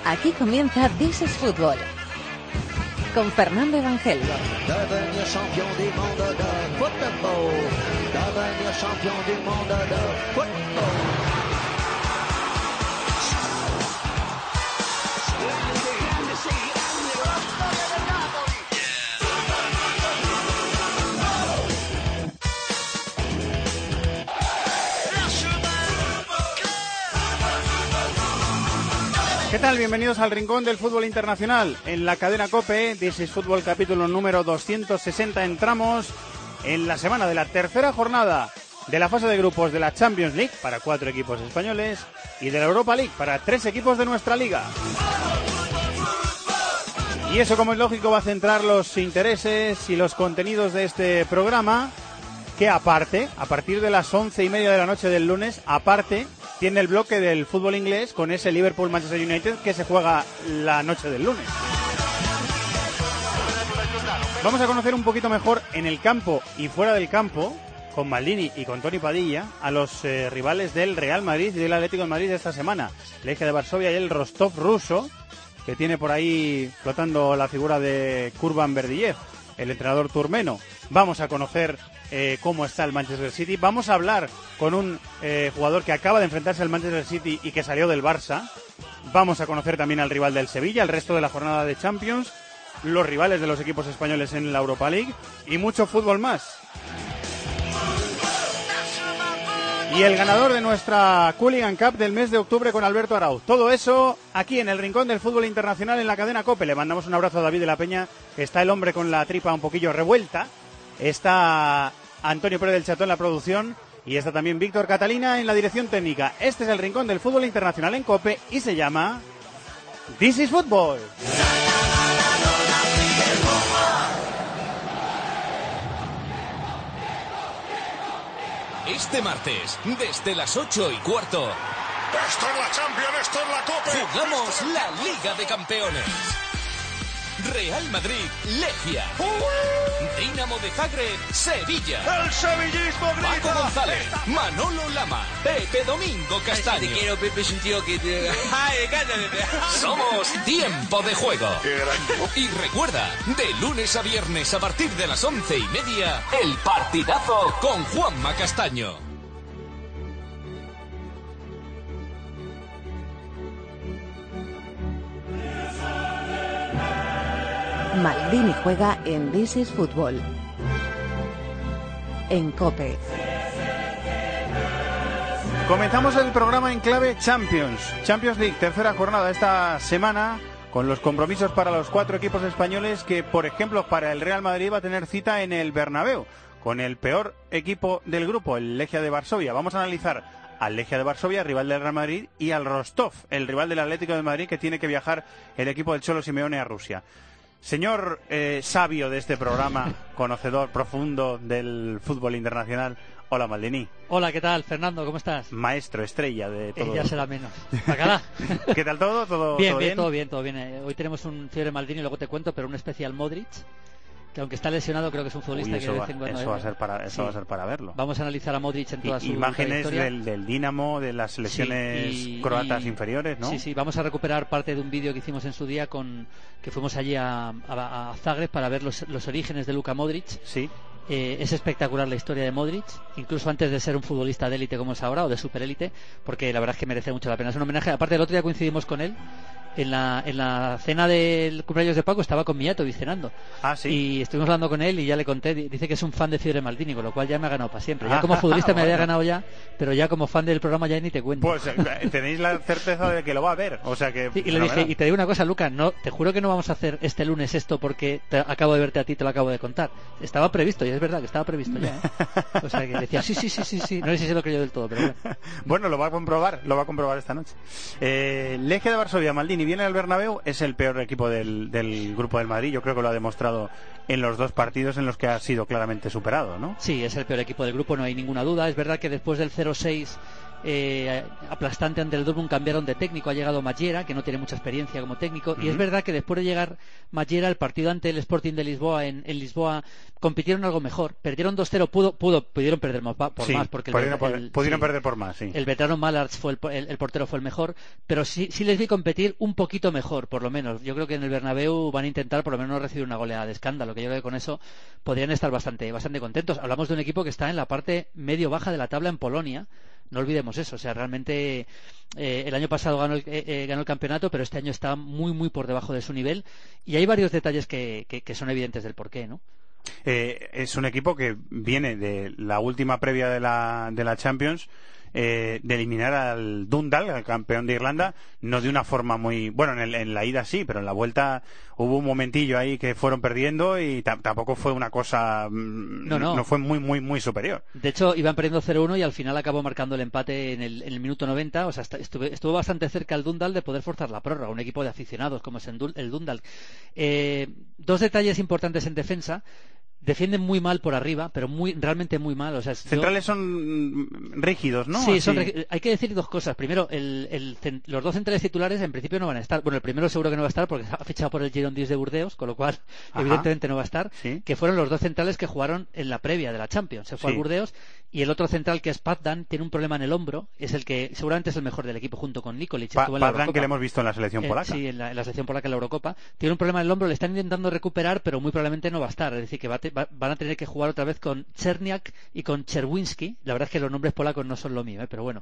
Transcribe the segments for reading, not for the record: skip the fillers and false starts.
Aquí comienza This is Football con Fernando Evangelio. Devenir champion du monde de football. Devenir champion du monde de football. ¿Qué tal? Bienvenidos al Rincón del Fútbol Internacional en la cadena COPE. This is Fútbol capítulo número 260. Entramos en la semana de la tercera jornada de la fase de grupos de la Champions League para 4 equipos españoles y de la Europa League para 3 equipos de nuestra liga. Y eso, como es lógico, va a centrar los intereses y los contenidos de este programa, que aparte, a partir de las 11:30 de la noche del lunes, tiene el bloque del fútbol inglés con ese Liverpool-Manchester United que se juega la noche del lunes. Vamos a conocer un poquito mejor en el campo y fuera del campo, con Maldini y con Tony Padilla, a los rivales del Real Madrid y del Atlético de Madrid de esta semana. El Legia de Varsovia y el Rostov ruso, que tiene por ahí flotando la figura de Kurban Berdiev, el entrenador turmeno. Vamos a conocer cómo está el Manchester City. Vamos a hablar con un jugador que acaba de enfrentarse al Manchester City y que salió del Barça. Vamos a conocer también al rival del Sevilla, el resto de la jornada de Champions, los rivales de los equipos españoles en la Europa League y mucho fútbol más. Y el ganador de nuestra Hooligan Cup del mes de octubre con Alberto Arauz. Todo eso aquí en el Rincón del Fútbol Internacional en la cadena COPE. Le mandamos un abrazo a David de la Peña, que está el hombre con la tripa un poquillo revuelta. Está Antonio Pérez del Chato en la producción y está también Víctor Catalina en la dirección técnica. Este es el Rincón del Fútbol Internacional en COPE y se llama This is Football. Este martes, desde las 8:15. Esto es la Champions, esto es la Copa. Jugamos la Liga de Campeones. Real Madrid, Legia. Dinamo de Zagreb, Sevilla. El sevillismo grita. Paco González, Manolo Lama, Pepe Domingo Castaño. Te quiero, Pepe, es un tío que te... ¡Ay, cállate! Somos Tiempo de Juego. Y recuerda, de lunes a viernes a partir de las 11:30, el partidazo con Juanma Castaño. Maldini juega en This is Football en COPE. Comenzamos el programa en clave Champions League, tercera jornada esta semana, con los compromisos para los 4 equipos españoles que, por ejemplo, para el Real Madrid va a tener cita en el Bernabéu, con el peor equipo del grupo, el Legia de Varsovia. Vamos a analizar al Legia de Varsovia, rival del Real Madrid, y al Rostov, el rival del Atlético de Madrid, que tiene que viajar el equipo del Cholo Simeone a Rusia. Señor sabio de este programa, conocedor profundo del fútbol internacional, hola Maldini. Hola, ¿qué tal, Fernando? ¿Cómo estás? Maestro, estrella de todo. Ya será menos. Bacala. ¿Qué tal todo? ¿Todo bien? ¿Todo bien? Todo bien. Hoy tenemos un fiebre Maldini, luego te cuento, pero un especial Modric, que aunque está lesionado, creo que es un futbolista que de vez en cuando... Eso va a ser para verlo. Vamos a analizar a Modric en toda su imágenes trayectoria. del Dinamo, de las selecciones croatas inferiores, ¿no? Sí, vamos a recuperar parte de un vídeo que hicimos en su día que fuimos allí a Zagreb para ver los orígenes de Luka Modric. Sí. Es espectacular la historia de Modric, incluso antes de ser un futbolista de élite como es ahora, o de superélite, porque la verdad es que merece mucho la pena. Es un homenaje. Aparte, el otro día coincidimos con él en la cena del cumpleaños de Paco, estaba con Mijatovic cenando. Ah, sí. Y estuvimos hablando con él y ya le conté, dice que es un fan de Fiebre Maldini, con lo cual ya me ha ganado para siempre. Ya como futbolista me había ganado ya, pero ya como fan del programa ya ni te cuento. Pues tenéis la certeza de que lo va a ver, o sea que... Sí, y le dije, y te digo una cosa, Luca, no, te juro que no vamos a hacer este lunes esto porque acabo de verte a ti, te lo acabo de contar. Estaba previsto, y es verdad que estaba previsto ya, ¿eh? O sea que decía, sí, no sé si se lo creyó del todo, pero bueno. Bueno, lo va a comprobar esta noche. Legia de Varsovia, Maldini, viene al Bernabéu, es el peor equipo del grupo del Madrid. Yo creo que lo ha demostrado en los 2 partidos en los que ha sido claramente superado, ¿no? Sí, es el peor equipo del grupo, no hay ninguna duda. Es verdad que después del 0-6 aplastante ante el Dortmund, cambiaron de técnico, ha llegado Mathiera, que no tiene mucha experiencia como técnico, y es verdad que después de llegar Mathiera, el partido ante el Sporting de Lisboa en Lisboa compitieron algo mejor, perdieron 2-0, pudieron perder por más, porque pudieron perder por más, sí. El veterano Mallards fue el portero, fue el mejor, pero sí les vi competir un poquito mejor, por lo menos. Yo creo que en el Bernabéu van a intentar por lo menos no recibir una goleada de escándalo, que yo creo que con eso podrían estar bastante contentos. Hablamos de un equipo que está en la parte medio-baja de la tabla en Polonia. No olvidemos eso, o sea, realmente el año pasado ganó el campeonato, pero este año está muy, muy por debajo de su nivel, y hay varios detalles que son evidentes del porqué, ¿no? Es un equipo que viene de la última previa de la Champions, de eliminar al Dundal, al campeón de Irlanda, no de una forma muy... Bueno, en la ida sí, pero en la vuelta hubo un momentillo ahí que fueron perdiendo y tampoco fue una cosa... No fue muy, muy, muy superior. De hecho, iban perdiendo 0-1 y al final acabó marcando el empate en el minuto 90. O sea, estuvo bastante cerca el Dundal de poder forzar la prórroga, un equipo de aficionados como es el Dundal. Dos detalles importantes en defensa. Defienden muy mal por arriba, pero realmente muy mal. O sea, centrales son rígidos, ¿no? Sí, hay que decir dos cosas. Primero, los dos centrales titulares en principio no van a estar. Bueno, el primero seguro que no va a estar porque ha fichado por el Girondins de Burdeos, con lo cual evidentemente no va a estar. ¿Sí? Que fueron los dos centrales que jugaron en la previa de la Champions. Se fue al Burdeos, y el otro central, que es Paddan, tiene un problema en el hombro. Es el que seguramente es el mejor del equipo junto con Nikolic. Paddan, que le hemos visto en la selección polaca. Sí, en la selección polaca en la Eurocopa. Tiene un problema en el hombro, le están intentando recuperar, pero muy probablemente no va a estar. Es decir, que van a tener que jugar otra vez con Czerniak y con Czerwinski. La verdad es que los nombres polacos no son lo mío, pero bueno.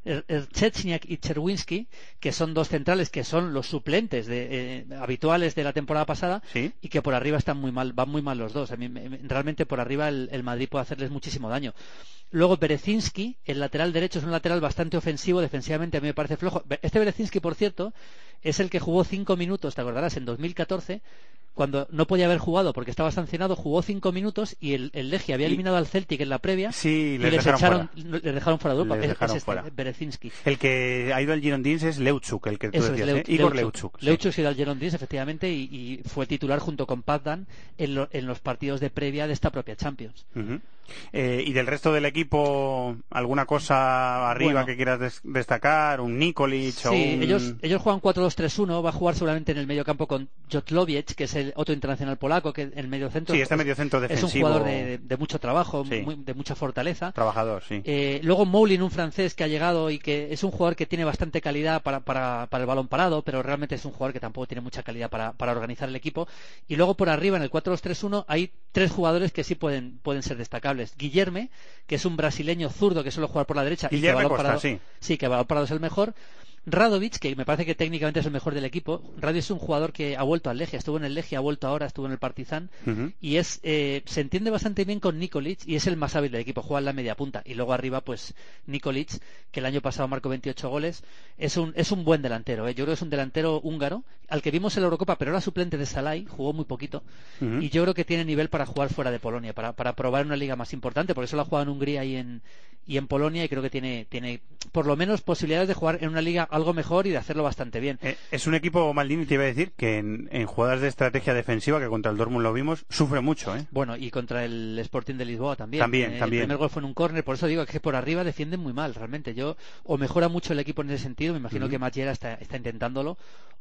Czerniak y Czerwinski, que son dos centrales que son los suplentes habituales de la temporada pasada, ¿sí? Y que por arriba están muy mal, van muy mal los dos. Realmente por arriba el Madrid puede hacerles muchísimo daño. Luego Berezinski, el lateral derecho, es un lateral bastante ofensivo, defensivamente a mí me parece flojo. Este Berezinski, por cierto, es el que jugó 5 minutos, te acordarás, en 2014, cuando no podía haber jugado porque estaba sancionado, jugó 5 minutos y el Legia había eliminado al Celtic en la previa, sí, y les dejaron fuera de Europa. Fuera. Berezinski. El que ha ido al Girondins es Leuchuk, el que tú decías, Igor Leuchuk. Leuchuk se ha ido al Girondins, efectivamente, y fue titular junto con Paddan en los partidos de previa de esta propia Champions. Uh-huh. ¿Y del resto del equipo alguna cosa arriba que quieras destacar? ¿Un Nikolic? Sí, ellos juegan 4-2-3-1. Va a jugar seguramente en el medio campo con Jotloviec, que es el otro internacional polaco, que el medio centro, medio centro defensivo es un jugador de mucho trabajo, de mucha fortaleza, trabajador, sí. Luego Moulin, un francés que ha llegado y que es un jugador que tiene bastante calidad para el balón parado, pero realmente es un jugador que tampoco tiene mucha calidad para organizar el equipo. Y luego por arriba en el 4-2-3-1 hay 3 jugadores que sí pueden ser destacables. Guillerme, que es un brasileño zurdo que suele jugar por la derecha, y que balón parado, que balón parado es el mejor. Radovic, que me parece que técnicamente es el mejor del equipo. Radovic es un jugador que ha vuelto al Legia, estuvo en el Legia, ha vuelto ahora, estuvo en el Partizan, y se entiende bastante bien con Nikolic y es el más hábil del equipo, juega en la media punta. Y luego arriba, pues Nikolic, que el año pasado marcó 28 goles, es un buen delantero, Yo creo que es un delantero húngaro, al que vimos en la Eurocopa, pero era suplente de Salai, jugó muy poquito, y yo creo que tiene nivel para jugar fuera de Polonia, para probar una liga más importante, por eso lo ha jugado en Hungría y en Polonia, y creo que tiene por lo menos posibilidades de jugar en una liga algo mejor y de hacerlo bastante bien. Es un equipo, Maldini, te iba a decir, que en jugadas de estrategia defensiva, que contra el Dortmund lo vimos, sufre mucho, Bueno, y contra el Sporting de Lisboa también. También. El primer gol fue en un córner, por eso digo que por arriba defienden muy mal, realmente. O mejora mucho el equipo en ese sentido, me imagino que Mathiera está intentándolo,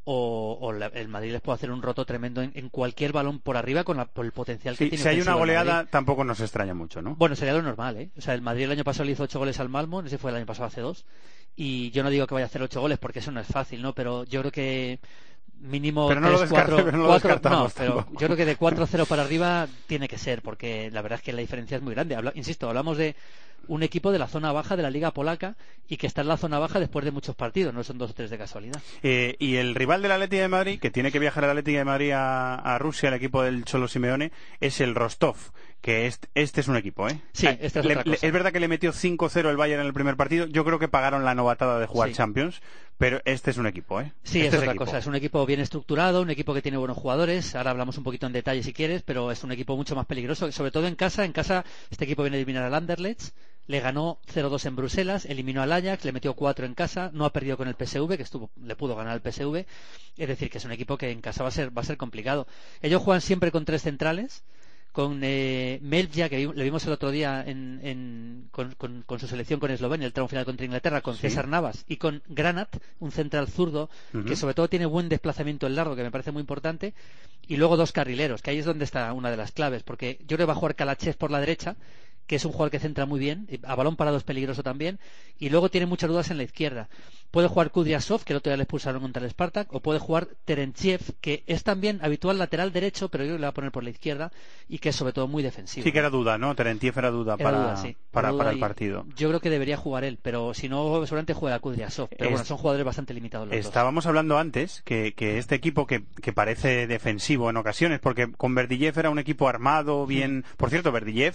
o el Madrid les puede hacer un roto tremendo en cualquier balón por arriba por el potencial que tiene. Si hay una goleada, tampoco nos extraña mucho, ¿no? Bueno, sería lo normal, O sea, el Madrid el año pasado le hizo 8 goles al Malmo, ese fue el año pasado hace 2, y yo no digo que vaya a hacer 8 goles porque eso no es fácil, ¿no? Pero yo creo que mínimo 3-4, pero yo creo que de 4-0 para arriba tiene que ser, porque la verdad es que la diferencia es muy grande. Insisto, hablamos de un equipo de la zona baja de la Liga Polaca y que está en la zona baja después de muchos partidos, no son 2 o 3 de casualidad. Y el rival del Atlético de Madrid, que tiene que viajar al Atlético de Madrid a Rusia, el equipo del Cholo Simeone, es el Rostov, que este es un equipo, Sí, esta es otra cosa. Es verdad que le metió 5-0 el Bayern en el primer partido, yo creo que pagaron la novatada de jugar Champions, pero este es un equipo, Sí, es otra cosa, es un equipo bien estructurado, un equipo que tiene buenos jugadores, ahora hablamos un poquito en detalle si quieres, pero es un equipo mucho más peligroso, sobre todo en casa este equipo viene a eliminar al Anderlecht, le ganó 0-2 en Bruselas, eliminó al Ajax, le metió 4 en casa, no ha perdido con el PSV, que le pudo ganar al PSV, es decir, que es un equipo que en casa va a ser complicado. Ellos juegan siempre con 3 centrales, con Melja, que le vimos el otro día con su selección con Eslovenia, el tramo final contra Inglaterra, con César Navas, y con Granat, un central zurdo, que sobre todo tiene buen desplazamiento en largo, que me parece muy importante, y luego 2 carrileros, que ahí es donde está una de las claves, porque yo creo que va a jugar Kalachev por la derecha, que es un jugador que centra muy bien, a balón parado es peligroso también, y luego tiene muchas dudas en la izquierda. Puede jugar Kudryasov, que el otro día le expulsaron contra el Spartak, o puede jugar Terentiev, que es también habitual lateral derecho, pero yo le voy a poner por la izquierda, y que es sobre todo muy defensivo. Sí que era duda, ¿no? Terentiev era duda para el partido. Yo creo que debería jugar él, pero si no, seguramente juega Kudryasov. Pero bueno, son jugadores bastante limitados los dos. Estábamos hablando antes que este equipo que parece defensivo en ocasiones, porque con Berdyev era un equipo armado, bien... Por cierto, Berdyev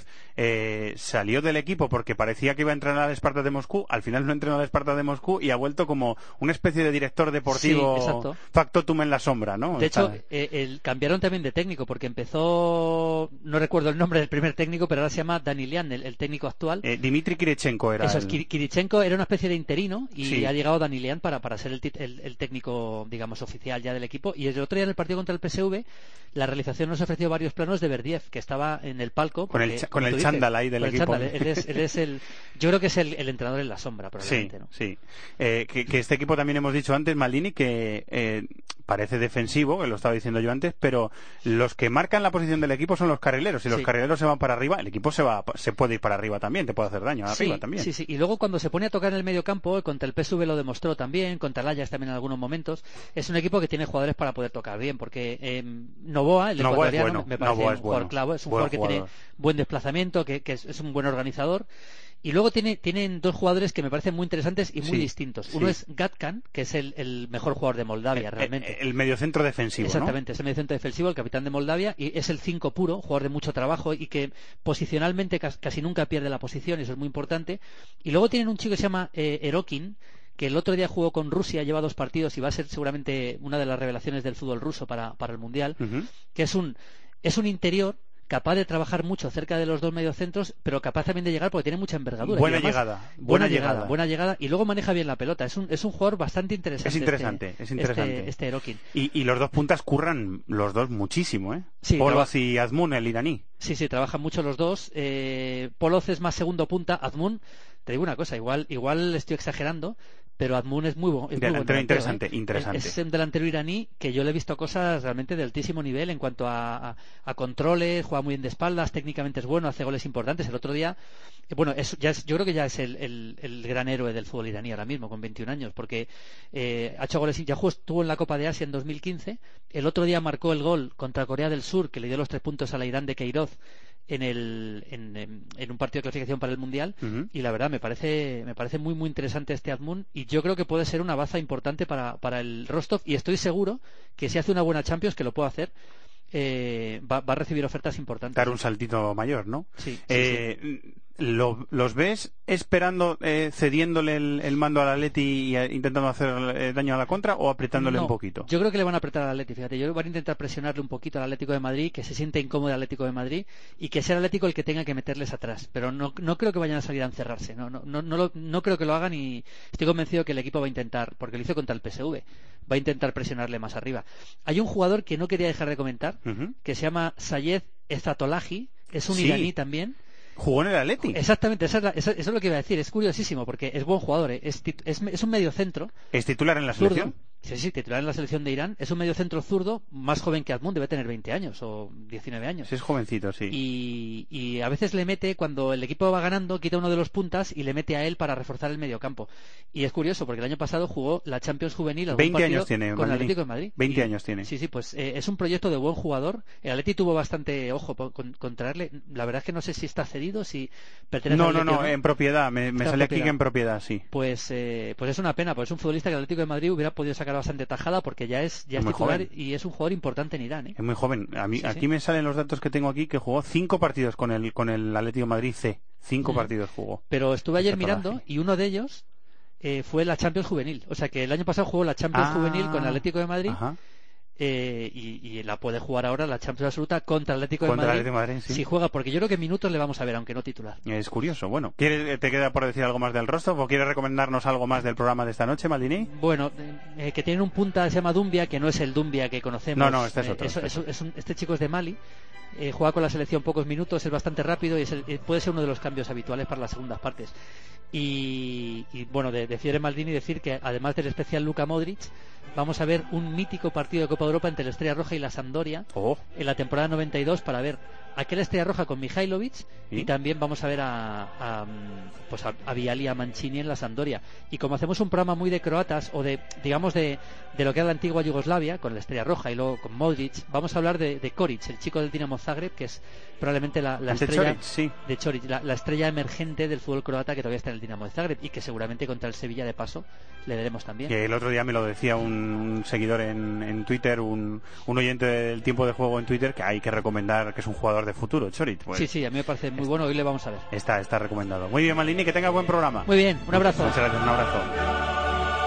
salió del equipo porque parecía que iba a entrenar al Spartak de Moscú, al final no entrenó al Spartak de Moscú y ha vuelto como una especie de director deportivo factotum en la sombra, ¿no? De hecho, cambiaron también de técnico porque empezó, no recuerdo el nombre del primer técnico, pero ahora se llama Danilian, el técnico actual. Dmitry Kirichenko era. Eso es, Kirichenko era una especie de interino y ha llegado Danilian para ser el técnico, digamos, oficial ya del equipo. Y el otro día en el partido contra el PSV, la realización nos ofreció varios planos de Berdyev, que estaba en el palco. Con el chándal ahí del equipo. Él es yo creo que es el entrenador en la sombra, probablemente, ¿no? Sí. Que este equipo también hemos dicho antes, Maldini, que parece defensivo, que lo estaba diciendo yo antes, pero los que marcan la posición del equipo son los carrileros. Si los carrileros se van para arriba, el equipo se puede ir para arriba también, te puede hacer daño arriba también. Sí. Y luego cuando se pone a tocar en el medio campo, contra el PSV lo demostró también, contra el Ajax también en algunos momentos, es un equipo que tiene jugadores para poder tocar bien, porque Novoa, el ecuatoriano, me parece un jugador clave, es un jugador que tiene buen desplazamiento, que es un buen organizador. Y luego tienen 2 jugadores que me parecen muy interesantes y muy distintos. Uno es Gatkan, que es el mejor jugador de Moldavia, realmente. El mediocentro defensivo, exactamente, ¿no? Es el mediocentro defensivo, el capitán de Moldavia, y es el 5 puro, jugador de mucho trabajo y que posicionalmente casi nunca pierde la posición, y eso es muy importante. Y luego tienen un chico que se llama Erokin, que el otro día jugó con Rusia, lleva 2 partidos y va a ser seguramente una de las revelaciones del fútbol ruso para el Mundial, que es un interior capaz de trabajar mucho cerca de los 2 mediocentros, pero capaz también de llegar porque tiene mucha envergadura. Buena llegada. Y luego maneja bien la pelota. Es un jugador bastante interesante. Es interesante. Este Erokin. Y los 2 puntas curran los 2 muchísimo, ¿eh? Sí, Poloz y Azmoun, el iraní. Sí, trabajan mucho los 2. Poloz es más segundo punta. Azmoun, te digo una cosa, igual estoy exagerando, pero Azmoun es muy bueno. Interesante. Es un delantero iraní que yo le he visto cosas realmente de altísimo nivel en cuanto a controles, juega muy bien de espaldas, técnicamente es bueno, hace goles importantes. El otro día, yo creo que ya es el gran héroe del fútbol iraní ahora mismo, con 21 años, porque ha hecho goles, ya estuvo en la Copa de Asia en 2015, el otro día marcó el gol contra Corea del Sur, que le dio los 3 puntos a la Irán de Queiroz en un partido de clasificación para el Mundial, y la verdad me parece muy muy interesante este Azmoun, y yo creo que puede ser una baza importante para el Rostov, y estoy seguro que si hace una buena Champions, que lo puede hacer, va a recibir ofertas importantes. Dar un saltito mayor, ¿no? Sí. ¿Los ves esperando, cediéndole el mando al Atleti y intentando hacer daño a la contra, o apretándole un poquito? Yo creo que le van a apretar al Atleti, fíjate. Yo van a intentar presionarle un poquito al Atlético de Madrid, que se siente incómodo el Atlético de Madrid, y que sea el Atlético el que tenga que meterles atrás. Pero no creo que vayan a salir a encerrarse. No creo que lo hagan, y estoy convencido que el equipo va a intentar, porque lo hizo contra el PSV, va a intentar presionarle más arriba. Hay un jugador que no quería dejar de comentar, que se llama Sayed Ezatolahi, es un iraní también. Jugó en el Atleti. Exactamente, eso es lo que iba a decir. Es curiosísimo porque es buen jugador, es un mediocentro. ¿Es titular en la selección? Sí, titular en la selección de Irán. Es un mediocentro zurdo, más joven que Azmoun, debe tener 20 años o 19 años. Sí, es jovencito, sí. Y a veces le mete, cuando el equipo va ganando, quita uno de los puntas y le mete a él para reforzar el mediocampo. Y es curioso porque el año pasado jugó la Champions Juvenil, algún 20 partido años tiene con el Atlético de Madrid. 20 años tiene. Sí, pues es un proyecto de buen jugador. El Atleti tuvo bastante ojo con traerle. La verdad es que no sé si está cedido, si pertenece al Atleti. No, en propiedad. Me sale aquí que en propiedad, sí. Pues es una pena, porque es un futbolista que el Atlético de Madrid hubiera podido sacar bastante tajada, porque ya es titular joven. Y es un jugador importante en Irán, ¿eh? Es muy joven. Aquí me salen los datos que tengo aquí, que jugó 5 partidos con el Atlético de Madrid C. 5 partidos jugó. Pero estuve ayer mirando y uno de ellos fue la Champions Juvenil. O sea que el año pasado jugó la Champions Juvenil con el Atlético de Madrid. y la puede jugar ahora la Champions absoluta contra el Atlético de Madrid, sí. Si juega, porque yo creo que minutos le vamos a ver, aunque no titular. Es curioso. Bueno, ¿te queda por decir algo más del Rostov o quieres recomendarnos algo más del programa de esta noche, Maldini? Bueno, que tienen un punta, se llama Dumbia, que no es el Dumbia que conocemos. No, este es otro. Este chico es de Mali. Juega con la selección pocos minutos, es bastante rápido y puede ser uno de los cambios habituales para las segundas partes. Y bueno, de Fiore Maldini decir que además del especial Luka Modric, vamos a ver un mítico partido de Copa de Europa entre la Estrella Roja y la Sampdoria en la temporada 92 para ver aquella Estrella Roja con Mihailovic y también vamos a ver a Viali y a Mancini en la Sampdoria. Y como hacemos un programa muy de croatas o de lo que era la antigua Yugoslavia con la Estrella Roja y luego con Modric, vamos a hablar de Koric, el chico del Dinamo Zagreb, que es probablemente la estrella de Choric, la estrella emergente del fútbol croata que todavía está en el Dinamo de Zagreb y que seguramente contra el Sevilla de paso le daremos también. Que el otro día me lo decía un seguidor en Twitter, un oyente del Tiempo de Juego en Twitter, que hay que recomendar, que es un jugador de futuro, Choric. Pues, sí, a mí me parece muy bueno, hoy le vamos a ver. Está recomendado. Muy bien, Maldini, que tenga buen programa. Muy bien, un abrazo. Muchas gracias, un abrazo.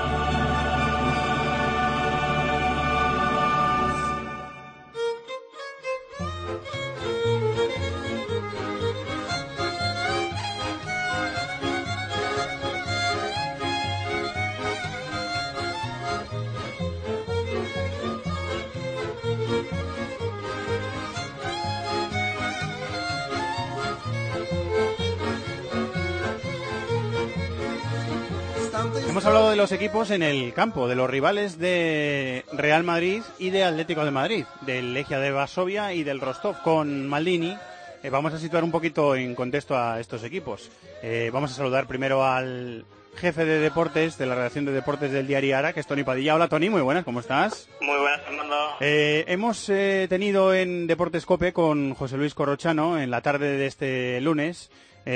Hemos hablado de los equipos en el campo, de los rivales de Real Madrid y de Atlético de Madrid, del Legia de Varsovia y del Rostov. Con Maldini vamos a situar un poquito en contexto a estos equipos. Vamos a saludar primero al jefe de deportes de la redacción de deportes del diario Ara, que es Tony Padilla. Hola Tony, muy buenas, ¿cómo estás? Muy buenas, Fernando. Hemos tenido en Deportes COPE con José Luis Corrochano en la tarde de este lunes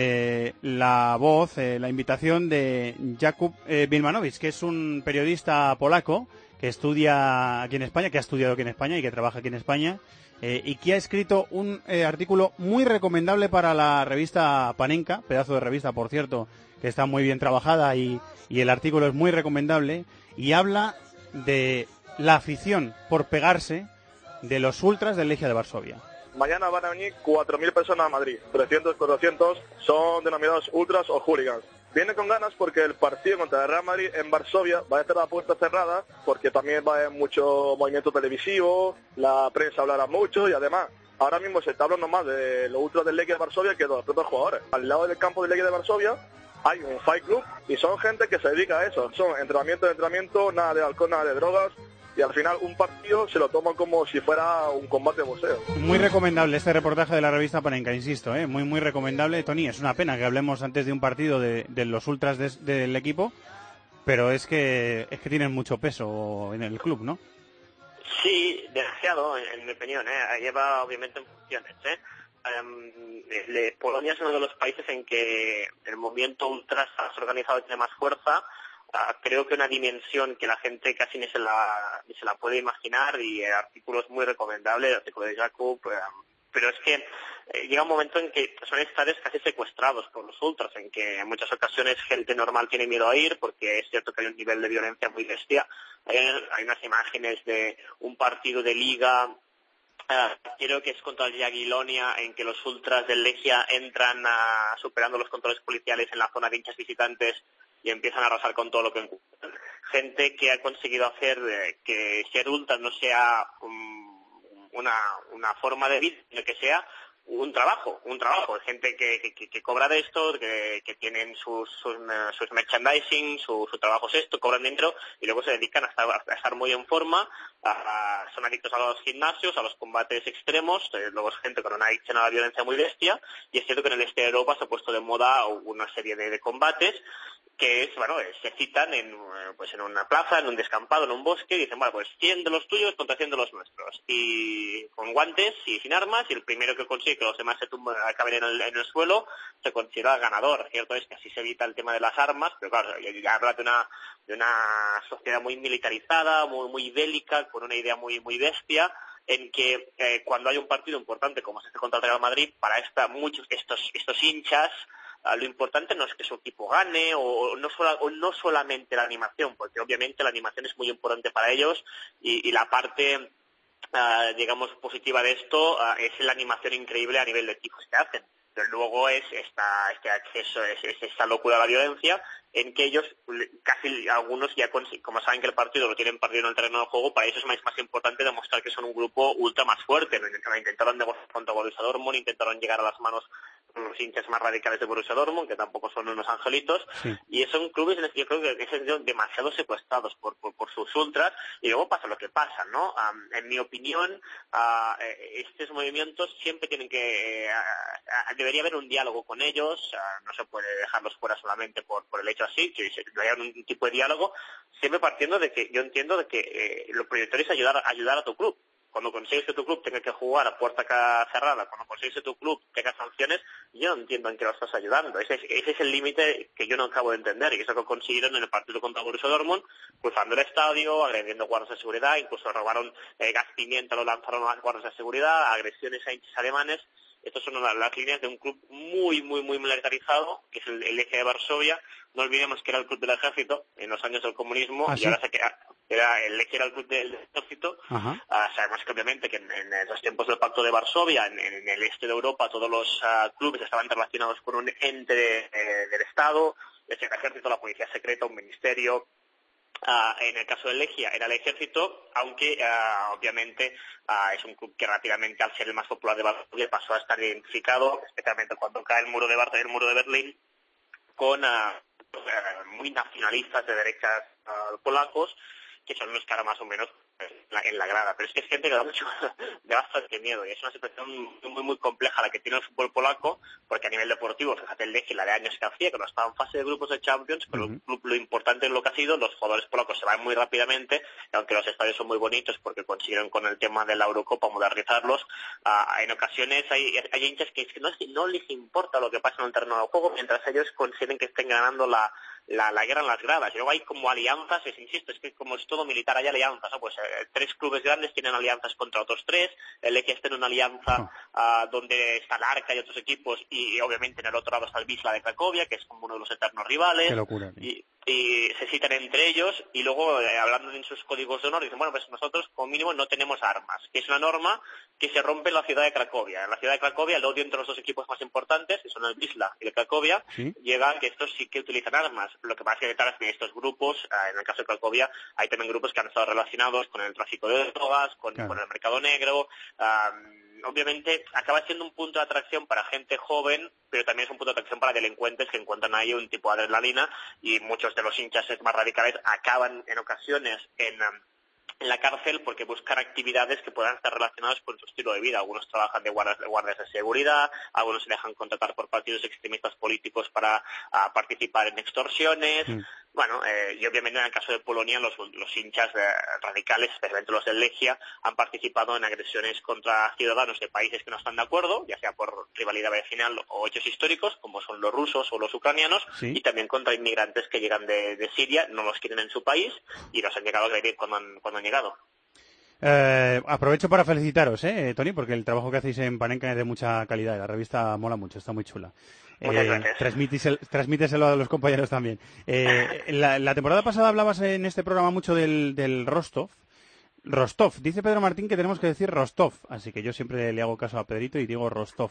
la voz, la invitación de Jakub Wilmanowicz, que es un periodista polaco que estudia aquí en España, que ha estudiado aquí en España y que trabaja aquí en España, y que ha escrito un artículo muy recomendable para la revista Panenka, pedazo de revista, por cierto, que está muy bien trabajada y el artículo es muy recomendable, y habla de la afición por pegarse de los ultras del Legia de Varsovia. Mañana van a venir 4.000 personas a Madrid, 300, 400 son denominados ultras o hooligans. Vienen con ganas porque el partido contra el Real Madrid en Varsovia va a estar a puerta cerrada, porque también va a haber mucho movimiento televisivo, la prensa hablará mucho y además ahora mismo se está hablando más de los ultras del Legia de Varsovia que de los propios jugadores. Al lado del campo del Legia de Varsovia hay un fight club y son gente que se dedica a eso, son entrenamiento, nada de alcohol, nada de drogas. Y al final un partido se lo toman como si fuera un combate de boxeo. Muy recomendable este reportaje de la revista Panenka, insisto, muy recomendable. Tony, es una pena que hablemos antes de un partido de los ultras del equipo, pero es que tienen mucho peso en el club, ¿no? Sí, demasiado, en mi opinión, lleva obviamente en funciones, Polonia es uno de los países en que el movimiento ultras se ha organizado y tiene más fuerza. Creo que una dimensión que la gente casi ni se la puede imaginar, y el artículo es muy recomendable, el artículo de Jakub, pero es que llega un momento en que son estadios casi secuestrados por los ultras, en que en muchas ocasiones gente normal tiene miedo a ir porque es cierto que hay un nivel de violencia muy bestia. Hay unas imágenes de un partido de liga, creo que es contra el Jagiellonia, en que los ultras del Legia entran superando los controles policiales en la zona de hinchas visitantes y empiezan a arrasar con todo lo que encuentran. Gente que ha conseguido hacer que ser ultras no sea una forma de vida, sino que sea un trabajo. Gente que cobra de esto, que tienen sus merchandising, su trabajo es esto, cobran dentro y luego se dedican a estar muy en forma, son adictos a los gimnasios, a los combates extremos, luego es gente con una adicción a la violencia muy bestia, y es cierto que en el este de Europa se ha puesto de moda una serie de combates que se citan en una plaza, en un descampado, en un bosque, y dicen, pues 100 de los tuyos contra 100 de los nuestros, y con guantes y sin armas, y el primero que consigue que los demás se tumben, acaben en el suelo, se considera ganador. Cierto es que así se evita el tema de las armas, pero claro, ya habla de una sociedad muy militarizada, muy bélica, con una idea muy bestia, en que cuando hay un partido importante como es este contra el Real Madrid, para muchos estos hinchas, lo importante no es que su equipo gane o no solamente la animación, porque obviamente la animación es muy importante para ellos, y la parte digamos, positiva de esto es la animación increíble a nivel de tifos que hacen. Pero luego es este acceso, es esta locura a la violencia, en que ellos, casi algunos ya, como saben que el partido lo tienen perdido en el terreno de juego, para ellos es más importante demostrar que son un grupo ultra más fuerte. Intentaron negociar contra Borussia Dortmund, intentaron llegar a las manos los hinchas más radicales de Borussia Dortmund, que tampoco son unos angelitos, sí. Y son clubes, yo creo que son demasiado secuestrados por sus ultras, y luego pasa lo que pasa, ¿no? En mi opinión, estos movimientos siempre tienen que... debería haber un diálogo con ellos, no se puede dejarlos fuera solamente por el hecho así, que haya un tipo de diálogo, siempre partiendo de que yo entiendo de que lo prioritario es ayudar a tu club. Cuando consigues que tu club tenga que jugar a puerta cerrada, cuando consigues que tu club tenga sanciones, yo no entiendo en qué lo estás ayudando. Ese es el límite que yo no acabo de entender, y eso que consiguieron en el partido contra Borussia Dortmund, cruzando el estadio, agrediendo guardias de seguridad, incluso robaron gas pimienta, lo lanzaron a las guardias de seguridad, agresiones a hinchas alemanes. Estas son las líneas de un club muy militarizado, que es el Legia de Varsovia. No olvidemos que era el club del ejército en los años del comunismo, y ahora el Legia era el club del ejército. Sabemos que obviamente que en los tiempos del Pacto de Varsovia, en el este de Europa, todos los clubes estaban relacionados con un ente del Estado, es el ejército, la policía secreta, un ministerio. En el caso del Legia era el ejército, aunque obviamente es un club que rápidamente, al ser el más popular de Varsovia, pasó a estar identificado, especialmente cuando cae el muro de Berlín, con muy nacionalistas de derechas polacos, que son los que ahora más o menos en la grada. Pero es que es gente que da bastante miedo, y es una situación muy compleja la que tiene el fútbol polaco, porque a nivel deportivo, fíjate el Legia, la de años que hacía, que no estaba en fase de grupos de Champions, pero lo importante es lo que ha sido, los jugadores polacos se van muy rápidamente, y aunque los estadios son muy bonitos porque consiguieron con el tema de la Eurocopa modernizarlos, en ocasiones hay hinchas que es que no les importa lo que pasa en el terreno de juego, mientras ellos consideren que estén ganando la guerra en las gradas. Y luego hay como alianzas, insisto, es que como es todo militar, hay alianzas, ¿no? Pues 3 clubes grandes tienen alianzas contra otros 3, el Legia está en una alianza donde está el Arca y otros equipos, y obviamente en el otro lado está el Wisla de Cracovia, que es como uno de los eternos rivales. Qué locura. Y se citan entre ellos, y luego hablando en sus códigos de honor, dicen, bueno, pues nosotros como mínimo no tenemos armas, que es una norma que se rompe en la ciudad de Cracovia. En la ciudad de Cracovia el odio entre los dos equipos más importantes, que son el Wisla y el Cracovia, llega a que estos sí que utilizan armas. Lo que pasa es que detrás de estos grupos, en el caso de Cracovia, hay también grupos que han estado relacionados con el tráfico de drogas, con el mercado negro. Obviamente acaba siendo un punto de atracción para gente joven, pero también es un punto de atracción para delincuentes que encuentran ahí un tipo de adrenalina, y muchos de los hinchas más radicales acaban en ocasiones en la cárcel porque buscan actividades que puedan estar relacionadas con su estilo de vida. Algunos trabajan de guardias de seguridad, algunos se dejan contratar por partidos extremistas políticos para participar en extorsiones. Bueno, y obviamente en el caso de Polonia los hinchas radicales, especialmente los del Legia, han participado en agresiones contra ciudadanos de países que no están de acuerdo, ya sea por rivalidad vecinal o hechos históricos, como son los rusos o los ucranianos, y también contra inmigrantes que llegan de Siria, no los quieren en su país y los han llegado a agredir cuando han llegado. Aprovecho para felicitaros, Tony, porque el trabajo que hacéis en Panenka es de mucha calidad. La revista mola mucho, está muy chula. Muchas gracias. Transmíteselo a los compañeros también. La temporada pasada hablabas en este programa mucho del Rostov. Dice Pedro Martín que tenemos que decir Rostov, así que yo siempre le hago caso a Pedrito y digo Rostov.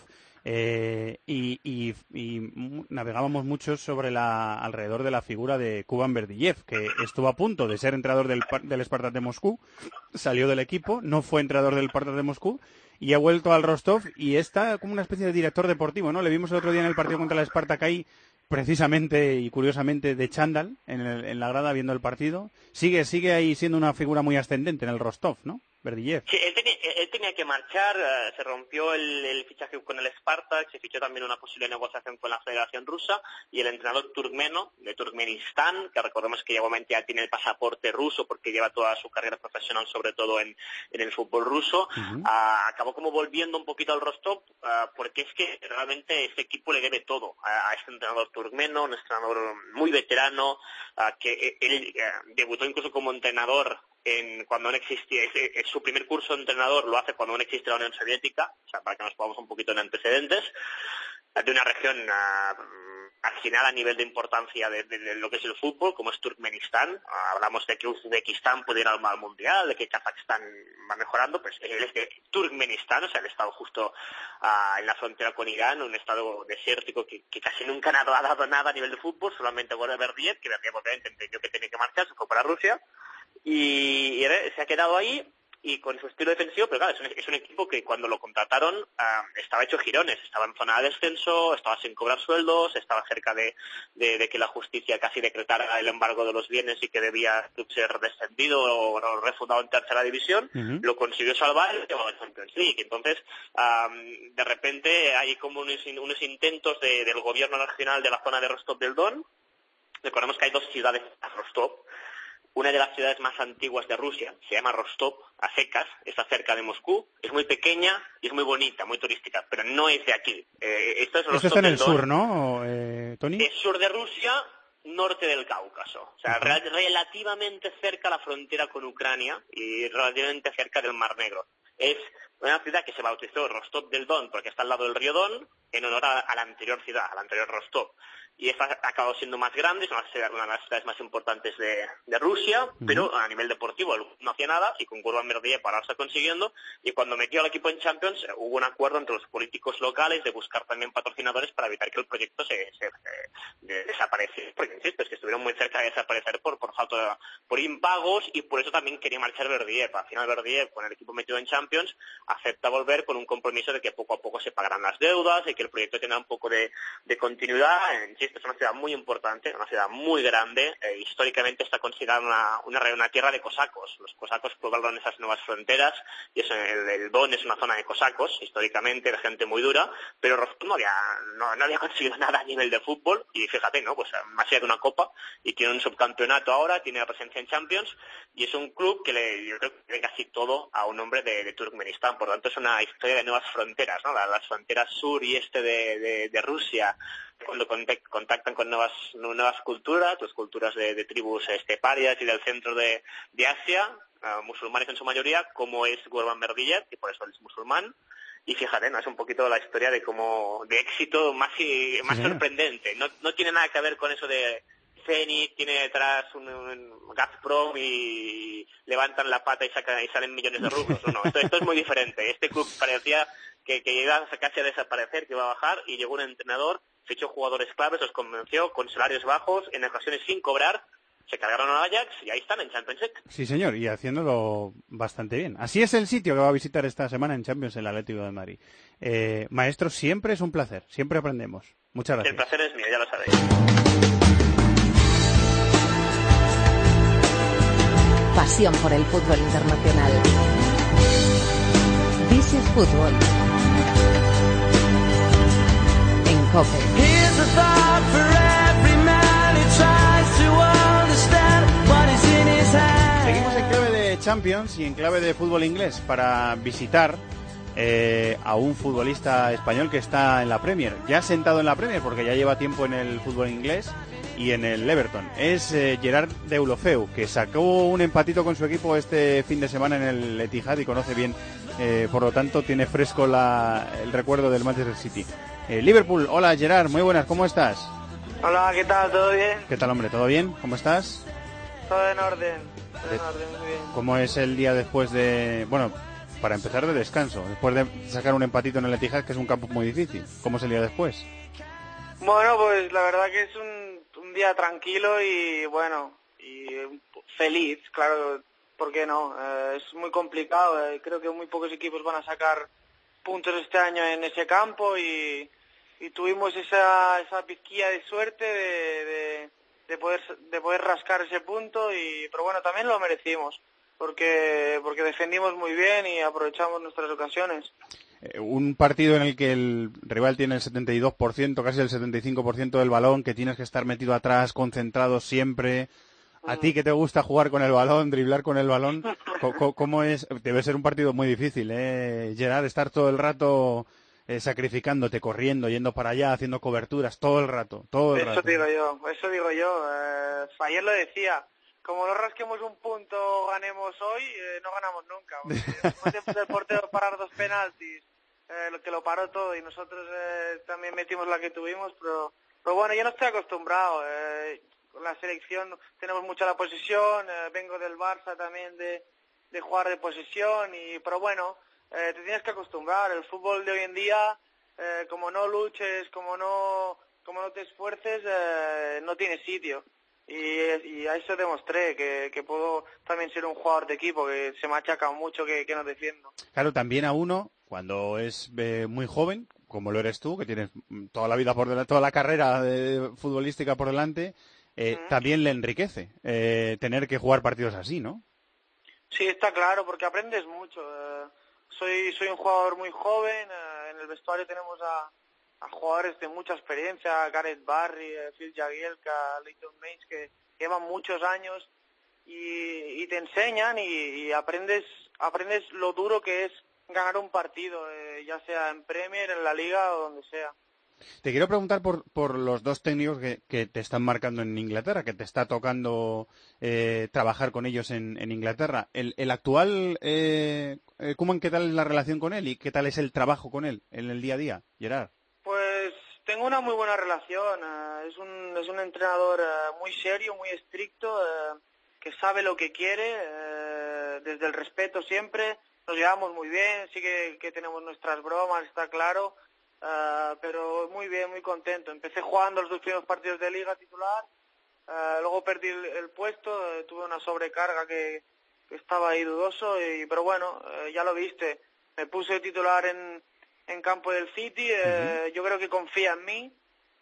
Y navegábamos mucho sobre alrededor de la figura de Kuban Berdiev, que estuvo a punto de ser entrenador del Spartak de Moscú, salió del equipo, no fue entrenador del Spartak de Moscú y ha vuelto al Rostov y está como una especie de director deportivo, ¿no? Le vimos el otro día en el partido contra el Spartak ahí, precisamente y curiosamente de chándal en la grada viendo el partido. Sigue ahí siendo una figura muy ascendente en el Rostov, ¿no? Berdiev. Sí, él tenía que marchar, se rompió el fichaje con el Spartak, se fichó también una posible negociación con la Federación Rusa, y el entrenador turkmeno de Turkmenistán, que recordemos que igualmente ya tiene el pasaporte ruso porque lleva toda su carrera profesional sobre todo en el fútbol ruso, acabó como volviendo un poquito al Rostov, porque es que realmente este equipo le debe todo a este entrenador turkmeno, un entrenador muy veterano, que él debutó incluso como entrenador cuando no existía, su primer curso de entrenador lo hace cuando no existe la Unión Soviética, o sea, para que nos pongamos un poquito en antecedentes, de una región marginal a nivel de importancia de lo que es el fútbol, como es Turkmenistán. Hablamos de que Uzbekistán puede ir al Mundial, de que Kazajstán va mejorando, pues él es de Turkmenistán, o sea, el estado justo en la frontera con Irán, un estado desértico que casi nunca ha dado nada a nivel de fútbol, solamente con Berdiev, que Berdiev obviamente entendió que tenía que marchar, se fue para Rusia, y se ha quedado ahí. Y con su estilo defensivo, pero claro, es un equipo que cuando lo contrataron estaba hecho girones, estaba en zona de descenso, estaba sin cobrar sueldos, estaba cerca de que la justicia casi decretara el embargo de los bienes y que debía ser descendido o refundado en tercera división. Lo consiguió salvar y llegó a la Champions League. Entonces, de repente hay como unos intentos del gobierno regional de la zona de Rostov del Don. Recordemos que hay 2 ciudades a Rostov. Una de las ciudades más antiguas de Rusia se llama Rostov, a secas, está cerca de Moscú, es muy pequeña y es muy bonita, muy turística, pero no es de aquí. Esto está en el sur, ¿no, Tony? Es sur de Rusia, norte del Cáucaso, o sea, relativamente cerca a la frontera con Ucrania y relativamente cerca del Mar Negro. Es una ciudad que se bautizó Rostov del Don porque está al lado del río Don, en honor a la anterior ciudad, a la anterior Rostov. Y esta ha acabado siendo más grande, es una de las ciudades más importantes de Rusia, pero a nivel deportivo no hacía nada, y con Gurban Berdiev para ahora está consiguiendo, y cuando metió al equipo en Champions hubo un acuerdo entre los políticos locales de buscar también patrocinadores para evitar que el proyecto se desapareciera, porque insisto, es que estuvieron muy cerca de desaparecer por falta por impagos, y por eso también quería marchar Berdiev. Al final Berdiev, con el equipo metido en Champions, acepta volver con un compromiso de que poco a poco se pagarán las deudas y que el proyecto tendrá un poco de continuidad. Insisto, es una ciudad muy importante, una ciudad muy grande, históricamente está considerada una tierra de cosacos. Los cosacos poblaron esas nuevas fronteras, y el Don es una zona de cosacos, históricamente, de gente muy dura, pero Rostov no había conseguido nada a nivel de fútbol, y fíjate, ¿no? Pues más allá de una copa, y tiene un subcampeonato ahora, tiene presencia en Champions, y es un club que yo creo que tiene casi todo a un hombre de Turkmenistán. Por lo tanto, es una historia de nuevas fronteras, ¿no? Las fronteras sur y este de Rusia, cuando contactan con nuevas culturas, pues culturas de tribus esteparias y del centro de Asia, musulmanes en su mayoría, como es Gurban Berdiev, que por eso él es musulmán. Y fíjate, ¿no? Es un poquito la historia de éxito más sorprendente. No tiene nada que ver con eso de Zenit tiene detrás un Gazprom y levantan la pata y salen millones de rublos. No, esto es muy diferente. Este club parecía que iba a casi a desaparecer, que iba a bajar, y llegó un entrenador, fichó jugadores claves, los convenció con salarios bajos, en ocasiones sin cobrar, se cargaron al Ajax y ahí están en Champions League. Sí, señor, y haciéndolo bastante bien. Así es el sitio que va a visitar esta semana en Champions, el Atlético de Madrid. Maestro, siempre es un placer, siempre aprendemos. Muchas gracias. El placer es mío, ya lo sabéis. Pasión por el fútbol internacional. This is Fútbol. En COPE. Seguimos en clave de Champions y en clave de fútbol inglés para visitar a un futbolista español que está en la Premier, ya sentado en la Premier porque ya lleva tiempo en el fútbol inglés y en el Everton. Es Gerard Deulofeu, que sacó un empatito con su equipo este fin de semana en el Etihad y conoce bien, por lo tanto tiene fresco el recuerdo del Manchester City. Liverpool, hola Gerard, muy buenas, ¿cómo estás? Hola, ¿qué tal? ¿Todo bien? ¿Qué tal, hombre? ¿Todo bien? ¿Cómo estás? Todo en orden, muy bien. ¿Cómo es el día después de... Bueno, para empezar, de descanso, después de sacar un empatito en el Etihad, que es un campo muy difícil? ¿Cómo es el día después? Bueno, pues la verdad que es un día tranquilo y bueno, y feliz, claro, ¿por qué no? Es muy complicado, creo que muy pocos equipos van a sacar puntos este año en ese campo y tuvimos esa pizquilla de suerte de poder rascar ese punto, pero bueno, también lo merecimos porque defendimos muy bien y aprovechamos nuestras ocasiones. Un partido en el que el rival tiene el 72%, casi el 75% del balón, que tienes que estar metido atrás, concentrado siempre. A ti que te gusta jugar con el balón, driblar con el balón, ¿cómo es? Debe ser un partido muy difícil, Gerard, estar todo el rato sacrificándote, corriendo, yendo para allá, haciendo coberturas, todo el rato. Eso digo yo. Ayer lo decía, como no rasquemos un punto, ganemos hoy, no ganamos nunca. Después del portero parar 2 penaltis, que lo paró todo, y nosotros también metimos la que tuvimos, pero Pero bueno, yo no estoy acostumbrado. Con la selección tenemos mucha la posesión, vengo del Barça también de jugar de posesión, pero bueno, te tienes que acostumbrar. El fútbol de hoy en día, como no luches, como no te esfuerces, no tiene sitio. Y a eso demostré que puedo también ser un jugador de equipo, que se me achaca mucho que no defiendo. Claro, también a uno, cuando es muy joven, como lo eres tú, que tienes toda la vida por delante, toda la carrera futbolística por delante, también le enriquece tener que jugar partidos así, ¿no? Sí, está claro, porque aprendes mucho. Soy un jugador muy joven, en el vestuario tenemos a jugadores de mucha experiencia, Gareth Barry, Phil Jagielka, Leighton Baines, que llevan muchos años y te enseñan y aprendes lo duro que es ganar un partido, ya sea en Premier, en la Liga o donde sea. Te quiero preguntar por los dos técnicos que te están marcando en Inglaterra, que te está tocando trabajar con ellos en Inglaterra. El actual Koeman, ¿qué tal es la relación con él y qué tal es el trabajo con él en el día a día, Gerard? Pues tengo una muy buena relación. Es un entrenador muy serio, muy estricto, que sabe lo que quiere, desde el respeto siempre. Nos llevamos muy bien, sí que tenemos nuestras bromas, está claro, pero muy bien, muy contento. Empecé jugando los 2 primeros partidos de Liga titular, luego perdí el puesto, tuve una sobrecarga que estaba ahí dudoso, pero bueno, ya lo viste. Me puse titular en campo del City, yo creo que confía en mí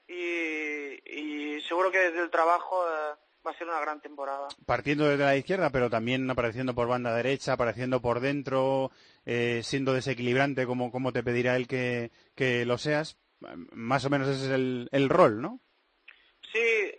y seguro que desde el trabajo va a ser una gran temporada. Partiendo desde la izquierda, pero también apareciendo por banda derecha, apareciendo por dentro, siendo desequilibrante como te pedirá él que lo seas, más o menos ese es el rol, ¿no? Sí,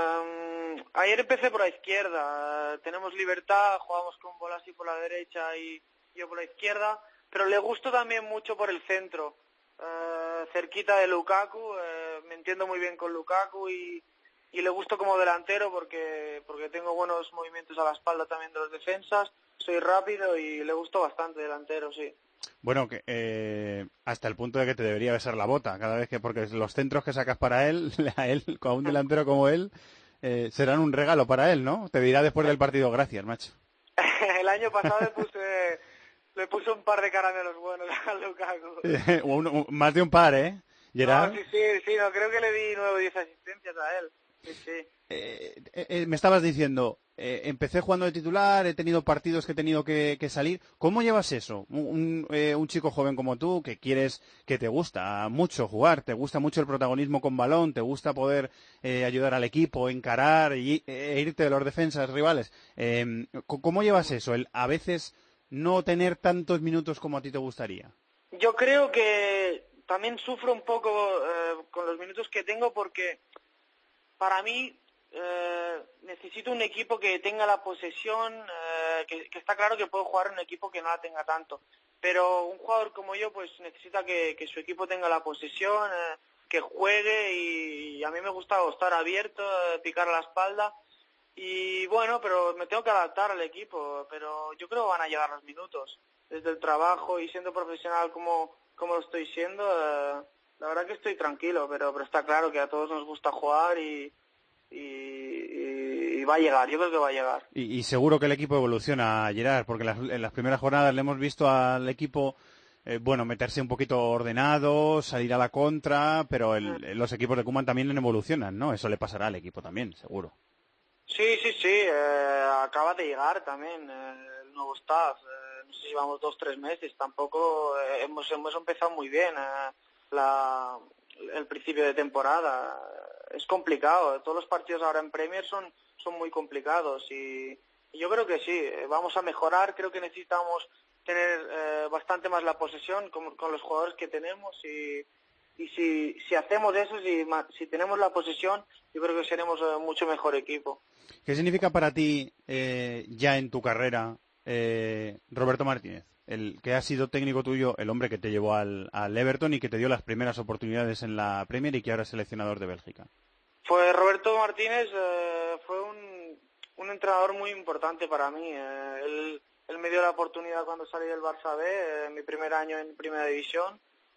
ayer empecé por la izquierda, tenemos libertad, jugamos con Bolasi por la derecha y yo por la izquierda, pero le gusto también mucho por el centro, cerquita de Lukaku, me entiendo muy bien con Lukaku y le gusto como delantero porque tengo buenos movimientos a la espalda también de los defensas, soy rápido y le gusto bastante delantero, sí. Bueno, que hasta el punto de que te debería besar la bota cada vez porque los centros que sacas para él, a él, con un delantero como él, serán un regalo para él, ¿no? Te dirá después del partido, gracias, macho. El año pasado le puse un par de caramelos buenos a Lukaku. Más de un par, ¿eh? Gerard. No, sí, no, creo que le di 9 o 10 asistencias a él. Sí. Me estabas diciendo, empecé jugando de titular, he tenido partidos que he tenido que salir. ¿Cómo llevas eso? Un chico joven como tú, que te gusta mucho jugar, te gusta mucho el protagonismo con balón, te gusta poder ayudar al equipo, encarar e irte de los defensas rivales. ¿Cómo llevas eso? El a veces no tener tantos minutos como a ti te gustaría. Yo creo que también sufro un poco con los minutos que tengo porque para mí necesito un equipo que tenga la posesión, que está claro que puedo jugar en un equipo que no la tenga tanto, pero un jugador como yo pues necesita que su equipo tenga la posesión, que juegue y a mí me gusta estar abierto, picar a la espalda y bueno, pero me tengo que adaptar al equipo, pero yo creo que van a llegar los minutos desde el trabajo y siendo profesional como lo estoy siendo, la verdad que estoy tranquilo, pero está claro que a todos nos gusta jugar y va a llegar, yo creo que va a llegar. Y seguro que el equipo evoluciona, Gerard, porque en las primeras jornadas le hemos visto al equipo meterse un poquito ordenado, salir a la contra, pero los equipos de Koeman también evolucionan, ¿no? Eso le pasará al equipo también, seguro. Sí, acaba de llegar también el nuevo staff, no sé si llevamos 2 o 3 meses, tampoco hemos empezado muy bien el principio de temporada, es complicado, todos los partidos ahora en Premier son muy complicados y yo creo que sí, vamos a mejorar, creo que necesitamos tener bastante más la posesión con los jugadores que tenemos y si hacemos eso, si tenemos la posesión, yo creo que seremos mucho mejor equipo. ¿Qué significa para ti ya en tu carrera Roberto Martínez? El que ha sido técnico tuyo, el hombre que te llevó al Everton y que te dio las primeras oportunidades en la Premier y que ahora es seleccionador de Bélgica. Pues Roberto Martínez fue un entrenador muy importante para mí. Él me dio la oportunidad cuando salí del Barça B, mi primer año en Primera División.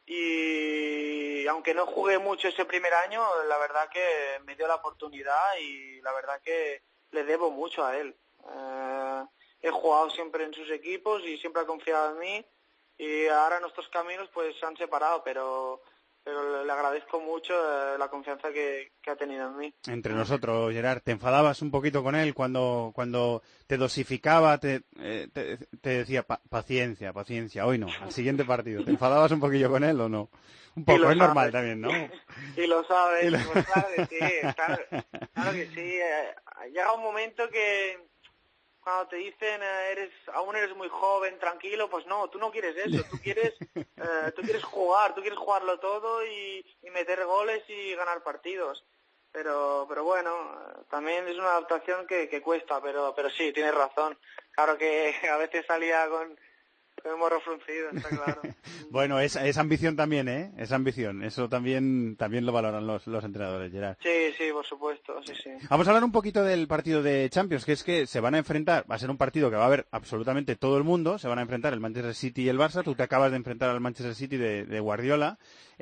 y aunque no jugué mucho ese primer año, la verdad que me dio la oportunidad y la verdad que le debo mucho a él. He jugado siempre en sus equipos y siempre ha confiado en mí y ahora nuestros caminos pues se han separado, pero le agradezco mucho la confianza que ha tenido en mí. Entre nosotros, Gerard, ¿te enfadabas un poquito con él cuando te dosificaba, te decía paciencia, hoy no, al siguiente partido? ¿Te enfadabas un poquillo con él o no? Un poco, es normal también, ¿no? Y lo sabes, pues claro que sí, claro que sí. Llega un momento que cuando te dicen aún eres muy joven, tranquilo, pues no, tú no quieres eso, tú quieres jugar, tú quieres jugarlo todo y meter goles y ganar partidos. Pero bueno, también es una adaptación que cuesta, pero sí, tienes razón. Claro que a veces salía con el morro fruncido, está claro. Bueno, es ambición también, ¿eh? Es ambición. Eso también lo valoran los entrenadores, Gerard. Sí, por supuesto, sí. Vamos a hablar un poquito del partido de Champions, que es que se van a enfrentar, va a ser un partido que va a ver absolutamente todo el mundo, se van a enfrentar el Manchester City y el Barça. Tú te acabas de enfrentar al Manchester City de Guardiola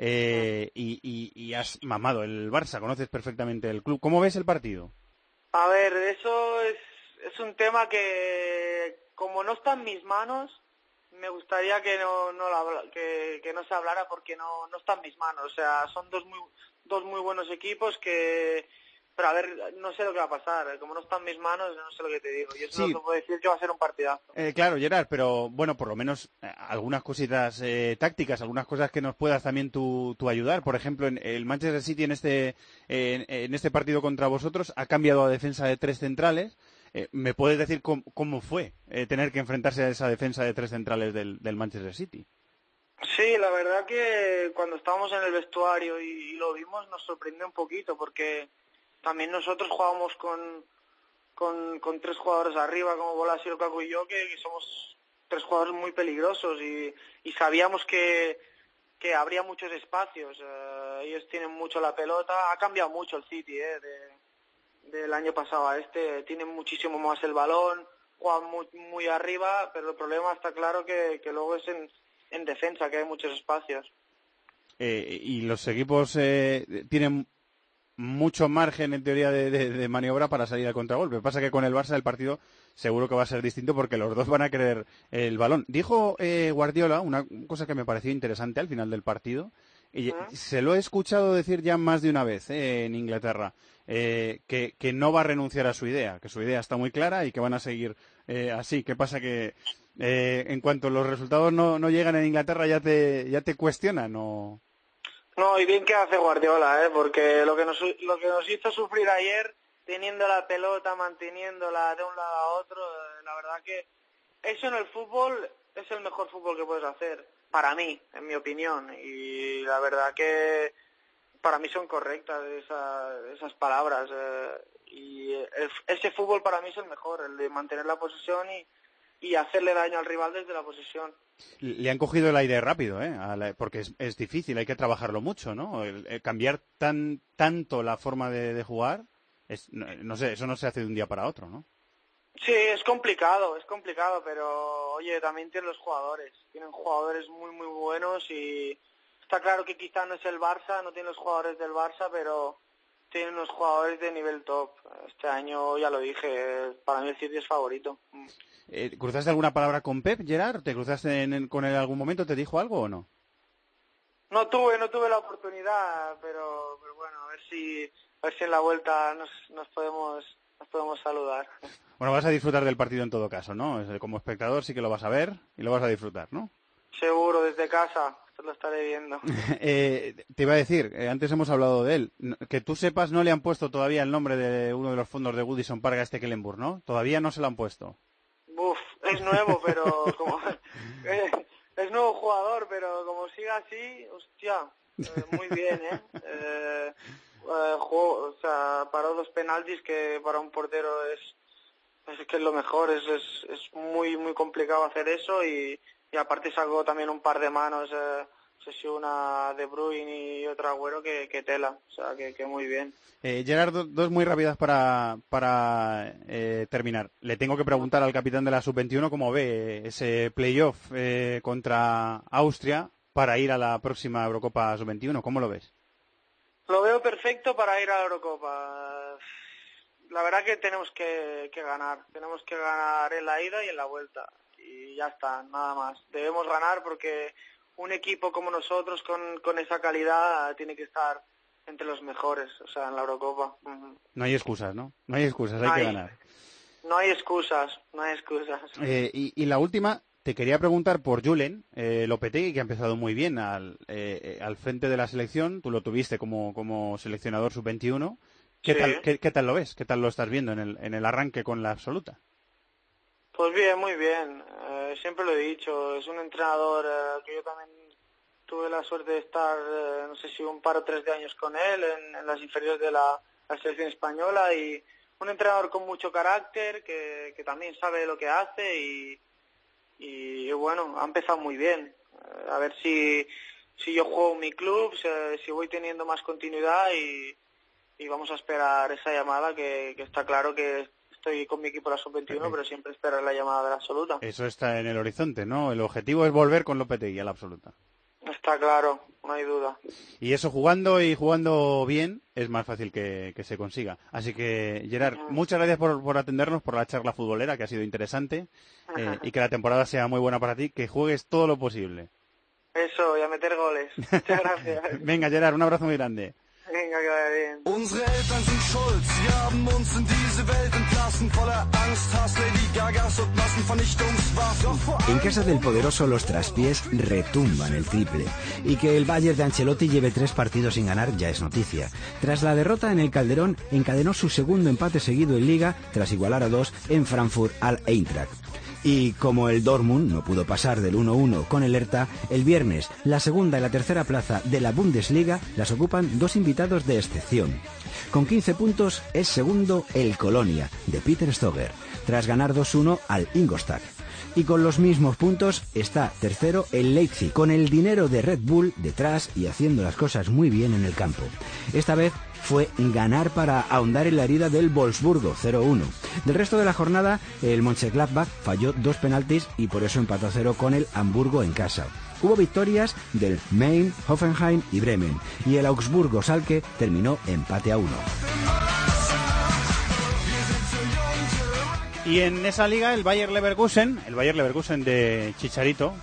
y has mamado el Barça, conoces perfectamente el club. ¿Cómo ves el partido? A ver, eso es un tema que, como no está en mis manos, me gustaría que no se hablara porque no está en mis manos. O sea, son dos muy buenos equipos pero a ver, no sé lo que va a pasar. Como no está en mis manos, no sé lo que te digo. Y eso no te puedo decir que va a ser un partidazo. Claro, Gerard, pero bueno, por lo menos algunas cositas tácticas, algunas cosas que nos puedas también tú ayudar. Por ejemplo, en el Manchester City en este partido contra vosotros ha cambiado a defensa de 3 centrales. ¿Me puedes decir cómo fue tener que enfrentarse a esa defensa de 3 centrales del Manchester City? Sí, la verdad que cuando estábamos en el vestuario y lo vimos nos sorprendió un poquito porque también nosotros jugábamos con 3 jugadores arriba como Bolasie, Lukaku y yo, que somos 3 jugadores muy peligrosos y sabíamos que habría muchos espacios. Ellos tienen mucho la pelota. Ha cambiado mucho el City del año pasado a este. Tienen muchísimo más el balón, juegan muy arriba, pero el problema está claro que luego es en defensa, que hay muchos espacios. Y los equipos tienen mucho margen en teoría de maniobra para salir al contragolpe. Lo que pasa es que con el Barça el partido seguro que va a ser distinto porque los dos van a querer el balón. Dijo Guardiola una cosa que me pareció interesante al final del partido, y se lo he escuchado decir ya más de una vez en Inglaterra, que no va a renunciar a su idea, que su idea está muy clara y que van a seguir así. ¿Qué pasa? Que en cuanto los resultados no llegan en Inglaterra ya te cuestionan, ¿o? No, y bien que hace Guardiola, porque lo que nos hizo sufrir ayer, teniendo la pelota, manteniéndola de un lado a otro, la verdad que eso en el fútbol es el mejor fútbol que puedes hacer, para mí, en mi opinión, y la verdad que para mí son correctas esas palabras, y ese fútbol para mí es el mejor, el de mantener la posesión y hacerle daño al rival desde la posesión. Le han cogido el aire rápido, porque es difícil, hay que trabajarlo mucho, ¿no? El cambiar tanto la forma de jugar, no sé, eso no se hace de un día para otro, ¿no? Sí, es complicado, pero oye, también tienen jugadores muy muy buenos y está claro que quizá no es el Barça, no tiene los jugadores del Barça, pero tienen unos jugadores de nivel top. Este año, ya lo dije, para mí el City es favorito. ¿Cruzaste alguna palabra con Pep, Gerard? ¿Te cruzaste con él en algún momento? ¿Te dijo algo o no? No tuve la oportunidad, pero bueno, a ver si en la vuelta nos podemos saludar. Bueno, vas a disfrutar del partido en todo caso, ¿no? Como espectador sí que lo vas a ver y lo vas a disfrutar, ¿no? Seguro, desde casa, lo estaré viendo. Te iba a decir, antes hemos hablado de él, que tú sepas no le han puesto todavía el nombre de uno de los fondos de Goodison Park a este Kellenburg, ¿no? Todavía no se lo han puesto. Es nuevo, pero es nuevo jugador, pero como siga así, hostia, muy bien, jugó, o sea, paró 2 penaltis que para un portero es que es lo mejor, es muy muy complicado hacer eso y aparte sacó también un par de manos, no sé si una de Bruyne y otra Agüero que tela, o sea que muy bien. Gerard, 2 muy rápidas para terminar. Le tengo que preguntar al capitán de la Sub-21 cómo ve ese playoff contra Austria, para ir a la próxima Eurocopa Sub-21? ¿Cómo lo ves? Lo veo perfecto para ir a la Eurocopa. La verdad que tenemos que ganar. Tenemos que ganar en la ida y en la vuelta. Y ya está, nada más. Debemos ganar porque un equipo como nosotros, con esa calidad, tiene que estar entre los mejores, o sea, en la Eurocopa. No hay excusas, ¿no? No hay excusas, hay que ganar. No hay excusas. Y la última, te quería preguntar por Julen Lopetegui, que ha empezado muy bien al frente de la selección. Tú lo tuviste como seleccionador sub-21. ¿Qué tal lo ves? ¿Qué tal lo estás viendo en el arranque con la absoluta? Pues bien, muy bien. Siempre lo he dicho, es un entrenador que yo también tuve la suerte de estar, no sé si un par o 3 de años con él en las inferiores de la selección española, y un entrenador con mucho carácter, que también sabe lo que hace y bueno, ha empezado muy bien. A ver si yo juego en mi club, si voy teniendo más continuidad y vamos a esperar esa llamada, que está claro que estoy con mi equipo en la sub-21, pero siempre esperar la llamada de la absoluta. Eso está en el horizonte, ¿no? El objetivo es volver con Lopetegui a la absoluta. Está claro, no hay duda. Y eso jugando bien es más fácil que se consiga. Así que, Gerard, muchas gracias por atendernos, por la charla futbolera, que ha sido interesante, y que la temporada sea muy buena para ti, que juegues todo lo posible. Eso, y a meter goles. Muchas gracias. Venga, Gerard, un abrazo muy grande. Venga, que vaya bien. Unsere Eltern sind schuld, sie haben uns in diese Welt entlassen, voller Angst, Hass, Lady Gagas und Massenvernichtungswaffen. En casa del poderoso los traspiés retumban el triple, y que el Bayern de Ancelotti lleve 3 partidos sin ganar ya es noticia. Tras la derrota en el Calderón, encadenó su segundo empate seguido en Liga, tras igualar a 2 en Frankfurt al Eintracht. Y como el Dortmund no pudo pasar del 1-1 con el Hertha, el viernes la segunda y la tercera plaza de la Bundesliga las ocupan 2 invitados de excepción. Con 15 puntos es segundo el Colonia, de Peter Stoger, tras ganar 2-1 al Ingolstadt. Y con los mismos puntos está tercero el Leipzig, con el dinero de Red Bull detrás y haciendo las cosas muy bien en el campo. Esta vez fue ganar para ahondar en la herida del Wolfsburgo, 0-1. Del resto de la jornada, el Mönchengladbach falló 2 penaltis y por eso empató a 0 con el Hamburgo en casa. Hubo victorias del Main, Hoffenheim y Bremen, y el Augsburgo-Schalke terminó empate a 1. Y en esa liga el Bayer Leverkusen de Chicharito,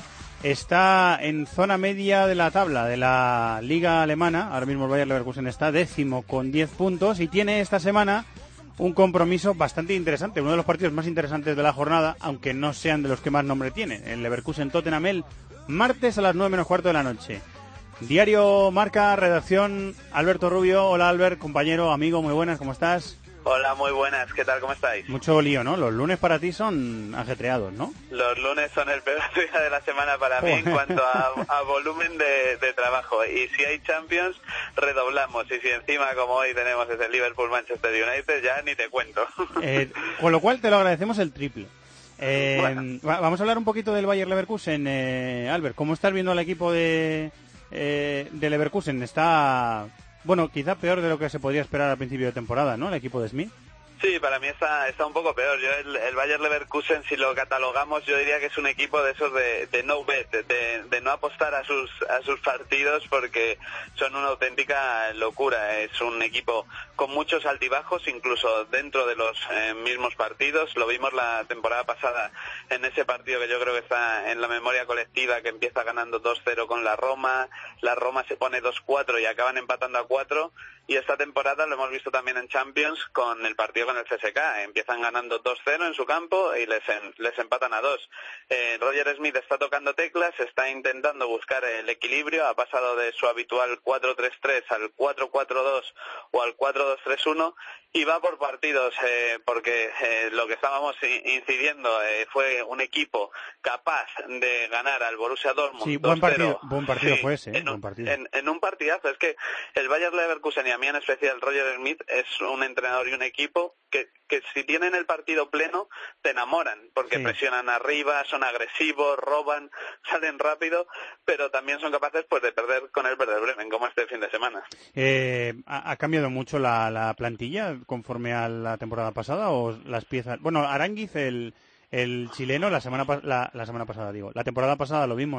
está en zona media de la tabla de la liga alemana. Ahora mismo el Bayer Leverkusen está 10º con 10 puntos y tiene esta semana un compromiso bastante interesante, uno de los partidos más interesantes de la jornada, aunque no sean de los que más nombre tienen. El Leverkusen-Tottenham el martes a las 9 menos cuarto de la noche. Diario Marca, redacción, Alberto Rubio. Hola Albert, compañero, amigo, muy buenas, ¿cómo estás? Hola, muy buenas, ¿qué tal? ¿Cómo estáis? Mucho lío, ¿no? Los lunes para ti son ajetreados, ¿no? Los lunes son el peor día de la semana para mí en cuanto a volumen de trabajo. Y si hay Champions, redoblamos. Y si encima, como hoy tenemos ese Liverpool-Manchester United, ya ni te cuento. Con lo cual te lo agradecemos el triple. Bueno. Vamos a hablar un poquito del Bayer Leverkusen. Albert, ¿cómo estás viendo al equipo de Leverkusen? Está... Bueno, quizá peor de lo que se podría esperar al principio de temporada, ¿no? El equipo de Smith. Sí, para mí está un poco peor. Yo el Bayer Leverkusen, si lo catalogamos, yo diría que es un equipo de esos de no bet, de no apostar a sus partidos, porque son una auténtica locura. Es un equipo con muchos altibajos, incluso dentro de los mismos partidos. Lo vimos la temporada pasada en ese partido que yo creo que está en la memoria colectiva, que empieza ganando 2-0 con la Roma se pone 2-4 y acaban empatando a 4. Y esta temporada lo hemos visto también en Champions con el partido con el CSK. Empiezan ganando 2-0 en su campo y les empatan a 2. Roger Smith está tocando teclas, está intentando buscar el equilibrio. Ha pasado de su habitual 4-3-3 al 4-4-2 o al 4-2-3-1 y va por partidos, porque lo que estábamos incidiendo fue un equipo capaz de ganar al Borussia Dortmund. Sí, 2-0. buen partido Sí, fue ese. En un partidazo. Es que el Bayer Leverkusen, y a mí en especial Roger Smith, es un entrenador y un equipo que si tienen el partido pleno te enamoran, porque presionan arriba, son agresivos, roban, salen rápido, pero también son capaces pues de perder con el Werder Bremen, como este fin de semana. ¿Ha cambiado mucho la plantilla conforme a la temporada pasada o las piezas? Bueno, Aránguiz, el chileno, la temporada pasada lo vimos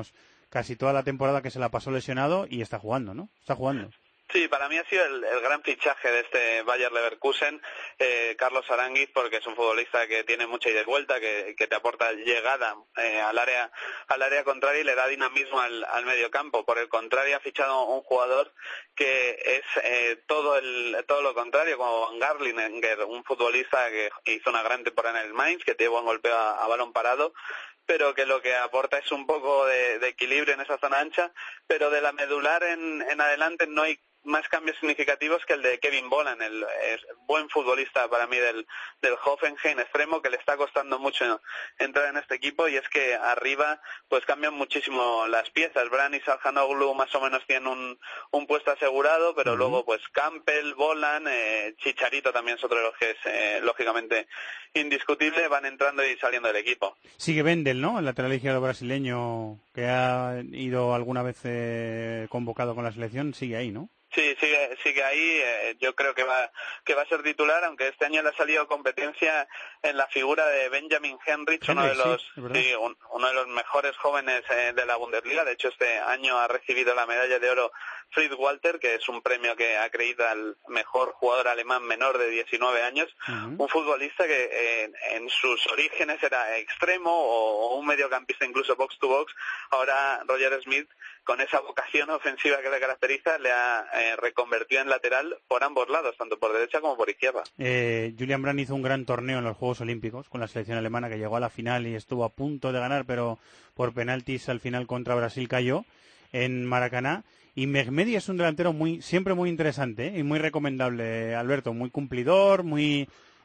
casi toda la temporada que se la pasó lesionado y está jugando, ¿no? Está jugando. Sí, para mí ha sido el gran fichaje de este Bayer Leverkusen, Carlos Aránguiz, porque es un futbolista que tiene mucha ida y vuelta, que te aporta llegada al área contraria y le da dinamismo al medio campo. Por el contrario, ha fichado un jugador que es todo lo contrario, como Van Garlinger, un futbolista que hizo una gran temporada en el Mainz, que tiene buen golpeo a balón parado, pero que lo que aporta es un poco de equilibrio en esa zona ancha, pero de la medular en adelante no hay más cambios significativos que el de Kevin Bolan, el buen futbolista para mí del Hoffenheim extremo, que le está costando mucho entrar en este equipo, y es que arriba pues cambian muchísimo las piezas. Brandt y Çalhanoğlu más o menos tienen un puesto asegurado, pero luego pues Campbell, Bolan, Chicharito también es otro de los que es lógicamente indiscutible, van entrando y saliendo del equipo. Sigue Wendel, ¿no? El lateral izquierdo brasileño que ha ido alguna vez convocado con la selección, sigue ahí, ¿no? Sí, sigue ahí. Yo creo que va a ser titular, aunque este año le ha salido competencia en la figura de Benjamin Henrich, uno de los mejores jóvenes de la Bundesliga. De hecho, este año ha recibido la medalla de oro Fritz Walter, que es un premio que acredita al mejor jugador alemán menor de 19 años. Un futbolista que en sus orígenes era extremo o un mediocampista incluso box to box. Ahora Roger Smith, con esa vocación ofensiva que le caracteriza, le ha reconvertido en lateral por ambos lados, tanto por derecha como por izquierda. Julian Brandt hizo un gran torneo en los Juegos Olímpicos con la selección alemana, que llegó a la final y estuvo a punto de ganar, pero por penaltis al final contra Brasil cayó en Maracaná. Y Mehmedi es un delantero siempre muy interesante, y muy recomendable, Alberto, muy cumplidor, muy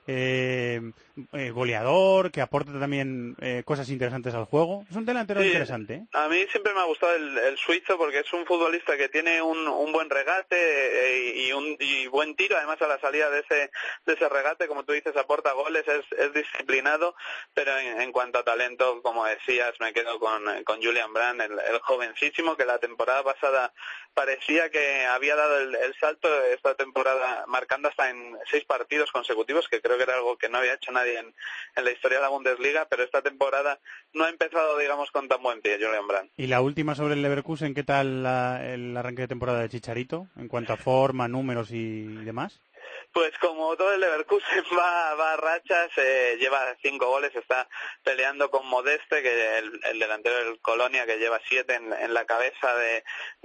goleador, que aporta también cosas interesantes al juego. Es un delantero interesante, ¿eh? A mí siempre me ha gustado el suizo, porque es un futbolista que tiene un buen regate y buen tiro. Además, a la salida de ese regate, como tú dices, aporta goles, es disciplinado, pero en cuanto a talento, como decías, me quedo con Julian Brandt, el jovencísimo, que la temporada pasada parecía que había dado el salto, esta temporada marcando hasta en 6 partidos consecutivos, que creo que era algo que no había hecho nadie en la historia de la Bundesliga, pero esta temporada no ha empezado, digamos, con tan buen pie Julian Brandt. Y la última sobre el Leverkusen, ¿qué tal el arranque de temporada de Chicharito en cuanto a forma, números y demás? Pues como todo el Leverkusen va a rachas, lleva 5 goles, está peleando con Modeste, que el delantero del Colonia, que lleva 7 en la cabeza de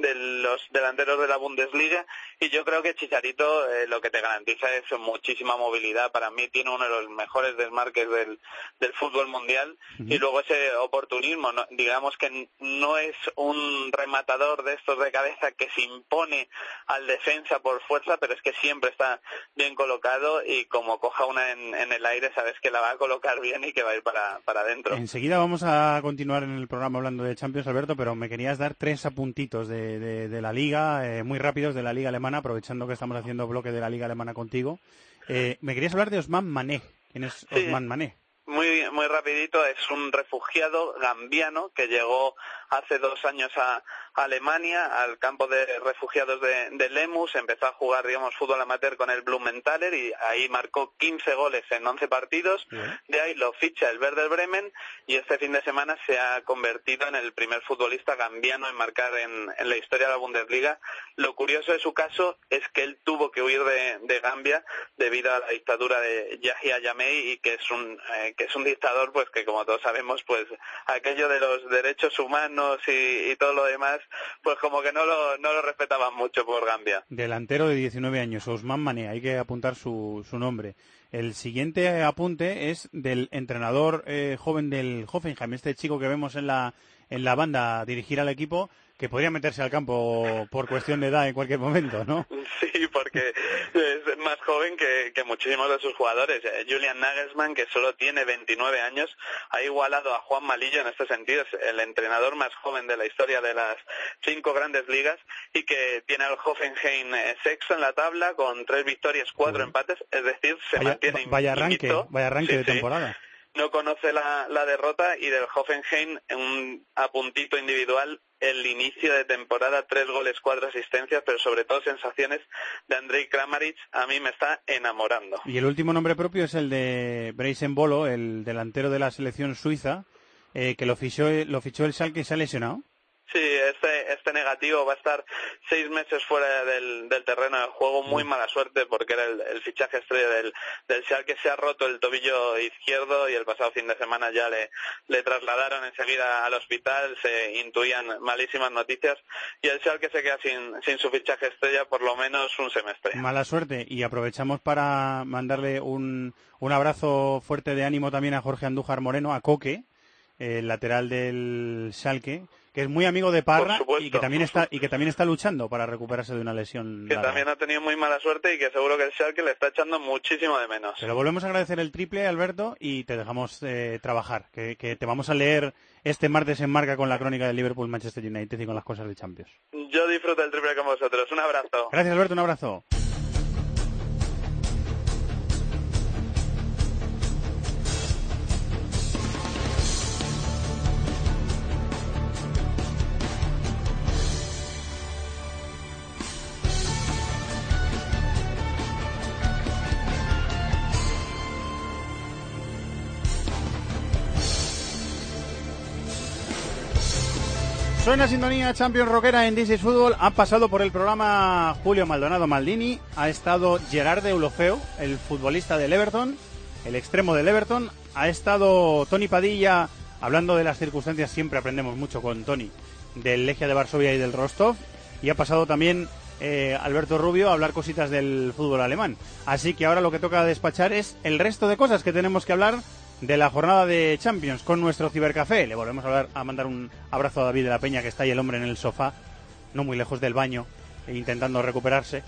los delanteros de la Bundesliga, y yo creo que Chicharito lo que te garantiza es muchísima movilidad. Para mí tiene uno de los mejores desmarques del fútbol mundial, y luego ese oportunismo, ¿no? Digamos que no es un rematador de estos de cabeza que se impone al defensa por fuerza, pero es que siempre está bien colocado, y como coja una en el aire sabes que la va a colocar bien y que va a ir para adentro. Enseguida vamos a continuar en el programa hablando de Champions, Alberto, pero me querías dar 3 apuntitos de la Liga, muy rápidos, de la Liga Alemana, aprovechando que estamos haciendo bloque de la Liga Alemana contigo. Me querías hablar de Osman Mané. ¿Quién es Osman Mané? Muy rapidito, es un refugiado gambiano que llegó hace 2 años a Alemania, al campo de refugiados de Lemus, empezó a jugar, digamos, fútbol amateur con el Blumenthaler, y ahí marcó 15 goles en 11 partidos. De ahí lo ficha el Werder Bremen, y este fin de semana se ha convertido en el primer futbolista gambiano en marcar en la historia de la Bundesliga. Lo curioso de su caso es que él tuvo que huir de Gambia debido a la dictadura de Yahya Jammeh, y que es un dictador, pues que como todos sabemos, pues aquello de los derechos humanos y todo lo demás, pues como que no lo respetaban mucho por Gambia. Delantero de 19 años, Osman Mané, hay que apuntar su nombre. El siguiente apunte es del entrenador joven del Hoffenheim, este chico que vemos en la banda dirigir al equipo, que podría meterse al campo por cuestión de edad en cualquier momento, ¿no? Sí, porque es más joven que muchísimos de sus jugadores. Julian Nagelsmann, que solo tiene 29 años, ha igualado a Juan Malillo en este sentido. Es el entrenador más joven de la historia de las 5 grandes ligas, y que tiene al Hoffenheim sexto en la tabla con 3 victorias, 4 empates, es decir, mantiene vaya arranque de temporada. No conoce la derrota, y del Hoffenheim, un apuntito individual, el inicio de temporada, 3 goles, 4 asistencias, pero sobre todo sensaciones de Andrej Kramaric, a mí me está enamorando. Y el último nombre propio es el de Bryson Bolo, el delantero de la selección suiza, que lo fichó el Schalke, y se ha lesionado. Sí, este negativo va a estar 6 meses fuera del terreno de juego, muy mala suerte porque era el fichaje estrella del Schalke. Se ha roto el tobillo izquierdo y el pasado fin de semana ya le trasladaron enseguida al hospital, se intuían malísimas noticias y el Schalke se queda sin su fichaje estrella por lo menos un semestre. Mala suerte, y aprovechamos para mandarle un abrazo fuerte de ánimo también a Jorge Andújar Moreno, a Coque, el lateral del Schalke, que es muy amigo de Parra y que también está luchando para recuperarse de una lesión que larga. También ha tenido muy mala suerte y que seguro que el Schalke le está echando muchísimo de menos. Pero volvemos a agradecer el triple, Alberto, y te dejamos trabajar, que te vamos a leer este martes en Marca con la crónica del Liverpool-Manchester United y con las cosas de Champions. Yo disfruto el triple con vosotros. Un abrazo. Gracias, Alberto, un abrazo. Suena sintonía Champions Rockera en This is Fútbol. Ha pasado por el programa Julio Maldonado Maldini, ha estado Gerard Deulofeu, el futbolista del Everton, el extremo del Everton, ha estado Tony Padilla, hablando de las circunstancias, siempre aprendemos mucho con Tony, del Legia de Varsovia y del Rostov, y ha pasado también Alberto Rubio a hablar cositas del fútbol alemán. Así que ahora lo que toca despachar es el resto de cosas que tenemos que hablar de la jornada de Champions con nuestro cibercafé. Le volvemos a mandar un abrazo a David de la Peña, que está ahí el hombre en el sofá, no muy lejos del baño, intentando recuperarse.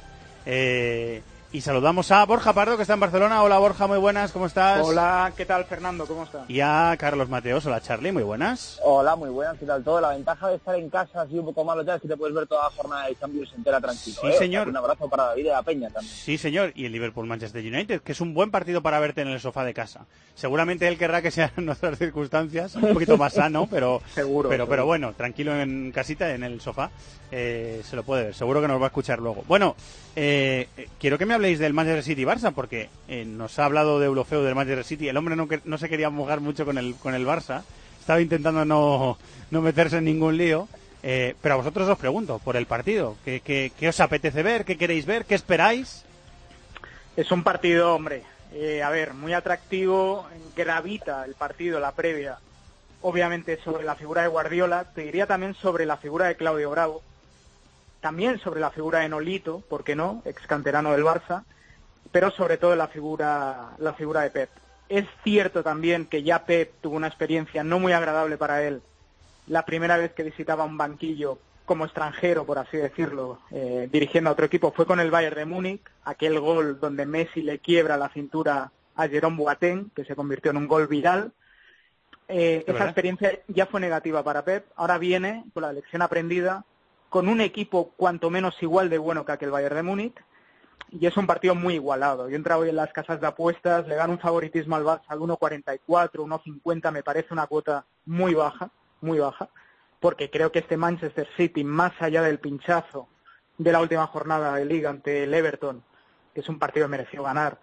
Y saludamos a Borja Pardo, que está en Barcelona. Hola, Borja, muy buenas, ¿cómo estás? Hola, ¿qué tal, Fernando? ¿Cómo estás? Y a Carlos Mateos. Hola, Charlie, muy buenas. Hola, muy buenas, ¿qué tal todo? La ventaja de estar en casa así un poco malo ya es que te puedes ver toda la jornada de Champions entera tranquilo. Sí, señor. Un abrazo para David de la Peña también. Sí, señor. Y el Liverpool-Manchester United, que es un buen partido para verte en el sofá de casa. Seguramente él querrá que sean en otras circunstancias, un poquito más sano, pero seguro. Pero bueno, tranquilo en casita, en el sofá, se lo puede ver. Seguro que nos va a escuchar luego. Bueno, quiero que me habléis del Manchester City-Barça, porque nos ha hablado de Deulofeu del Manchester City. El hombre no se quería mojar mucho con el Barça. Estaba intentando no meterse en ningún lío. Pero a vosotros os pregunto, por el partido, ¿qué os apetece ver? ¿Qué queréis ver? ¿Qué esperáis? Es un partido, hombre, muy atractivo. Gravita el partido, la previa, obviamente sobre la figura de Guardiola. Te diría también sobre la figura de Claudio Bravo. También sobre la figura de Nolito, ¿por qué no? Ex canterano del Barça. Pero sobre todo la figura de Pep. Es cierto también que ya Pep tuvo una experiencia no muy agradable para él la primera vez que visitaba un banquillo como extranjero, por así decirlo, dirigiendo a otro equipo, fue con el Bayern de Múnich, aquel gol donde Messi le quiebra la cintura a Jerome Boateng, que se convirtió en un gol viral. Esa experiencia ya fue negativa para Pep. Ahora viene con la lección aprendida, con un equipo cuanto menos igual de bueno que aquel Bayern de Múnich, y es un partido muy igualado. Yo he entrado hoy en las casas de apuestas, le dan un favoritismo al Barça al 1.44, 1.50, me parece una cuota muy baja, porque creo que este Manchester City, más allá del pinchazo de la última jornada de Liga ante el Everton, que es un partido que mereció ganar,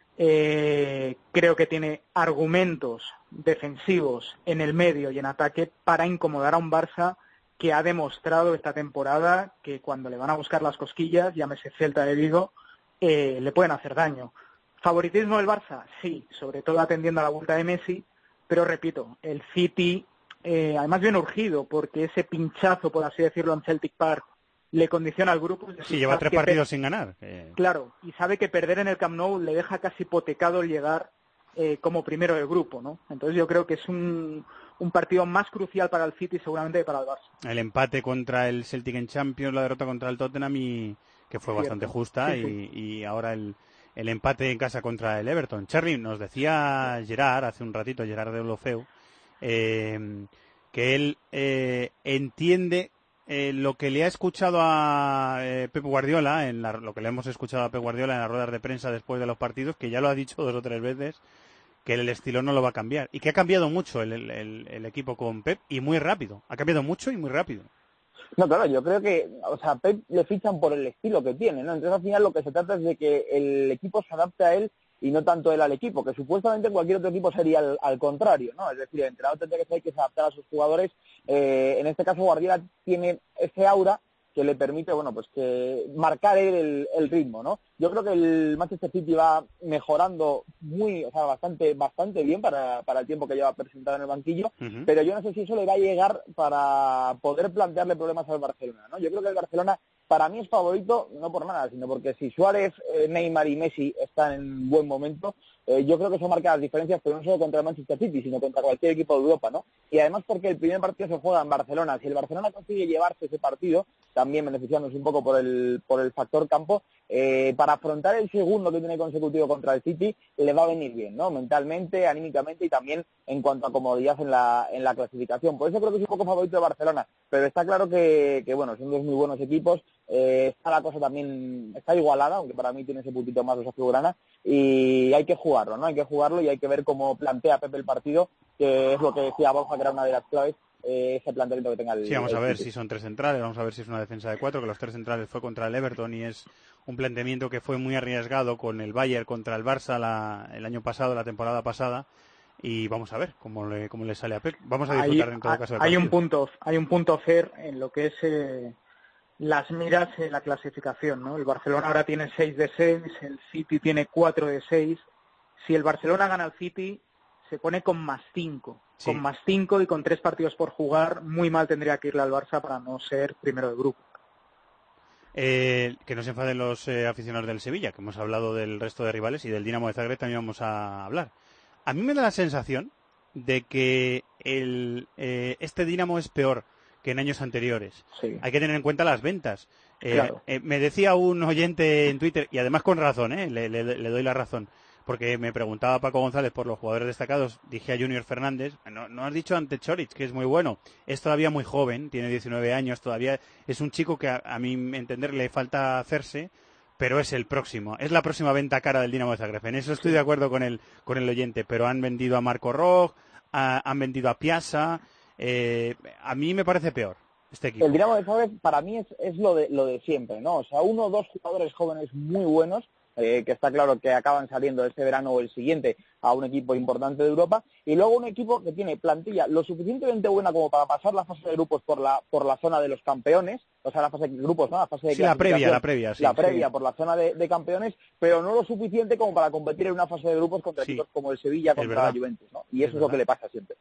creo que tiene argumentos defensivos en el medio y en ataque para incomodar a un Barça que ha demostrado esta temporada que cuando le van a buscar las cosquillas, llámese Celta de Vigo, le pueden hacer daño. ¿Favoritismo del Barça? Sí, sobre todo atendiendo a la vuelta de Messi, pero repito, el City además viene urgido porque ese pinchazo, por así decirlo, en Celtic Park le condiciona al grupo. Sí, lleva 3 partidos sin ganar. Claro, y sabe que perder en el Camp Nou le deja casi hipotecado el llegar como primero del grupo, ¿no? Entonces yo creo que es un partido más crucial para el City seguramente que para el Barça. El empate contra el Celtic en Champions, la derrota contra el Tottenham, que fue bastante justa, sí. Y ahora el empate en casa contra el Everton. Charly, nos decía Gerard hace un ratito, Gerard Deulofeu, que él entiende lo que le ha escuchado a Pep Guardiola, lo que le hemos escuchado a Pep Guardiola en las ruedas de prensa después de los partidos, que ya lo ha dicho 2 o 3 veces, que el estilo no lo va a cambiar. Y que ha cambiado mucho el equipo con Pep, y muy rápido. Ha cambiado mucho y muy rápido. No, claro, yo creo que, Pep le fichan por el estilo que tiene, ¿no? Entonces al final lo que se trata es de que el equipo se adapte a él y no tanto él al equipo, que supuestamente en cualquier otro equipo sería al contrario, ¿no? Es decir, el entrenador tendría que adaptar a sus jugadores. En este caso Guardiola tiene ese aura que le permite, bueno, pues que marcar el ritmo, ¿no? Yo creo que el Manchester City va mejorando bastante bien para el tiempo que lleva presentado en el banquillo, pero yo no sé si eso le va a llegar para poder plantearle problemas al Barcelona, ¿no? Yo creo que el Barcelona para mí es favorito, no por nada, sino porque si Suárez, Neymar y Messi están en buen momento, yo creo que eso marca las diferencias, pero no solo contra el Manchester City, sino contra cualquier equipo de Europa, ¿no? Y además porque el primer partido se juega en Barcelona. Si el Barcelona consigue llevarse ese partido, también beneficiándose un poco por el factor campo, para afrontar el segundo que tiene consecutivo contra el City, le va a venir bien, ¿no? Mentalmente, anímicamente y también en cuanto a comodidad en la clasificación. Por eso creo que es un poco favorito de Barcelona, pero está claro que bueno, son dos muy buenos equipos. Está la cosa también, está igualada, aunque para mí tiene ese puntito más los azulgrana, y hay que jugarlo, ¿no? Hay que jugarlo y hay que ver cómo plantea Pepe el partido, que es lo que decía Borja, que era una de las claves, ese planteamiento que tenga el... Sí, vamos a ver City. si son 3 centrales, vamos a ver si es una defensa de 4, que los 3 centrales fue contra el Everton y es un planteamiento que fue muy arriesgado con el Bayern contra el Barça el año pasado, la temporada pasada, y vamos a ver cómo le sale a Pep. Vamos a disfrutar en todo caso del partido. Hay un punto Fer en lo que es las miras en la clasificación, ¿no? El Barcelona ahora tiene 6 de 6, el City tiene 4 de 6. Si el Barcelona gana al City, se pone con más 5. Sí. Con más 5 y con 3 partidos por jugar, muy mal tendría que irle al Barça para no ser primero de grupo. Que no se enfaden los aficionados del Sevilla, que hemos hablado del resto de rivales, y del Dinamo de Zagreb también vamos a hablar. A mí me da la sensación de que este Dinamo es peor que en años anteriores. Sí. Hay que tener en cuenta las ventas. Claro. Me decía un oyente en Twitter, y además con razón, le doy la razón, porque me preguntaba Paco González por los jugadores destacados. Dije a Junior Fernández, no has dicho ante Choric, que es muy bueno, es todavía muy joven, tiene 19 años, todavía es un chico que a mi entender le falta hacerse, pero es el próximo, es la próxima venta cara del Dinamo de Zagreb. En eso estoy de acuerdo con el oyente, pero han vendido a Marco Roj, han vendido a Piazza. A mí me parece peor este equipo. El Dinamo de Zagreb para mí es lo de siempre, ¿no? O sea, 1 o 2 jugadores jóvenes muy buenos, que está claro que acaban saliendo este verano o el siguiente a un equipo importante de Europa, y luego un equipo que tiene plantilla lo suficientemente buena como para pasar la fase de grupos por la zona de los campeones, o sea, la fase de grupos, ¿no? La fase de clasificación, la previa por la zona de campeones, pero no lo suficiente como para competir en una fase de grupos contra equipos como el Sevilla, contra la Juventus, ¿no? Y eso es lo que le pasa siempre.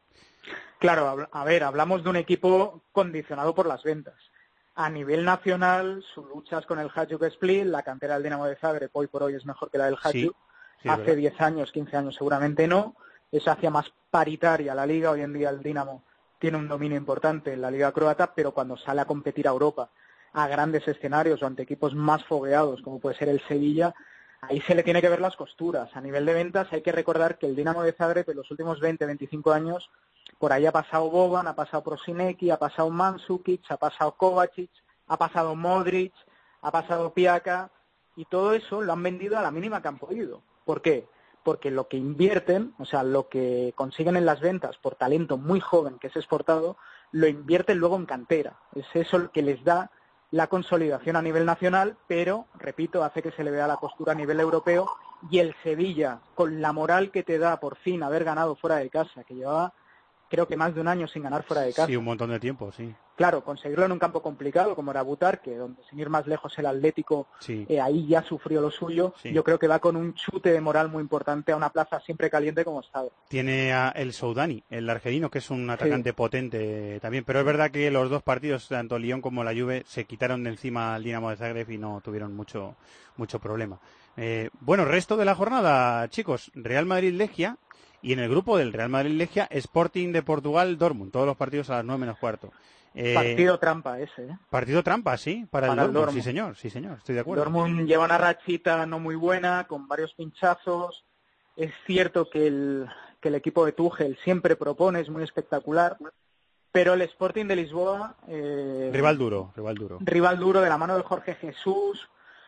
Claro, a ver, hablamos de un equipo condicionado por las ventas. A nivel nacional, sus luchas con el Hajduk Split, la cantera del Dinamo de Zagreb hoy por hoy es mejor que la del Hajduk. Hace 10 años, 15 años seguramente no. Eso hacía más paritaria la liga. Hoy en día el Dinamo tiene un dominio importante en la liga croata, pero cuando sale a competir a Europa, a grandes escenarios o ante equipos más fogueados, como puede ser el Sevilla, ahí se le tiene que ver las costuras. A nivel de ventas hay que recordar que el Dinamo de Zagreb en los últimos 20-25 años, por ahí ha pasado Boban, ha pasado Prosinecki, ha pasado Mandzukic, ha pasado Kovacic, ha pasado Modric, ha pasado Piaca, y todo eso lo han vendido a la mínima que han podido. ¿Por qué? Porque lo que invierten, o sea, lo que consiguen en las ventas por talento muy joven que es exportado, lo invierten luego en cantera. Es eso lo que les da la consolidación a nivel nacional, pero, repito, hace que se le vea la costura a nivel europeo, y el Sevilla, con la moral que te da por fin haber ganado fuera de casa, que llevaba creo que más de un año sin ganar fuera de casa. Sí, un montón de tiempo, sí. Claro, conseguirlo en un campo complicado como era Butarque, donde sin ir más lejos el Atlético, ahí ya sufrió lo suyo. Sí. Yo creo que va con un chute de moral muy importante a una plaza siempre caliente como está. Tiene a el Soudani, el argelino, que es un atacante potente también, pero es verdad que los dos partidos, tanto Lyon como la Juve, se quitaron de encima al Dinamo de Zagreb y no tuvieron mucho problema. Bueno, resto de la jornada, chicos, Real Madrid-Legia. Y en el grupo del Real Madrid-Legia, Sporting de Portugal-Dortmund. Todos los partidos a las 9 menos cuarto. Partido trampa ese, ¿eh? Partido trampa, sí, para el Dortmund. Sí, señor, estoy de acuerdo. Dortmund lleva una rachita no muy buena, con varios pinchazos. Es cierto que el equipo de Tuchel siempre propone, es muy espectacular. Pero el Sporting de Lisboa... Rival duro. Rival duro de la mano de Jorge Jesús.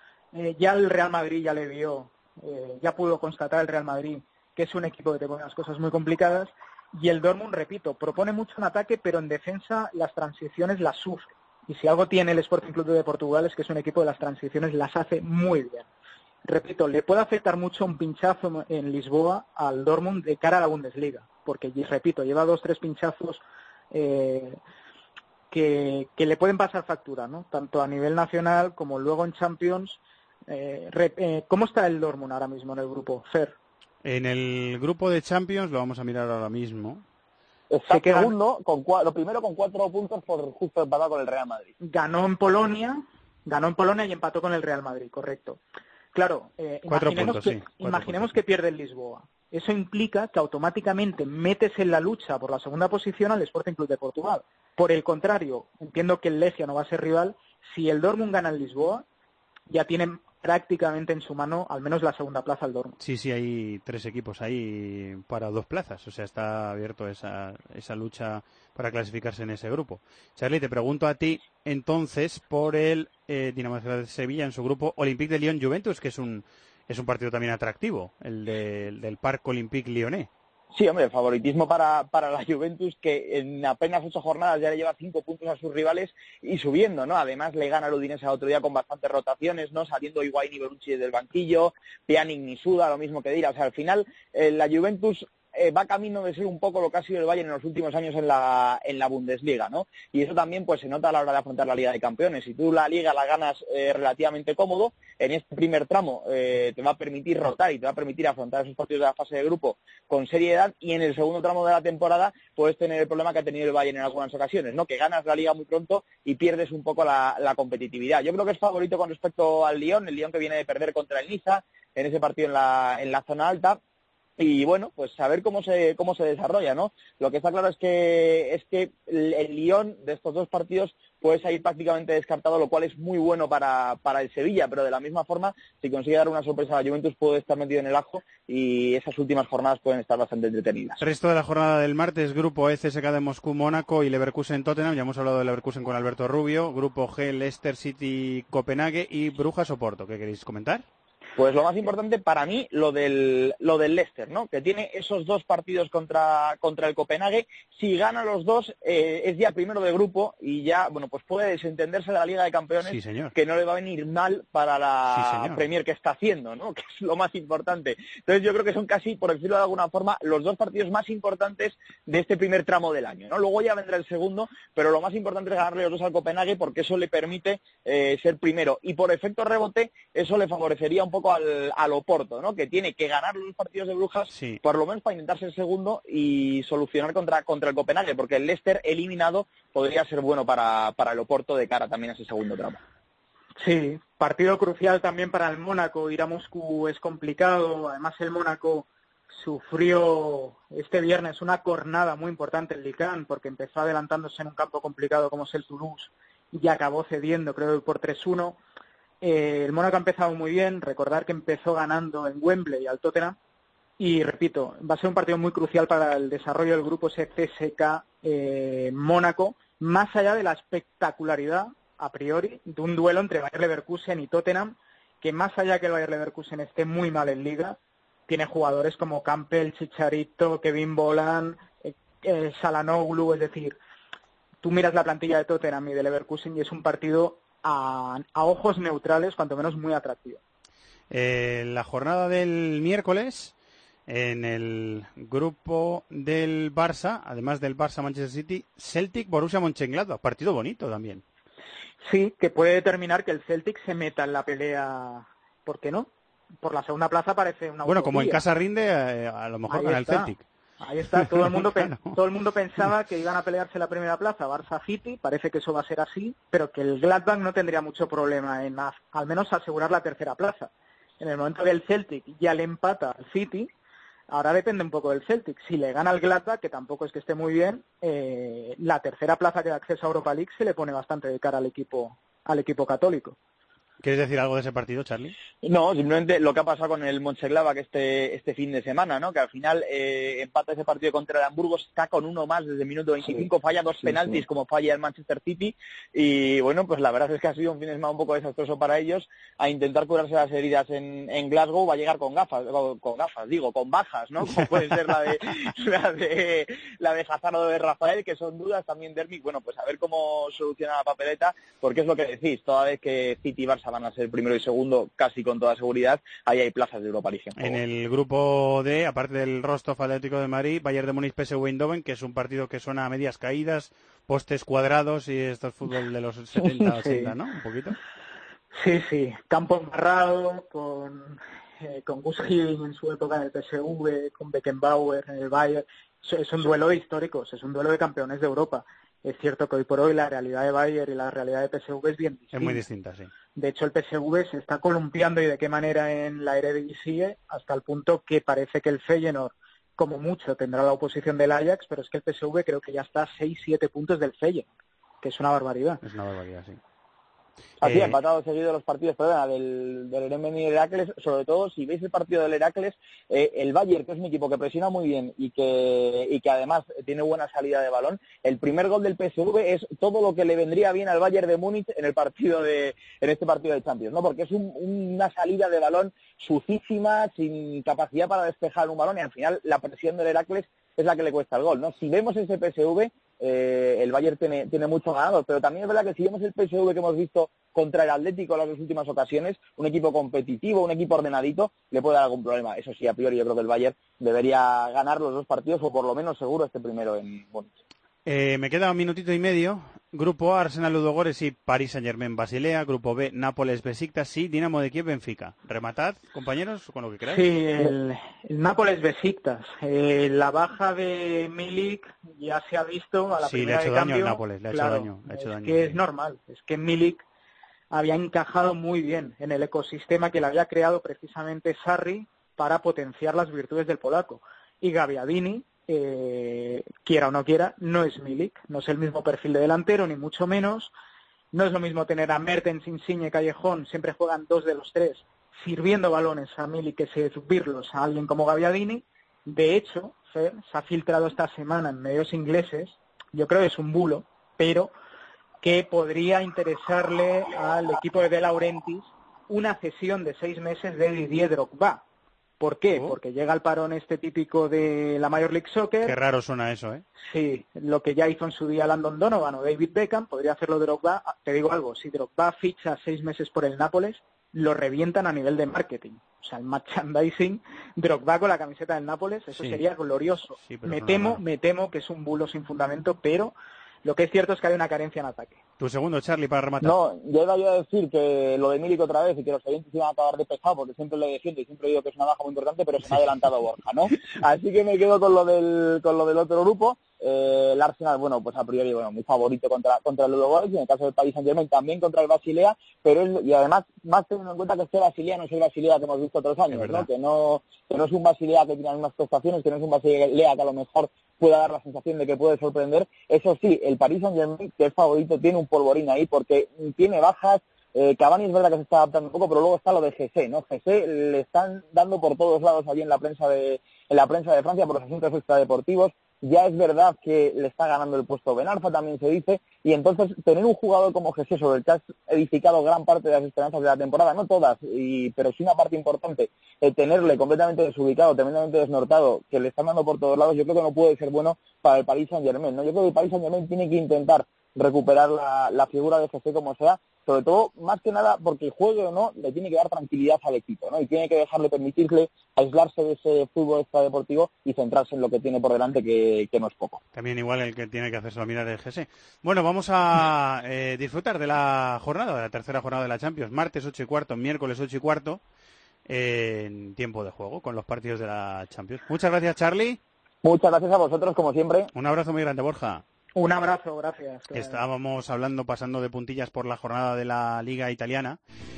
Ya el Real Madrid ya le vio, ya pudo constatar el Real Madrid que es un equipo que te pone las cosas muy complicadas, y el Dortmund, repito, propone mucho en ataque, pero en defensa las transiciones las sufre. Y si algo tiene el Sporting Club de Portugal es que es un equipo de las transiciones las hace muy bien. repito, le puede afectar mucho un pinchazo en Lisboa al Dortmund de cara a la Bundesliga, porque, repito, lleva 2-3 pinchazos que le pueden pasar factura, ¿no? Tanto a nivel nacional como luego en Champions. ¿Cómo está el Dortmund ahora mismo en el grupo, Fer? En el grupo de Champions, lo vamos a mirar ahora mismo. Está segundo, lo primero con 4 puntos por justo empatado con el Real Madrid. Ganó en Polonia y empató con el Real Madrid, correcto. Claro, imaginemos que pierde el Lisboa. Eso implica que automáticamente metes en la lucha por la segunda posición al Sporting Club de Portugal. Por el contrario, entiendo que el Legia no va a ser rival. Si el Dortmund gana el Lisboa, ya tienen prácticamente en su mano al menos la segunda plaza al Dortmund. Sí, hay 3 equipos ahí para 2 plazas, o sea, está abierto esa lucha para clasificarse en ese grupo. Charlie, te pregunto a ti entonces por el Dinamo de Sevilla en su grupo Olympique de Lyon-Juventus, que es un partido también atractivo, el del Parc Olympique Lyonnais. Sí, hombre, el favoritismo para la Juventus, que en apenas 8 jornadas ya le lleva 5 puntos a sus rivales y subiendo, ¿no? Además le gana al Udinese el otro día con bastantes rotaciones, ¿no? Saliendo Higuaín y Bonucci del banquillo, Pjanic ni suda, lo mismo que Dira. O sea, al final la Juventus va camino de ser un poco lo que ha sido el Bayern en los últimos años en la Bundesliga, ¿no? Y eso también pues se nota a la hora de afrontar la Liga de Campeones. Si tú la Liga la ganas relativamente cómodo, en este primer tramo te va a permitir rotar y te va a permitir afrontar esos partidos de la fase de grupo con seriedad, y en el segundo tramo de la temporada puedes tener el problema que ha tenido el Bayern en algunas ocasiones, ¿no? Que ganas la Liga muy pronto y pierdes un poco la competitividad. Yo creo que es favorito con respecto al Lyon, el Lyon que viene de perder contra el Niza en ese partido en la zona alta. Y bueno, pues a ver cómo se desarrolla, ¿no? Lo que está claro es que el Lyon de estos 2 partidos puede salir prácticamente descartado, lo cual es muy bueno para el Sevilla, pero de la misma forma, si consigue dar una sorpresa a la Juventus, puede estar metido en el ajo y esas últimas jornadas pueden estar bastante entretenidas. Resto de la jornada del martes, grupo E, CSKA de Moscú, Mónaco y Leverkusen-Tottenham. Ya hemos hablado de Leverkusen con Alberto Rubio. Grupo G, Leicester City, Copenhague y Brujas-Oporto. ¿Qué queréis comentar? Pues lo más importante para mí, lo del Leicester, ¿no? Que tiene esos 2 partidos contra el Copenhague. Si gana los 2, es ya primero de grupo y ya, bueno, pues puede desentenderse de la Liga de Campeones, sí, señor, que no le va a venir mal para la Premier que está haciendo, ¿no? Que es lo más importante. Entonces yo creo que son casi, por decirlo de alguna forma, los 2 partidos más importantes de este primer tramo del año, ¿no? Luego ya vendrá el segundo, pero lo más importante es ganarle los 2 al Copenhague, porque eso le permite ser primero. Y por efecto rebote, eso le favorecería un poco al Oporto, ¿no? Que tiene que ganar los partidos de Brujas, sí, por lo menos para intentar ser segundo y solucionar contra el Copenhague, porque el Leicester eliminado podría ser bueno para el Oporto de cara también a ese segundo tramo. Sí, partido crucial también para el Mónaco. Ir a Moscú es complicado. Además el Mónaco sufrió este viernes una cornada muy importante en Ligue 1, porque empezó adelantándose en un campo complicado como es el Toulouse y acabó cediendo, creo, por 3-1. El Mónaco ha empezado muy bien. Recordar que empezó ganando en Wembley al Tottenham. Y repito, va a ser un partido muy crucial para el desarrollo del grupo CSKA Mónaco, más allá de la espectacularidad, a priori, de un duelo entre Bayer Leverkusen y Tottenham, que más allá que el Bayer Leverkusen esté muy mal en Liga, tiene jugadores como Campbell, Chicharito, Kevin Bolan, Çalhanoğlu. Es decir, tú miras la plantilla de Tottenham y de Leverkusen y es un partido a ojos neutrales, cuanto menos muy atractivo. La jornada del miércoles, en el grupo del Barça, además del Barça-Manchester City, Celtic, Borussia Mönchengladbach, partido bonito también. Sí, que puede determinar que el Celtic se meta en la pelea, ¿por qué no? Por la segunda plaza parece una Bueno, utopía. Como en casa rinde, a lo mejor gana el Celtic. Ahí está, todo el mundo Claro. todo el mundo pensaba que iban a pelearse la primera plaza Barça-City, parece que eso va a ser así, pero que el Gladbach no tendría mucho problema en al menos asegurar la tercera plaza. En el momento que el Celtic ya le empata al City, ahora depende un poco del Celtic. Si le gana al Gladbach, que tampoco es que esté muy bien, la tercera plaza que da acceso a Europa League se le pone bastante de cara al equipo católico. ¿Quieres decir algo de ese partido, Charlie? No, simplemente lo que ha pasado con el Mönchengladbach este fin de semana, ¿no? Que al final empata ese partido contra el Hamburgo, está con uno más desde el minuto 25, falla 2 penaltis como falla el Manchester City y bueno, pues la verdad es que ha sido un fin de semana un poco desastroso para ellos. A intentar curarse las heridas en Glasgow va a llegar con bajas, ¿no? Como puede ser la de Hazard o de Rafael, que son dudas, también Dermic. Bueno, pues a ver cómo soluciona la papeleta, porque es lo que decís, toda vez que City y Barça van a ser primero y segundo casi con toda seguridad, ahí hay plazas de Europa League. En el grupo D, aparte del Rostov Atlético de Madrid, Bayern de Múnich PSV Eindhoven, que es un partido que suena a medias caídas, postes cuadrados y esto es fútbol de los 70, 80, ¿no? Un poquito. Sí, campo embarrado, con Gus Hiddink en su época en el PSV, con Beckenbauer en el Bayern. Es un duelo de históricos, es un duelo de campeones de Europa. Es cierto que hoy por hoy la realidad de Bayern y la realidad de PSV es bien distinta. Es muy distinta, sí. De hecho, el PSV se está columpiando, y de qué manera, en la Eredivisie, hasta el punto que parece que el Feyenoord, como mucho, tendrá la oposición del Ajax, pero es que el PSV creo que ya está a 6-7 puntos del Feyenoord, que es una barbaridad. Es una barbaridad, sí. Así, empatados seguidos los partidos, del Bremen y el Heracles. Sobre todo, si veis el partido del Heracles, el Bayern, que es un equipo que presiona muy bien y que además tiene buena salida de balón, el primer gol del PSV es todo lo que le vendría bien al Bayern de Múnich en este partido de Champions, ¿no? Porque es una salida de balón sucísima, sin capacidad para despejar un balón, y al final la presión del Heracles es la que le cuesta el gol, ¿no? Si vemos ese PSV, el Bayern tiene mucho ganado, pero también es verdad que si vemos el PSV que hemos visto contra el Atlético en las dos últimas ocasiones, un equipo competitivo, un equipo ordenadito, le puede dar algún problema. Eso sí, a priori yo creo que el Bayern debería ganar los dos partidos, o por lo menos seguro este primero en Múnich. Me queda un minutito y medio. Grupo A, Arsenal Ludogorets y Paris Saint-Germain Basilea. Grupo B, Nápoles Besiktas y Dinamo de Kiev Benfica. Rematad, compañeros, con lo que queráis. Sí, el Nápoles Besiktas. La baja de Milik ya se ha visto a la primera de cambio. Sí, le ha hecho daño al Nápoles, le ha hecho daño. Es que es normal, es que Milik había encajado muy bien en el ecosistema que le había creado precisamente Sarri para potenciar las virtudes del polaco. Y Gabbiadini, quiera o no quiera, no es Milik, no es el mismo perfil de delantero, ni mucho menos. No es lo mismo tener a Mertens, Insigne, Callejón, siempre juegan dos de los tres, sirviendo balones a Milik, que se subirlos a alguien como Gabbiadini. De hecho, Fer, se ha filtrado esta semana en medios ingleses, yo creo que es un bulo, pero que podría interesarle al equipo de De Laurentiis una cesión de 6 meses de Didier Drogba. ¿Por qué? Porque llega el parón típico de la Major League Soccer. Qué raro suena eso, ¿eh? Sí, lo que ya hizo en su día Landon Donovan o David Beckham, podría hacerlo Drogba. Te digo algo, si Drogba ficha 6 meses por el Nápoles, lo revientan a nivel de marketing. O sea, el merchandising, Drogba con la camiseta del Nápoles, eso sería glorioso. Sí, me temo que es un bulo sin fundamento, pero lo que es cierto es que hay una carencia en ataque. Tu segundo, Charlie, para rematar. No, yo iba a decir que lo de Milik otra vez, y que los oyentes iban a acabar de pesado, porque siempre lo defiendo y siempre digo que es una baja muy importante, pero se me ha adelantado Borja, ¿no? Así que me quedo con lo del otro grupo. El Arsenal, bueno, pues a priori, muy favorito contra el Ludogorets, y en el caso del Paris Saint-Germain también contra el Basilea, y además, más teniendo en cuenta que este Basilea no es el Basilea que hemos visto otros años, ¿no? Que no es un Basilea que tiene las mismas prestaciones, que no es un Basilea que a lo mejor pueda dar la sensación de que puede sorprender. Eso sí, el Paris Saint-Germain, que es favorito, tiene un polvorín ahí, porque tiene bajas. Cavani es verdad que se está adaptando un poco, pero luego está lo de Gessé, ¿no? Gessé le están dando por todos lados allí en la prensa de Francia por los asuntos extradeportivos. Ya es verdad que le está ganando el puesto Ben Arfa, también se dice, y entonces tener un jugador como Gessé, sobre el que has edificado gran parte de las esperanzas de la temporada, no todas, pero sí una parte importante, tenerle completamente desubicado, tremendamente desnortado, que le están dando por todos lados, yo creo que no puede ser bueno para el Paris Saint-Germain, ¿no? Yo creo que el Paris Saint-Germain tiene que intentar recuperar la figura de Gessé como sea, sobre todo, más que nada, porque el juego o no le tiene que dar tranquilidad al equipo, ¿no? Y tiene que permitirle aislarse de ese fútbol extradeportivo y centrarse en lo que tiene por delante, que no es poco. También igual el que tiene que hacerse la mirar el Gessé. Bueno, vamos a disfrutar de la tercera jornada de la Champions, martes 8:15, miércoles 8:15, en tiempo de juego, con los partidos de la Champions. Muchas gracias, Charlie. Muchas gracias a vosotros, como siempre. Un abrazo muy grande, Borja. Un abrazo, gracias. Estábamos pasando de puntillas por la jornada de la Liga Italiana.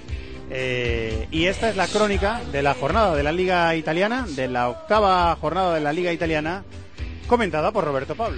Y esta es la crónica de la jornada de la Liga Italiana, de la octava jornada de la Liga Italiana, comentada por Roberto Pablo.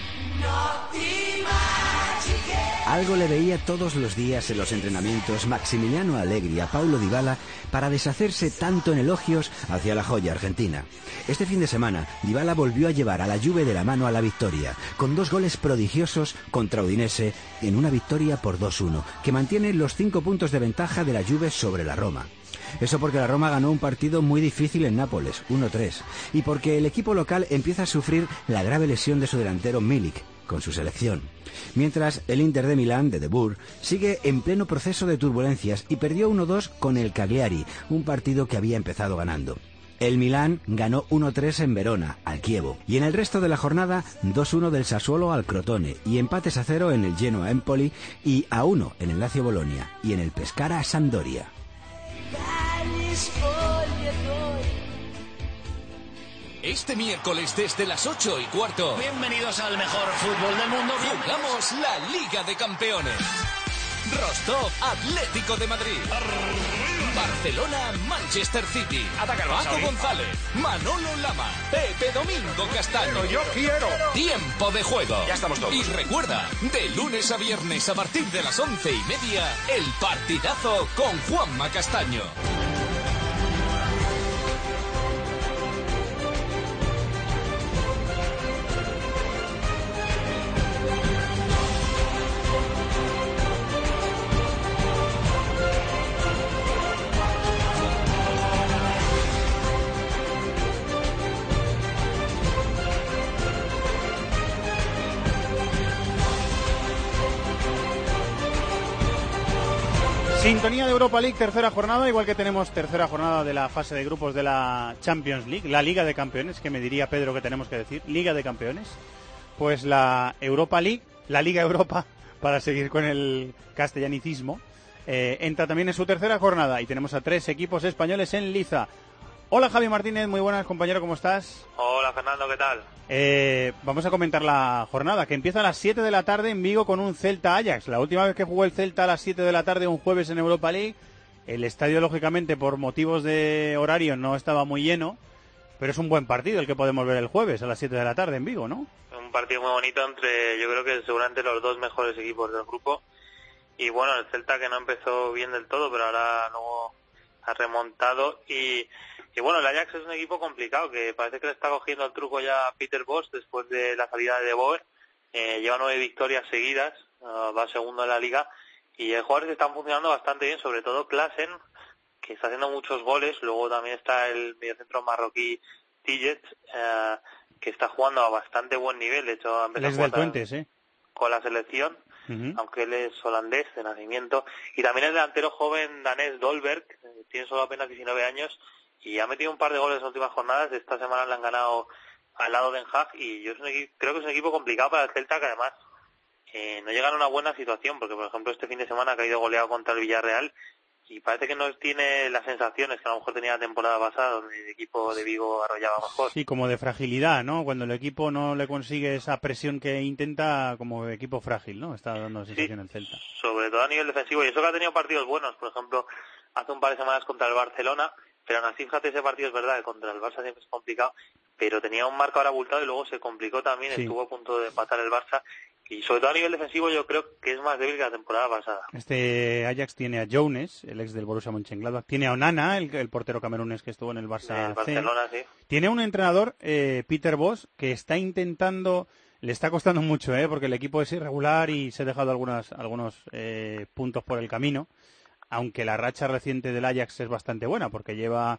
Algo le veía todos los días en los entrenamientos Maximiliano Allegri a Paulo Dybala para deshacerse tanto en elogios hacia la joya argentina. Este fin de semana, Dybala volvió a llevar a la Juve de la mano a la victoria, con 2 goles prodigiosos contra Udinese en una victoria por 2-1, que mantiene los 5 puntos de ventaja de la Juve sobre la Roma. Eso porque la Roma ganó un partido muy difícil en Nápoles, 1-3, y porque el equipo local empieza a sufrir la grave lesión de su delantero Milik, con su selección. Mientras el Inter de Milán, de Boer, sigue en pleno proceso de turbulencias y perdió 1-2 con el Cagliari, un partido que había empezado ganando. El Milán ganó 1-3 en Verona, al Chievo, y en el resto de la jornada 2-1 del Sassuolo al Crotone, y empates a 0 en el Genoa Empoli, y a 1 en el Lazio Bolonia, y en el Pescara Sampdoria. Este miércoles desde las 8:15. Bienvenidos al mejor fútbol del mundo. Jugamos la Liga de Campeones. Rostov, Atlético de Madrid. Barcelona, Manchester City. Ataca el Barça, Paco González, Manolo Lama, Pepe Domingo Castaño. Yo quiero. Tiempo de juego. Ya estamos todos. Y recuerda, de lunes a viernes a partir de las 11:30, el partidazo con Juanma Castaño. Sintonía de Europa League, tercera jornada, igual que tenemos tercera jornada de la fase de grupos de la Champions League, la Liga de Campeones, que me diría Pedro que tenemos que decir, Liga de Campeones, pues la Europa League, la Liga Europa, para seguir con el castellanicismo, entra también en su tercera jornada y tenemos a 3 equipos españoles en liza. Hola Javi Martínez, muy buenas compañero, ¿cómo estás? Hola Fernando, ¿qué tal? Vamos a comentar la jornada, que empieza a las 7 de la tarde en Vigo con un Celta-Ajax. La última vez que jugó el Celta a las 7 de la tarde un jueves en Europa League, el estadio lógicamente por motivos de horario no estaba muy lleno, pero es un buen partido el que podemos ver el jueves a las 7 de la tarde en Vigo, ¿no? Un partido muy bonito entre, yo creo que seguramente los dos mejores equipos del grupo. Y bueno, el Celta que no empezó bien del todo, pero ahora luego ha remontado. Y bueno, el Ajax es un equipo complicado, que parece que le está cogiendo el truco ya a Peter Bosz después de la salida de Boer. Lleva 9 victorias seguidas, va segundo en la liga, y hay jugadores que están funcionando bastante bien, sobre todo Klaassen, que está haciendo muchos goles. Luego también está el mediocentro marroquí Tillet, que está jugando a bastante buen nivel. De hecho, ha empezado a jugar con la selección, aunque él es holandés de nacimiento. Y también el delantero joven danés Dolberg, tiene solo apenas 19 años, y ha metido un par de goles en las últimas jornadas. Esta semana le han ganado al lado de Den Haag, y yo creo que es un equipo complicado para el Celta, que además no llega a una buena situación, porque por ejemplo este fin de semana ha caído goleado contra el Villarreal, y parece que no tiene las sensaciones que a lo mejor tenía la temporada pasada, donde el equipo de Vigo arrollaba mejor. Sí, como de fragilidad, ¿no? Cuando el equipo no le consigue esa presión que intenta, como equipo frágil, ¿no? Está dando sensación el Celta. Sobre todo a nivel defensivo, y eso que ha tenido partidos buenos, por ejemplo, hace un par de semanas contra el Barcelona, pero aún así, fíjate, ese partido es verdad que contra el Barça siempre es complicado, pero tenía un marcador abultado y luego se complicó también, estuvo a punto de empatar el Barça, y sobre todo a nivel defensivo yo creo que es más débil que la temporada pasada. Este Ajax tiene a Jones, el ex del Borussia Mönchengladbach, tiene a Onana, el portero camerunés que estuvo en el Barça el Barcelona, sí. Tiene un entrenador, Peter Bosz, que está intentando, le está costando mucho, porque el equipo es irregular y se ha dejado algunos puntos por el camino, aunque la racha reciente del Ajax es bastante buena, porque lleva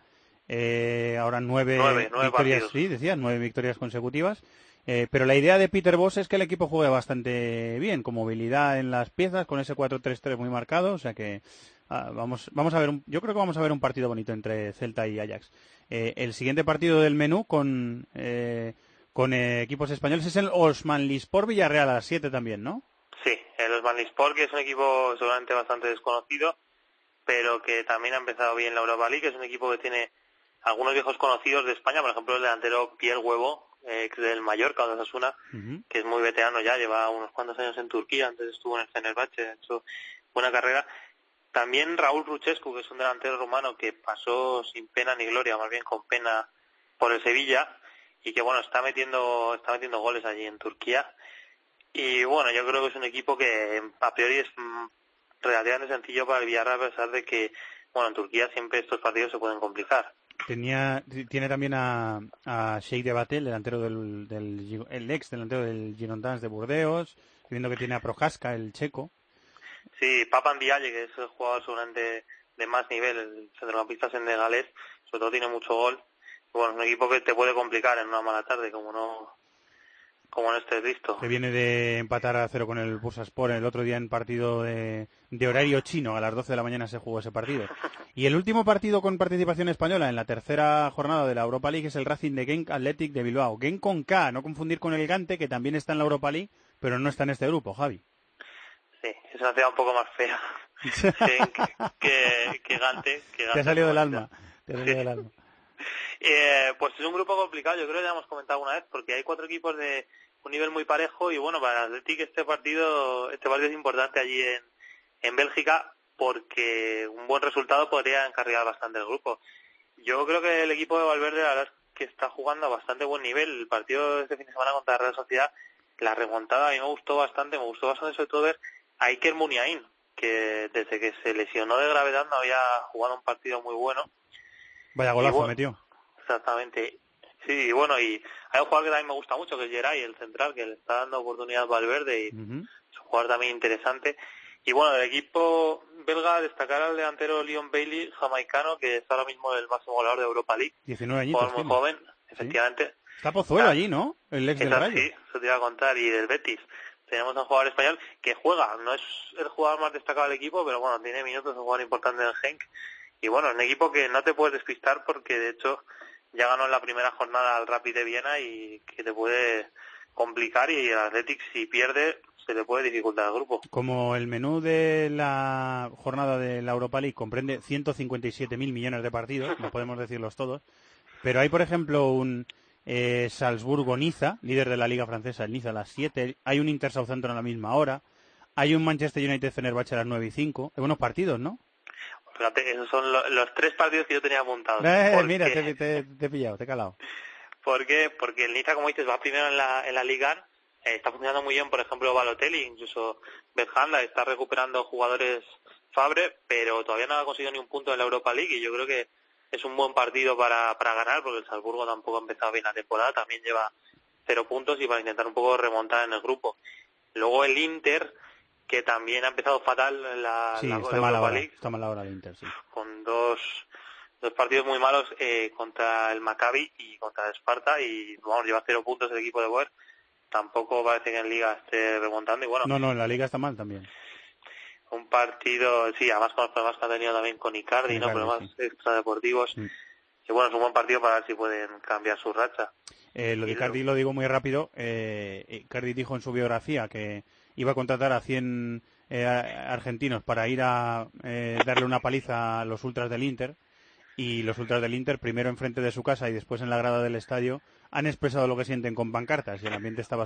ahora 9 victorias, partidos. Sí, decía, 9 victorias consecutivas. Pero la idea de Peter Bosz es que el equipo juegue bastante bien, con movilidad en las piezas, con ese 4-3-3 muy marcado, o sea que vamos a ver yo creo que vamos a ver un partido bonito entre Celta y Ajax. El siguiente partido del menú con equipos españoles es el Osmanlispor Villarreal a las 7 también, ¿no? Sí, el Osmanlispor, que es un equipo seguramente bastante desconocido, pero que también ha empezado bien la Europa League, es un equipo que tiene algunos viejos conocidos de España, por ejemplo el delantero Pierre Huevo, ex del Mallorca, de Osasuna, que es muy veterano ya, lleva unos cuantos años en Turquía, antes estuvo en el Fenerbahce, ha hecho buena carrera. También Raúl Ruchescu, que es un delantero rumano que pasó sin pena ni gloria, más bien con pena por el Sevilla, y que bueno, está metiendo goles allí en Turquía. Y bueno, yo creo que es un equipo que a priori es relativamente sencillo para el Villarreal, a pesar de que bueno, en Turquía siempre estos partidos se pueden complicar. Tiene también a Sheikh Debate, el delantero el ex delantero del Girondins de Burdeos, viendo que tiene a Prohaska, el checo. Sí, Papan Diaye, que es el jugador seguramente de más nivel, el centrocampista senegalés, sobre todo tiene mucho gol. Bueno, es un equipo que te puede complicar en una mala tarde, como como no estés listo. Que viene de empatar a 0 con el Bursaspor el otro día en partido de horario chino. A las 12 de la mañana se jugó ese partido. Y el último partido con participación española en la tercera jornada de la Europa League es el Racing de Genk Athletic de Bilbao. Genk con K, no confundir con el Gante, que también está en la Europa League, pero no está en este grupo, Javi. Sí, es una ciudad un poco más fea que Gante. Te ha salido del alma. Te ha salido del alma. Pues es un grupo complicado, yo creo que ya hemos comentado una vez, porque hay 4 equipos de un nivel muy parejo y bueno, para el Athletic este partido es importante allí en Bélgica, porque un buen resultado podría encarrilar bastante el grupo. Yo creo que el equipo de Valverde la verdad es que está jugando a bastante buen nivel. El partido de este fin de semana contra la Real Sociedad, la remontada a mí me gustó bastante sobre todo ver a Iker Muniain, que desde que se lesionó de gravedad no había jugado un partido muy bueno. Vaya golazo metió. Exactamente. Sí, y bueno, y hay un jugador que también me gusta mucho, que es Geray, el central, que le está dando oportunidad a Valverde, y es un jugador también interesante. Y bueno, del equipo belga, destacar al delantero Leon Bailey, jamaicano, que es ahora mismo el máximo goleador de Europa League. 19 añitos. Jugador muy joven, efectivamente. ¿Sí? Está Pozuelo allí, ¿no? El ex del Rayo. Sí, eso te iba a contar, y del Betis. Tenemos a un jugador español que juega, no es el jugador más destacado del equipo, pero bueno, tiene minutos, es un jugador importante en el Genk. Y bueno, es un equipo que no te puedes despistar porque de hecho ya ganó en la primera jornada al Rapid de Viena y que te puede complicar, y el Athletic si pierde se le puede dificultar al grupo. Como el menú de la jornada de la Europa League comprende 157.000 millones de partidos, no podemos decirlos todos, pero hay por ejemplo un Salzburgo-Niza, líder de la Liga Francesa, el Niza a las 7, hay un Inter-Southampton a la misma hora, hay un Manchester United-Fenerbahce a las 9:05, hay buenos partidos, ¿no? Fíjate, esos son los 3 partidos que yo tenía apuntados. Mira, te he pillado, te he calado. ¿Por qué? Porque el Niza, como dices, va primero en la Liga, está funcionando muy bien, por ejemplo, Balotelli, incluso Berganda está recuperando jugadores Fabre, pero todavía no ha conseguido ni un punto en la Europa League, y yo creo que es un buen partido para ganar, porque el Salzburgo tampoco ha empezado bien la temporada, también lleva 0 puntos, y para intentar un poco remontar en el grupo. Luego el Inter, que también ha empezado fatal en la Europa League. Está mal ahora el Inter, sí. Con dos partidos muy malos contra el Maccabi y contra el Sparta, y vamos, lleva 0 puntos el equipo de Boer. Tampoco parece que en Liga esté remontando, y bueno. No, en la Liga está mal también. Un partido, sí, además con los problemas que ha tenido también con Icardi, ¿no? Problemas extradeportivos. Y bueno, es un buen partido para ver si pueden cambiar su racha. Lo de Icardi lo digo muy rápido. Icardi dijo en su biografía que iba a contratar a 100 argentinos para ir a darle una paliza a los ultras del Inter, y los ultras del Inter, primero enfrente de su casa y después en la grada del estadio, han expresado lo que sienten con pancartas, y el ambiente está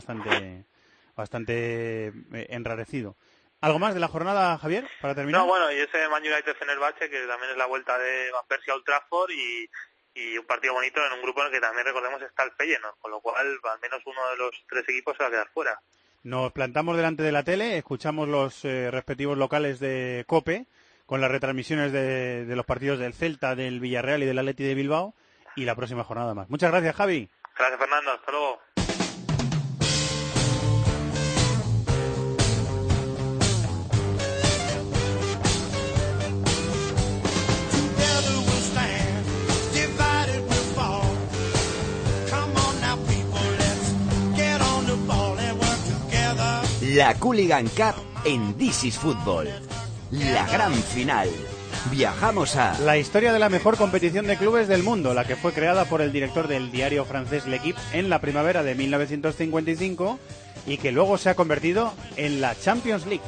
bastante enrarecido. ¿Algo más de la jornada, Javier, para terminar? No, bueno, y ese Man United-Fenerbahce, que también es la vuelta de Van Persie a Old Trafford, y un partido bonito en un grupo en el que también, recordemos, está el Feyenoord, con lo cual al menos uno de los 3 equipos se va a quedar fuera. Nos plantamos delante de la tele, escuchamos los respectivos locales de COPE, con las retransmisiones de los partidos del Celta, del Villarreal y del Athletic de Bilbao, y la próxima jornada más. Muchas gracias, Javi. Gracias, Fernando. Hasta luego. La Hooligan Cup en This is Football. La gran final. Viajamos a... La historia de la mejor competición de clubes del mundo, la que fue creada por el director del diario francés L'Équipe en la primavera de 1955 y que luego se ha convertido en la Champions League.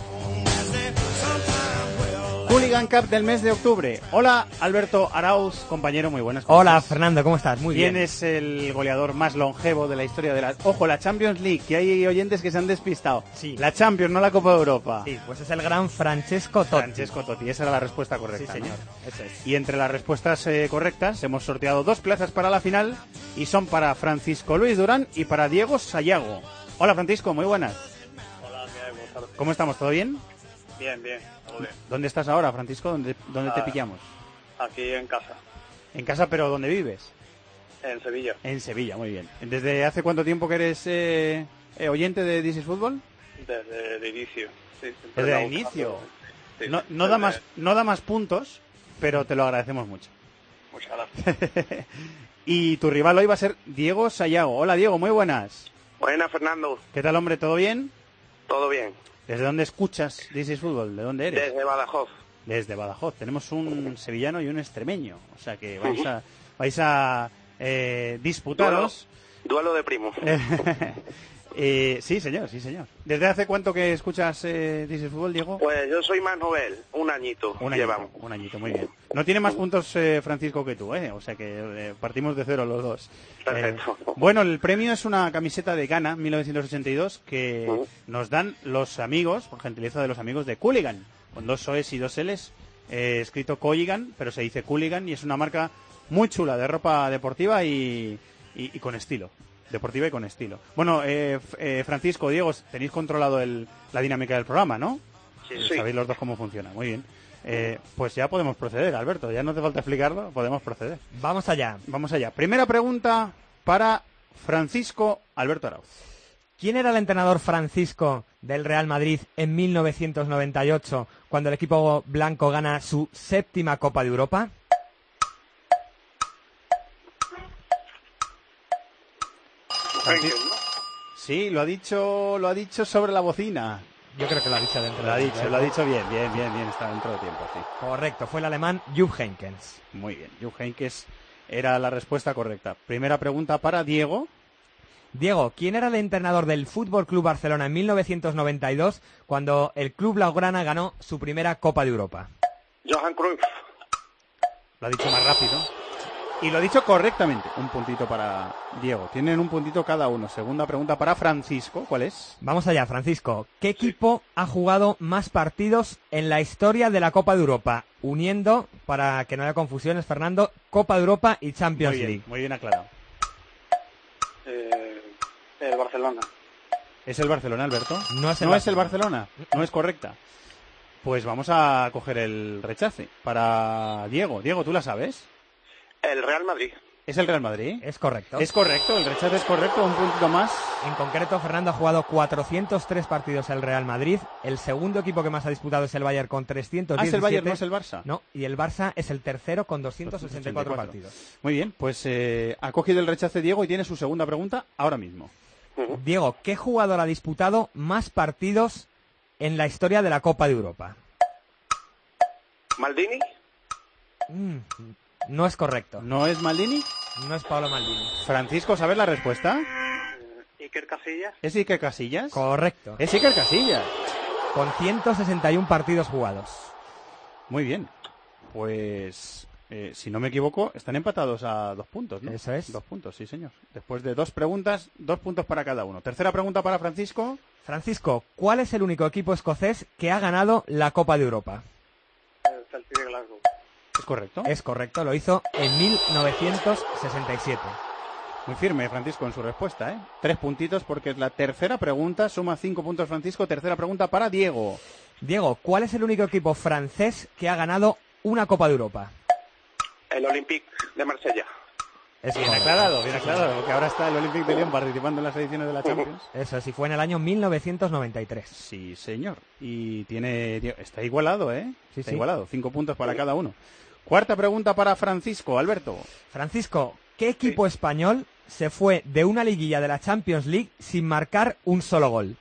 Hooligan Cup del mes de octubre. Hola, Alberto Arauz, compañero, muy buenas. Hola, Fernando, ¿cómo estás? Muy bien. ¿Quién es el goleador más longevo de la historia de la... Ojo, la Champions League, que hay oyentes que se han despistado. Sí. La Champions, no la Copa de Europa. Sí, pues es el gran Francesco Totti. Francesco Totti, esa era la respuesta correcta. Sí, señor. ¿No? Eso es. Y entre las respuestas correctas hemos sorteado 2 plazas para la final y son para Francisco Luis Durán y para Diego Sayago. Hola, Francisco, muy buenas. Hola, Diego. ¿Cómo estamos? ¿Todo bien? Bien, bien. ¿Dónde estás ahora, Francisco? ¿Dónde te pillamos? Aquí en casa. ¿En casa, pero dónde vives? En Sevilla. En Sevilla, muy bien. ¿Desde hace cuánto tiempo que eres oyente de This is Football? Desde el inicio. Sí, desde el inicio. Sí, no da más puntos, pero te lo agradecemos mucho. Muchas gracias. Y tu rival hoy va a ser Diego Sayago. Hola, Diego, muy buenas. Buenas, Fernando. ¿Qué tal, hombre? ¿Todo bien? Todo bien. ¿Desde dónde escuchas This is Fútbol? ¿De dónde eres? Desde Badajoz. Desde Badajoz. Tenemos un sevillano y un extremeño. O sea que vais a disputaros. Duelo de primos. Sí, señor. ¿Desde hace cuánto que escuchas This is Fútbol, Diego? Pues yo soy más novel, un añito. Llevamos. Un añito, muy bien. No tiene más puntos Francisco que tú, o sea que partimos de cero los dos. Perfecto. Bueno, el premio es una camiseta de Ghana 1982 que nos dan los amigos, por gentileza de los amigos de Cooligan, con 2 O's y 2 L's, escrito Cooligan, pero se dice Cooligan y es una marca muy chula de ropa deportiva y con estilo. Deportiva y con estilo. Bueno, Francisco, Diego, tenéis controlado la dinámica del programa, ¿no? Sí. Sabéis los dos cómo funciona, muy bien. Pues ya podemos proceder, Alberto, ya no hace falta explicarlo, podemos proceder. Vamos allá. Primera pregunta para Francisco Alberto Arauz. ¿Quién era el entrenador Francisco del Real Madrid en 1998 cuando el equipo blanco gana su 7ª Copa de Europa? Sí, lo ha dicho sobre la bocina. Yo creo que lo ha dicho dentro de tiempo. Lo ha dicho bien, está dentro de tiempo, sí. Correcto, fue el alemán Jupp Heynckes. Muy bien, Jupp Heynckes era la respuesta correcta. Primera pregunta para Diego. Diego, ¿quién era el entrenador del Fútbol Club Barcelona en 1992 cuando el club blaugrana ganó su primera Copa de Europa? Johan Cruyff. Lo ha dicho más rápido. Y lo ha dicho correctamente. Un puntito para Diego. Tienen un puntito cada uno. Segunda pregunta para Francisco. ¿Cuál es? Vamos allá, Francisco. ¿Qué equipo ha jugado más partidos en la historia de la Copa de Europa? Uniendo, para que no haya confusiones, Fernando, Copa de Europa y Champions League. Muy bien aclarado. El Barcelona. ¿Es el Barcelona, Alberto? No es el Barcelona. No es correcta. Pues vamos a coger el rechace para Diego. Diego, ¿tú la sabes? El Real Madrid. ¿Es el Real Madrid? Es correcto. Es correcto, el rechace es correcto, un puntito más. En concreto, Fernando ha jugado 403 partidos el Real Madrid. El segundo equipo que más ha disputado es el Bayern con 317. ¿Es el Bayern, no es el Barça? No, y el Barça es el tercero con 284 partidos. Muy bien, pues ha cogido el rechace Diego y tiene su segunda pregunta ahora mismo. Diego, ¿qué jugador ha disputado más partidos en la historia de la Copa de Europa? ¿Maldini? No es correcto. ¿No es Maldini? No es Paolo Maldini. Francisco, ¿sabes la respuesta? ¿Iker Casillas? ¿Es Iker Casillas? Correcto. Es Iker Casillas. Con 161 partidos jugados. Muy bien. Pues, si no me equivoco, están empatados a 2 puntos, ¿no? Eso es. 2 puntos, sí, señor. Después de 2 preguntas, 2 puntos para cada uno. Tercera pregunta para Francisco. Francisco, ¿cuál es el único equipo escocés que ha ganado la Copa de Europa? El Celtic de Glasgow. ¿Es correcto? Es correcto, lo hizo en 1967. Muy firme, Francisco, en su respuesta, 3 puntitos porque es la tercera pregunta. Suma 5 puntos, Francisco. Tercera pregunta para Diego. Diego, ¿cuál es el único equipo francés que ha ganado una Copa de Europa? El Olympique de Marsella. Bien aclarado, porque ahora está el Olympique de Lyon participando en las ediciones de la Champions. Eso sí, fue en el año 1993. Sí, señor. Y está igualado, Está igualado, 5 puntos para cada uno. Cuarta pregunta para Francisco. Alberto. Francisco, ¿qué equipo español se fue de una liguilla de la Champions League sin marcar un solo gol?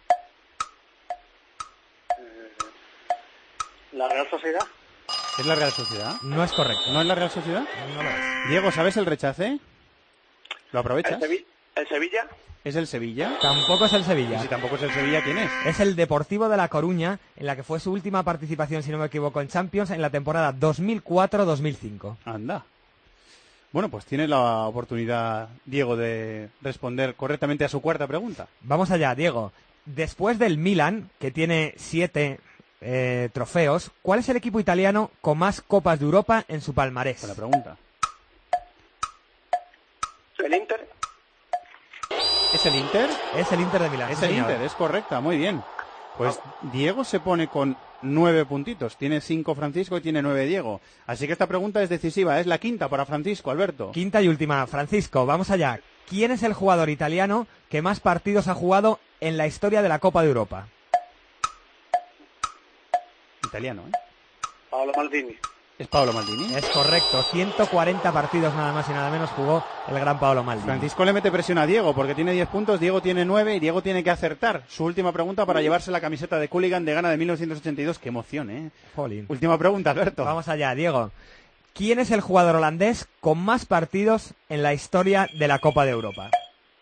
¿La Real Sociedad? ¿Es la Real Sociedad? No es correcto. ¿No es la Real Sociedad? No lo es. Diego, ¿sabes el rechace? ¿Lo aprovechas? ¿El Sevilla? ¿Es el Sevilla? Tampoco es el Sevilla. Y si tampoco es el Sevilla, ¿quién es? Es el Deportivo de La Coruña, en la que fue su última participación, si no me equivoco, en Champions en la temporada 2004-2005. Anda. Bueno, pues tiene la oportunidad, Diego, de responder correctamente a su cuarta pregunta. Vamos allá, Diego. Después del Milan, que tiene 7 trofeos, ¿cuál es el equipo italiano con más Copas de Europa en su palmarés? Buena pregunta. ¿El Inter? ¿Es el Inter? Es el Inter de Milán. Es el Inter, es correcta, muy bien. Pues Diego se pone con 9 puntitos. Tiene 5 Francisco y tiene 9 Diego. Así que esta pregunta es decisiva. Es la quinta para Francisco, Alberto. Quinta y última. Francisco, vamos allá. ¿Quién es el jugador italiano que más partidos ha jugado en la historia de la Copa de Europa? Italiano, Paolo Maldini. ¿Es Paolo Maldini? Es correcto, 140 partidos nada más y nada menos jugó el gran Paolo Maldini. Francisco le mete presión a Diego porque tiene 10 puntos, Diego tiene 9 y Diego tiene que acertar su última pregunta para llevarse la camiseta de Cooligan de Ghana de 1982. ¡Qué emoción, eh! Jolín. Última pregunta, Alberto. Vamos allá, Diego. ¿Quién es el jugador holandés con más partidos en la historia de la Copa de Europa?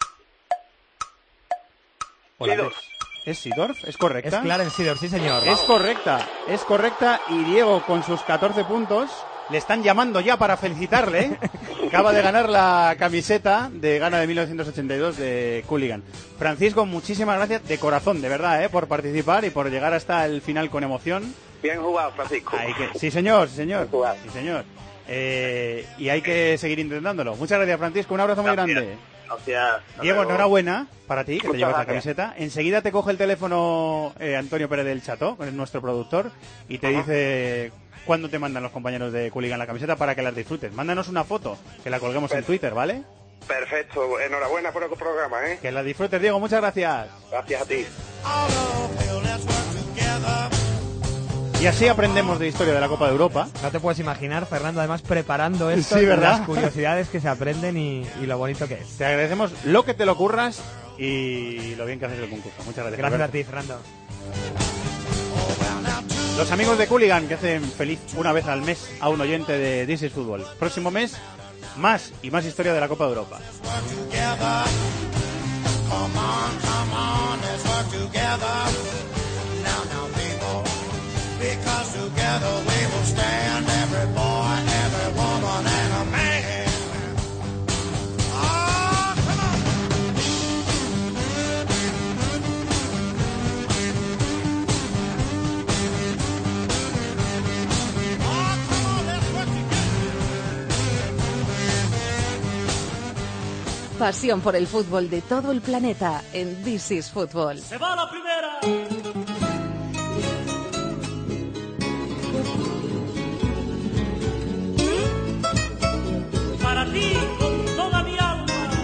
Holandés. ¿Es Seedorf? ¿Es correcta? Es Clarence Seedorf, sí señor. Es correcta y Diego con sus 14 puntos le están llamando ya para felicitarle. Acaba de ganar la camiseta de Ghana de 1982 de Cooligan. Francisco, muchísimas gracias de corazón, de verdad, por participar y por llegar hasta el final con emoción. Bien jugado, Francisco. Sí, señor. Sí, señor. Y hay que seguir intentándolo. Muchas gracias, Francisco. Un abrazo muy grande. Gracias. Diego, enhorabuena para ti, que te llevas la camiseta. Enseguida te coge el teléfono Antonio Pérez del Chato, que es nuestro productor, y te dice cuándo te mandan los compañeros de Cooligan la camiseta para que las disfrutes. Mándanos una foto, que la colguemos en Twitter, ¿vale? Perfecto. Enhorabuena por el programa, ¿eh? Que la disfrutes, Diego. Muchas gracias. Gracias a ti. Y así aprendemos de historia de la Copa de Europa. No te puedes imaginar, Fernando, además preparando esto, sí, ¿verdad? Las curiosidades que se aprenden y lo bonito que es. Te agradecemos lo que te lo curras y lo bien que haces el concurso. Muchas gracias. Gracias Alberto. a ti, Fernando. Los amigos de Cooligan que hacen feliz una vez al mes a un oyente de This is Football. Próximo mes, más y más historia de la Copa de Europa. Because together we will stand, every boy, every woman and a man. Oh, come on. Oh, come on, let's work together. Pasión por el fútbol de todo el planeta en This is Football. ¡Se va la primera! Para ti con toda mi alma.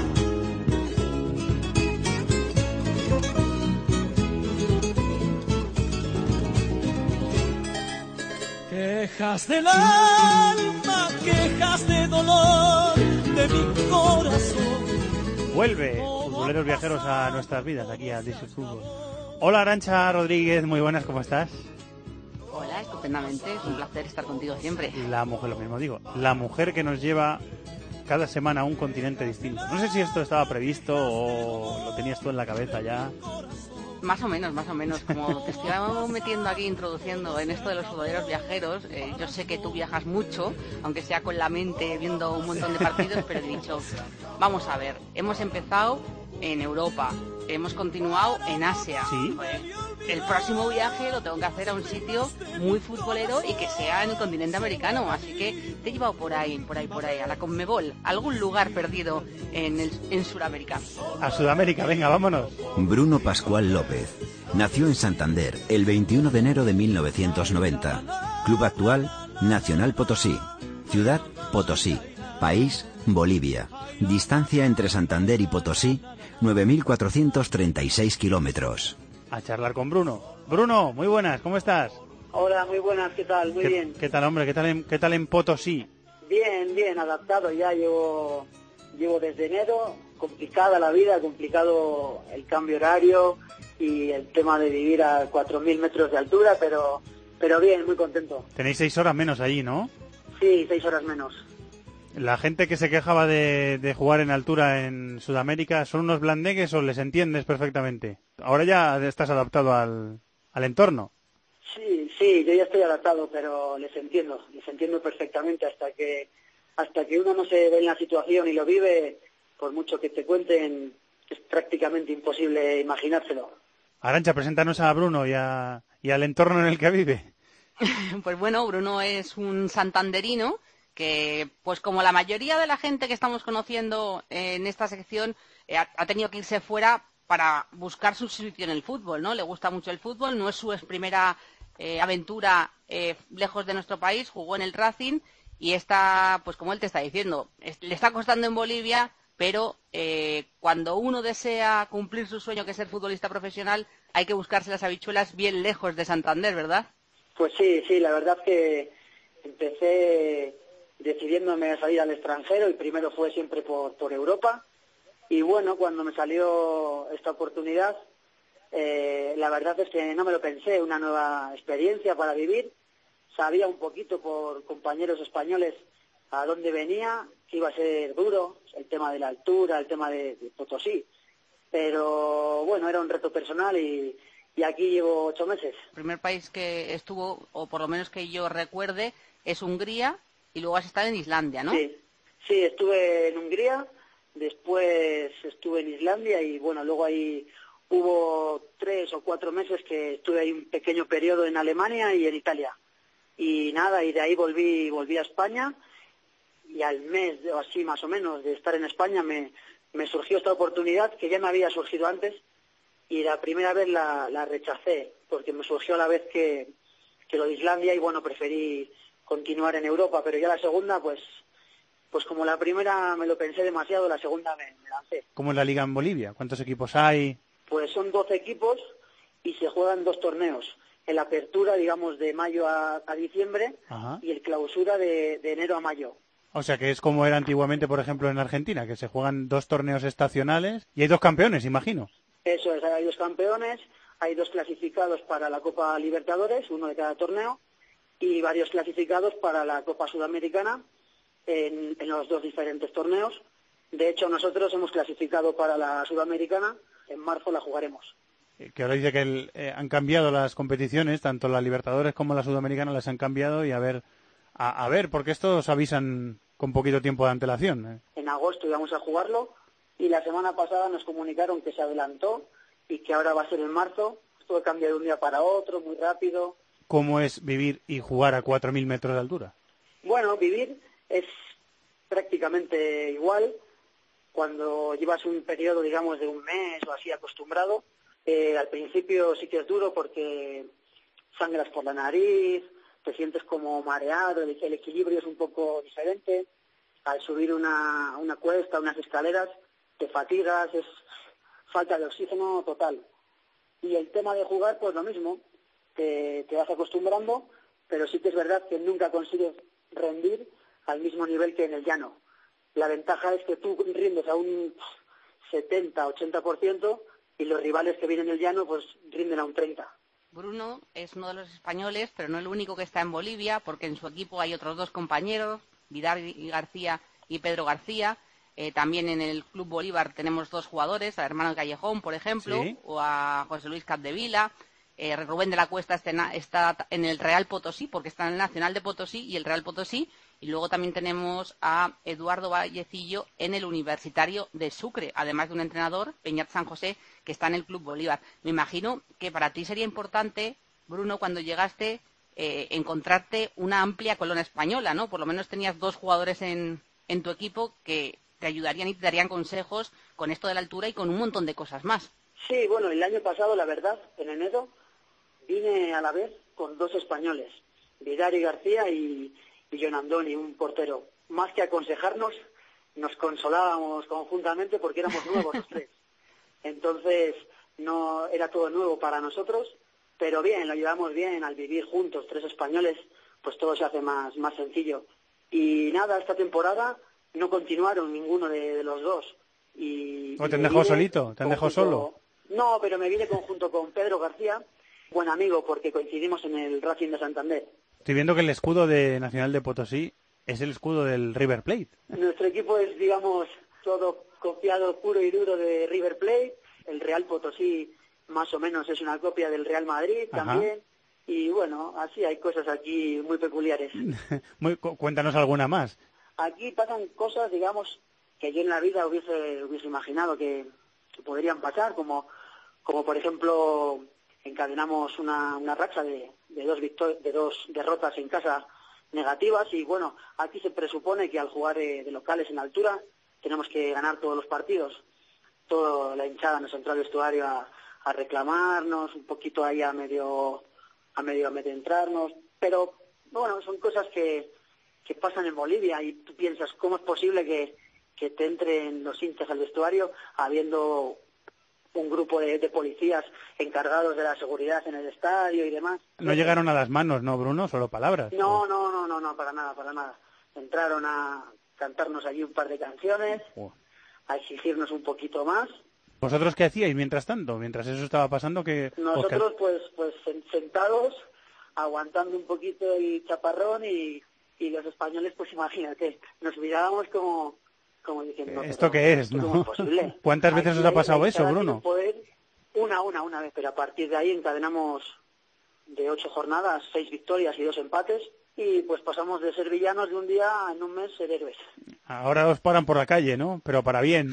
Quejas del alma, quejas de dolor de mi corazón. Vuelve, futboleros viajeros a nuestras vidas, aquí a This is Football. Hola, Arantxa Rodríguez, muy buenas, ¿cómo estás? Hola, estupendamente, es un placer estar contigo siempre. La mujer, lo mismo digo, la mujer que nos lleva cada semana a un continente distinto. No sé si esto estaba previsto o lo tenías tú en la cabeza ya. Más o menos, como te estoy metiendo aquí, introduciendo en esto de los futboleros viajeros, yo sé que tú viajas mucho, aunque sea con la mente viendo un montón de partidos, pero he dicho, vamos a ver, hemos empezado en Europa, hemos continuado en Asia. ¿Sí? El próximo viaje lo tengo que hacer a un sitio muy futbolero y que sea en el continente americano, así que te he llevado por ahí, a la Conmebol, a algún lugar perdido en Sudamérica. A Sudamérica, venga, vámonos. Bruno Pascual López nació en Santander el 21 de enero de 1990. Club actual, Nacional Potosí. Ciudad, Potosí. País, Bolivia. Distancia entre Santander y Potosí, 9.436 kilómetros. A charlar con Bruno. Bruno, muy buenas, ¿cómo estás? Hola, muy buenas, ¿qué tal? Muy bien. ¿Qué tal, hombre? ¿Qué tal en Potosí? Bien, adaptado, ya llevo desde enero, complicada la vida, complicado el cambio horario y el tema de vivir a 4.000 metros de altura, pero bien, muy contento. Tenéis 6 horas menos allí, ¿no? Sí, 6 horas menos. La gente que se quejaba de jugar en altura en Sudamérica, ¿son unos blandengues o les entiendes perfectamente? Ahora ya estás adaptado al entorno. Sí, yo ya estoy adaptado, pero les entiendo perfectamente hasta que uno no se ve en la situación y lo vive, por mucho que te cuenten, es prácticamente imposible imaginárselo. Arantxa, preséntanos a Bruno y al entorno en el que vive. Pues bueno, Bruno es un santanderino que, pues como la mayoría de la gente que estamos conociendo en esta sección, ha tenido que irse fuera para buscar su sitio en el fútbol, ¿no? Le gusta mucho el fútbol, no es su primera aventura lejos de nuestro país, jugó en el Racing y está, pues como él te está diciendo, le está costando en Bolivia, pero cuando uno desea cumplir su sueño, que es ser futbolista profesional, hay que buscarse las habichuelas bien lejos de Santander, ¿verdad? Pues sí, la verdad que empecé decidiéndome a salir al extranjero y primero fue siempre por Europa. Y bueno, cuando me salió esta oportunidad, la verdad es que no me lo pensé, una nueva experiencia para vivir. Sabía un poquito por compañeros españoles a dónde venía, que iba a ser duro, el tema de la altura, el tema de Potosí. Pero bueno, era un reto personal y aquí llevo 8 meses. El primer país que estuvo, o por lo menos que yo recuerde, es Hungría, y luego has estado en Islandia, ¿no? Sí, estuve en Hungría, después estuve en Islandia y bueno, luego ahí hubo 3 o 4 meses que estuve ahí un pequeño periodo en Alemania y en Italia. Y nada, y de ahí volví a España, y al mes o así más o menos de estar en España me surgió esta oportunidad que ya me había surgido antes, y la primera vez la rechacé porque me surgió a la vez que lo de Islandia, y bueno, preferí continuar en Europa, pero ya la segunda pues como la primera me lo pensé demasiado, la segunda me lancé. ¿Cómo es la liga en Bolivia? ¿Cuántos equipos hay? Pues son 12 equipos y se juegan 2 torneos. El apertura, digamos, de mayo a diciembre. Ajá. Y el clausura de enero a mayo. O sea que es como era antiguamente, por ejemplo, en Argentina, que se juegan 2 torneos estacionales y hay 2 campeones, imagino. Eso es, hay 2 campeones, hay 2 clasificados para la Copa Libertadores, uno de cada torneo, y varios clasificados para la Copa Sudamericana en los 2 diferentes torneos. De hecho, nosotros hemos clasificado para la Sudamericana, en marzo la jugaremos. Que ahora dice que han cambiado las competiciones, tanto la Libertadores como la Sudamericana las han cambiado, y a ver, porque estos avisan con poquito tiempo de antelación. En agosto íbamos a jugarlo y la semana pasada nos comunicaron que se adelantó y que ahora va a ser en marzo. Todo cambia de un día para otro, muy rápido. ¿Cómo es vivir y jugar a 4.000 metros de altura? Bueno, vivir es prácticamente igual cuando llevas un periodo, digamos, de un mes o así acostumbrado. Al principio sí que es duro porque sangras por la nariz, te sientes como mareado, el equilibrio es un poco diferente. Al subir una cuesta, unas escaleras, te fatigas, es falta de oxígeno total. Y el tema de jugar, pues lo mismo, te vas acostumbrando, pero sí que es verdad que nunca consigues rendir al mismo nivel que en el llano. La ventaja es que tú rindes a un 70-80% y los rivales que vienen del llano pues rinden a un 30%. Bruno es uno de los españoles, pero no el único que está en Bolivia, porque en su equipo hay otros 2 compañeros, Vidal García y Pedro García. También en el Club Bolívar tenemos 2 jugadores, a Hermano Callejón, por ejemplo, ¿sí? O a José Luis Capdevila. Rubén de la Cuesta está en el Real Potosí, porque está en el Nacional de Potosí y el Real Potosí. Y luego también tenemos a Eduardo Vallecillo en el Universitario de Sucre, además de un entrenador, Peñat San José, que está en el Club Bolívar. Me imagino que para ti sería importante, Bruno, cuando llegaste, encontrarte una amplia colonia española, ¿no? Por lo menos tenías 2 jugadores en tu equipo que te ayudarían y te darían consejos con esto de la altura y con un montón de cosas más. Sí, bueno, el año pasado, la verdad, en enero, vine a la vez con 2 españoles, Vidal García y John Andoni, un portero. Más que aconsejarnos, nos consolábamos conjuntamente porque éramos nuevos los 3. Entonces, no era todo nuevo para nosotros, pero bien, lo llevamos bien al vivir juntos, 3 españoles, pues todo se hace más sencillo. Y nada, esta temporada no continuaron ninguno de los 2. ¿O te han dejado solito? ¿Te han dejado solo? No, pero me vine junto con Pedro García, buen amigo, porque coincidimos en el Racing de Santander. Estoy viendo que el escudo de Nacional de Potosí es el escudo del River Plate. Nuestro equipo es, digamos, todo copiado puro y duro de River Plate. El Real Potosí más o menos es una copia del Real Madrid también. Y bueno, así hay cosas aquí muy peculiares. Cuéntanos alguna más. Aquí pasan cosas, digamos, que yo en la vida hubiese imaginado que podrían pasar, como por ejemplo encadenamos una racha de 2 derrotas en casa negativas, y bueno, aquí se presupone que al jugar de locales en altura tenemos que ganar todos los partidos. Toda la hinchada nos entró al vestuario a reclamarnos, un poquito ahí a medio amedrentarnos, pero bueno, son cosas que pasan en Bolivia, y tú piensas, ¿cómo es posible que te entren los hinchas al vestuario habiendo un grupo de policías encargados de la seguridad en el estadio y demás. No llegaron a las manos, ¿no, Bruno? Solo palabras. No, para nada. Entraron a cantarnos allí un par de canciones, a exigirnos un poquito más. ¿Vosotros qué hacíais mientras tanto? Mientras eso estaba pasando, que Nosotros pues sentados, aguantando un poquito el chaparrón y los españoles, pues imagínate, nos mirábamos como diciendo... ¿Esto qué es, no? ¿Cuántas veces os ha pasado eso, Bruno? Una vez, pero a partir de ahí encadenamos de 8 jornadas, 6 victorias y 2 empates, y pues pasamos de ser villanos de un día en un mes ser héroes. Ahora os paran por la calle, ¿no? Pero para bien.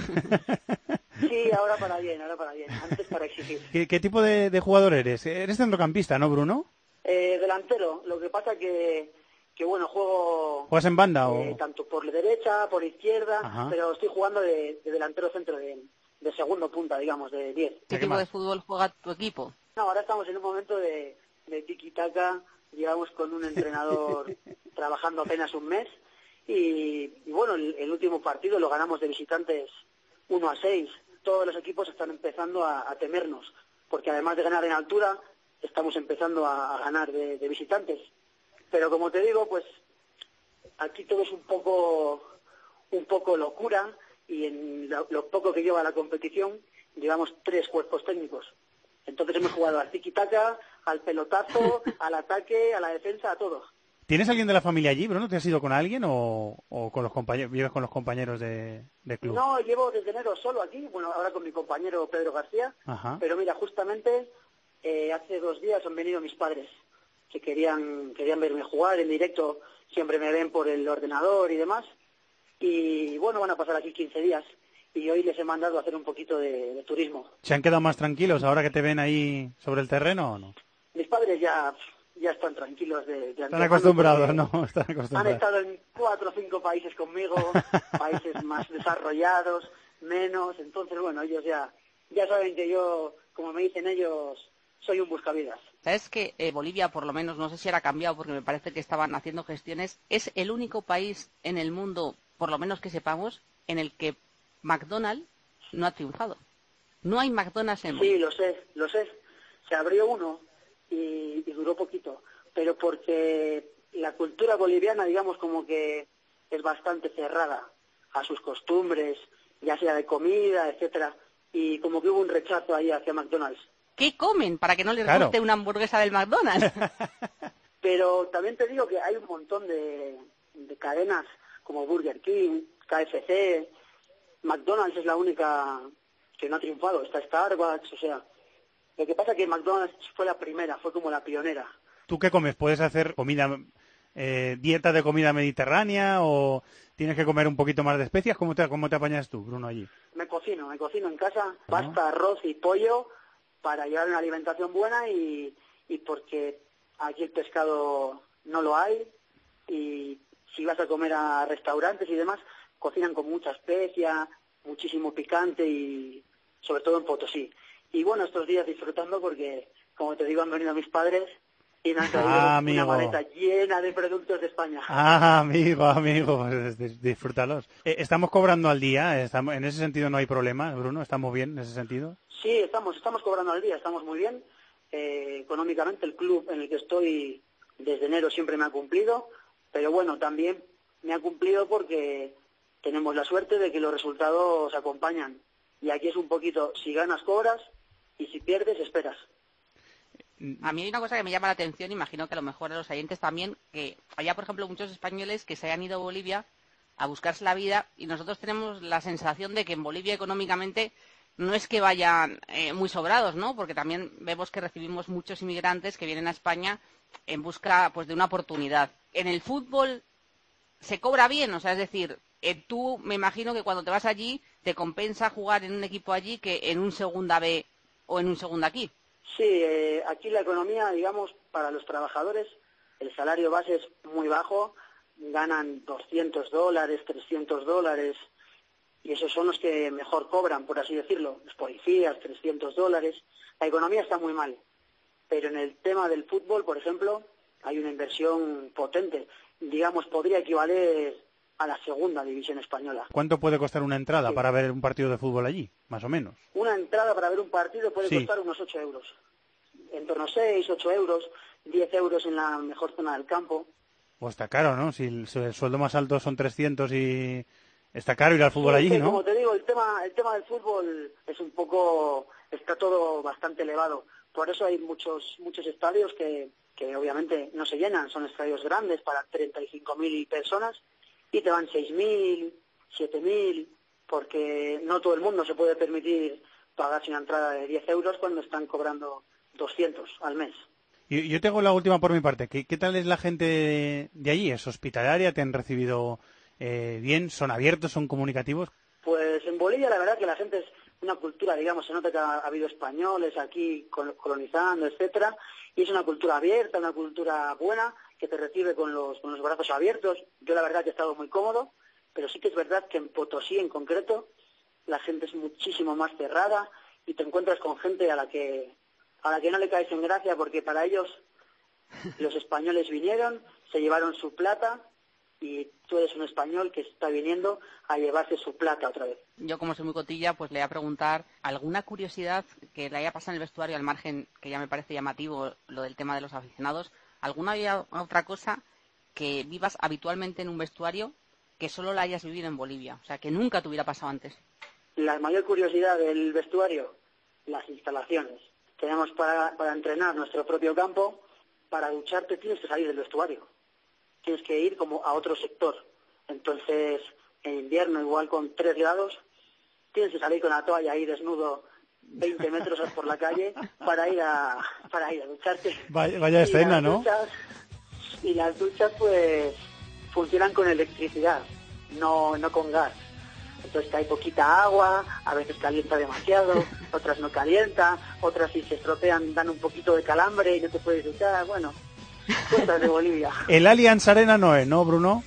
Sí, ahora para bien, antes para exigir. ¿Qué tipo de jugador eres? Eres centrocampista, ¿no, Bruno? Delantero, lo que pasa que bueno, juego... ¿Juegas en banda o...? Tanto por la derecha, por izquierda, Ajá. pero estoy jugando de delantero centro, de segundo punta, digamos, de 10. ¿Qué tipo de fútbol juega tu equipo? No, ahora estamos en un momento de tiki-taka, llevamos con un entrenador trabajando apenas un mes, y bueno, el último partido lo ganamos de visitantes 1-6. Todos los equipos están empezando a temernos, porque además de ganar en altura, estamos empezando a ganar de visitantes. Pero como te digo, pues aquí todo es un poco locura, y en lo poco que lleva la competición llevamos 3 cuerpos técnicos. Entonces hemos jugado al tiki-taka, al pelotazo, al ataque, a la defensa, a todo. ¿Tienes alguien de la familia allí, Bruno? ¿Te has ido con alguien o con los compañeros, vives con los compañeros de club? No, llevo desde enero solo aquí, bueno, ahora con mi compañero Pedro García. Ajá. Pero mira, justamente hace 2 días han venido mis padres, que querían verme jugar en directo, siempre me ven por el ordenador y demás, y bueno, van a pasar aquí 15 días, y hoy les he mandado a hacer un poquito de turismo. ¿Se han quedado más tranquilos ahora que te ven ahí sobre el terreno o no? Mis padres ya están tranquilos de Están acostumbrados, ¿no? Han estado en 4 o 5 países conmigo, países más desarrollados, menos, entonces bueno, ellos ya saben que yo, como me dicen ellos, soy un buscavidas. ¿Sabes que Bolivia, por lo menos, no sé si ahora ha cambiado porque me parece que estaban haciendo gestiones, es el único país en el mundo, por lo menos que sepamos, en el que McDonald's no ha triunfado? No hay McDonald's en Bolivia. Sí, lo sé. Se abrió uno y duró poquito, pero porque la cultura boliviana, digamos, como que es bastante cerrada a sus costumbres, ya sea de comida, etcétera, y como que hubo un rechazo ahí hacia McDonald's. ¿Qué comen para que no les guste una hamburguesa del McDonald's? Pero también te digo que hay un montón de cadenas como Burger King, KFC, McDonald's es la única que no ha triunfado, está Starbucks, o sea, lo que pasa es que McDonald's fue la primera, fue como la pionera. ¿Tú qué comes? ¿Puedes hacer comida, dieta de comida mediterránea o tienes que comer un poquito más de especias? ¿Cómo te apañas tú, Bruno, allí? Me cocino en casa, pasta, arroz y pollo para llevar una alimentación buena y porque aquí el pescado no lo hay, y si vas a comer a restaurantes y demás, cocinan con mucha especia, muchísimo picante, y sobre todo en Potosí. Y bueno, estos días disfrutando porque, como te digo, han venido mis padres y me han traído una maleta llena de productos de España. Amigo, pues disfrútalos. ¿Estamos cobrando al día? ¿En ese sentido no hay problema, Bruno? ¿Estamos bien en ese sentido? Sí, estamos cobrando al día, estamos muy bien. Económicamente el club en el que estoy desde enero siempre me ha cumplido, pero bueno, también me ha cumplido porque tenemos la suerte de que los resultados acompañan. Y aquí es un poquito, si ganas cobras y si pierdes esperas. A mí hay una cosa que me llama la atención, imagino que a lo mejor a los oyentes también, que haya, por ejemplo, muchos españoles que se hayan ido a Bolivia a buscarse la vida, y nosotros tenemos la sensación de que en Bolivia económicamente no es que vayan muy sobrados, ¿no? Porque también vemos que recibimos muchos inmigrantes que vienen a España en busca, pues, de una oportunidad. En el fútbol se cobra bien, o sea, es decir, tú me imagino que cuando te vas allí te compensa jugar en un equipo allí que en un segunda B o en un segunda aquí. Sí, aquí la economía, digamos, para los trabajadores, el salario base es muy bajo, ganan $200, $300, y esos son los que mejor cobran, por así decirlo, los policías, $300. La economía está muy mal, pero en el tema del fútbol, por ejemplo, hay una inversión potente. Digamos, podría equivaler a la segunda división española. ¿Cuánto puede costar una entrada para ver un partido de fútbol allí, más o menos? Una entrada para ver un partido puede costar unos 8 euros. En torno a 6, 8 euros, 10 euros en la mejor zona del campo. Pues está caro, ¿no? Si el sueldo más alto son 300 y está caro ir al fútbol allí, ¿no? Como te digo, el tema del fútbol está todo bastante elevado. Por eso hay muchos estadios que obviamente no se llenan, son estadios grandes para 35.000 personas y te van 6.000, 7.000, porque no todo el mundo se puede permitir pagarse una entrada de 10 euros cuando están cobrando 200 al mes. Y yo tengo la última por mi parte. ¿Qué tal es la gente de allí? ¿Es hospitalaria? ¿Te han recibido bien? ¿Son abiertos? ¿Son comunicativos? Pues en Bolivia la verdad que la gente es una cultura, digamos, se nota que ha habido españoles aquí colonizando, etcétera, y es una cultura abierta, una cultura buena, que te recibe con los brazos abiertos. Yo la verdad que he estado muy cómodo, pero sí que es verdad que en Potosí en concreto la gente es muchísimo más cerrada y te encuentras con gente a la que no le caes en gracia, porque para ellos los españoles vinieron, se llevaron su plata y tú eres un español que está viniendo a llevarse su plata otra vez. Yo, como soy muy cotilla, pues le voy a preguntar alguna curiosidad que le haya pasado en el vestuario, al margen, que ya me parece llamativo lo del tema de los aficionados. ¿Alguna otra cosa que vivas habitualmente en un vestuario que solo la hayas vivido en Bolivia? O sea, que nunca te hubiera pasado antes. La mayor curiosidad del vestuario, las instalaciones. Tenemos para entrenar nuestro propio campo. Para ducharte tienes que salir del vestuario. Tienes que ir como a otro sector. Entonces, en invierno, igual con 3 grados, tienes que salir con la toalla ahí desnudo 20 metros por la calle para ir a ducharte. Vaya escena, ¿no? Y las duchas, pues, funcionan con electricidad, no con gas. Entonces hay poquita agua, a veces calienta demasiado, otras no calienta, otras si se estropean dan un poquito de calambre y no te puedes duchar, bueno, cosas de Bolivia. El Allianz Arena no es, ¿no, Bruno?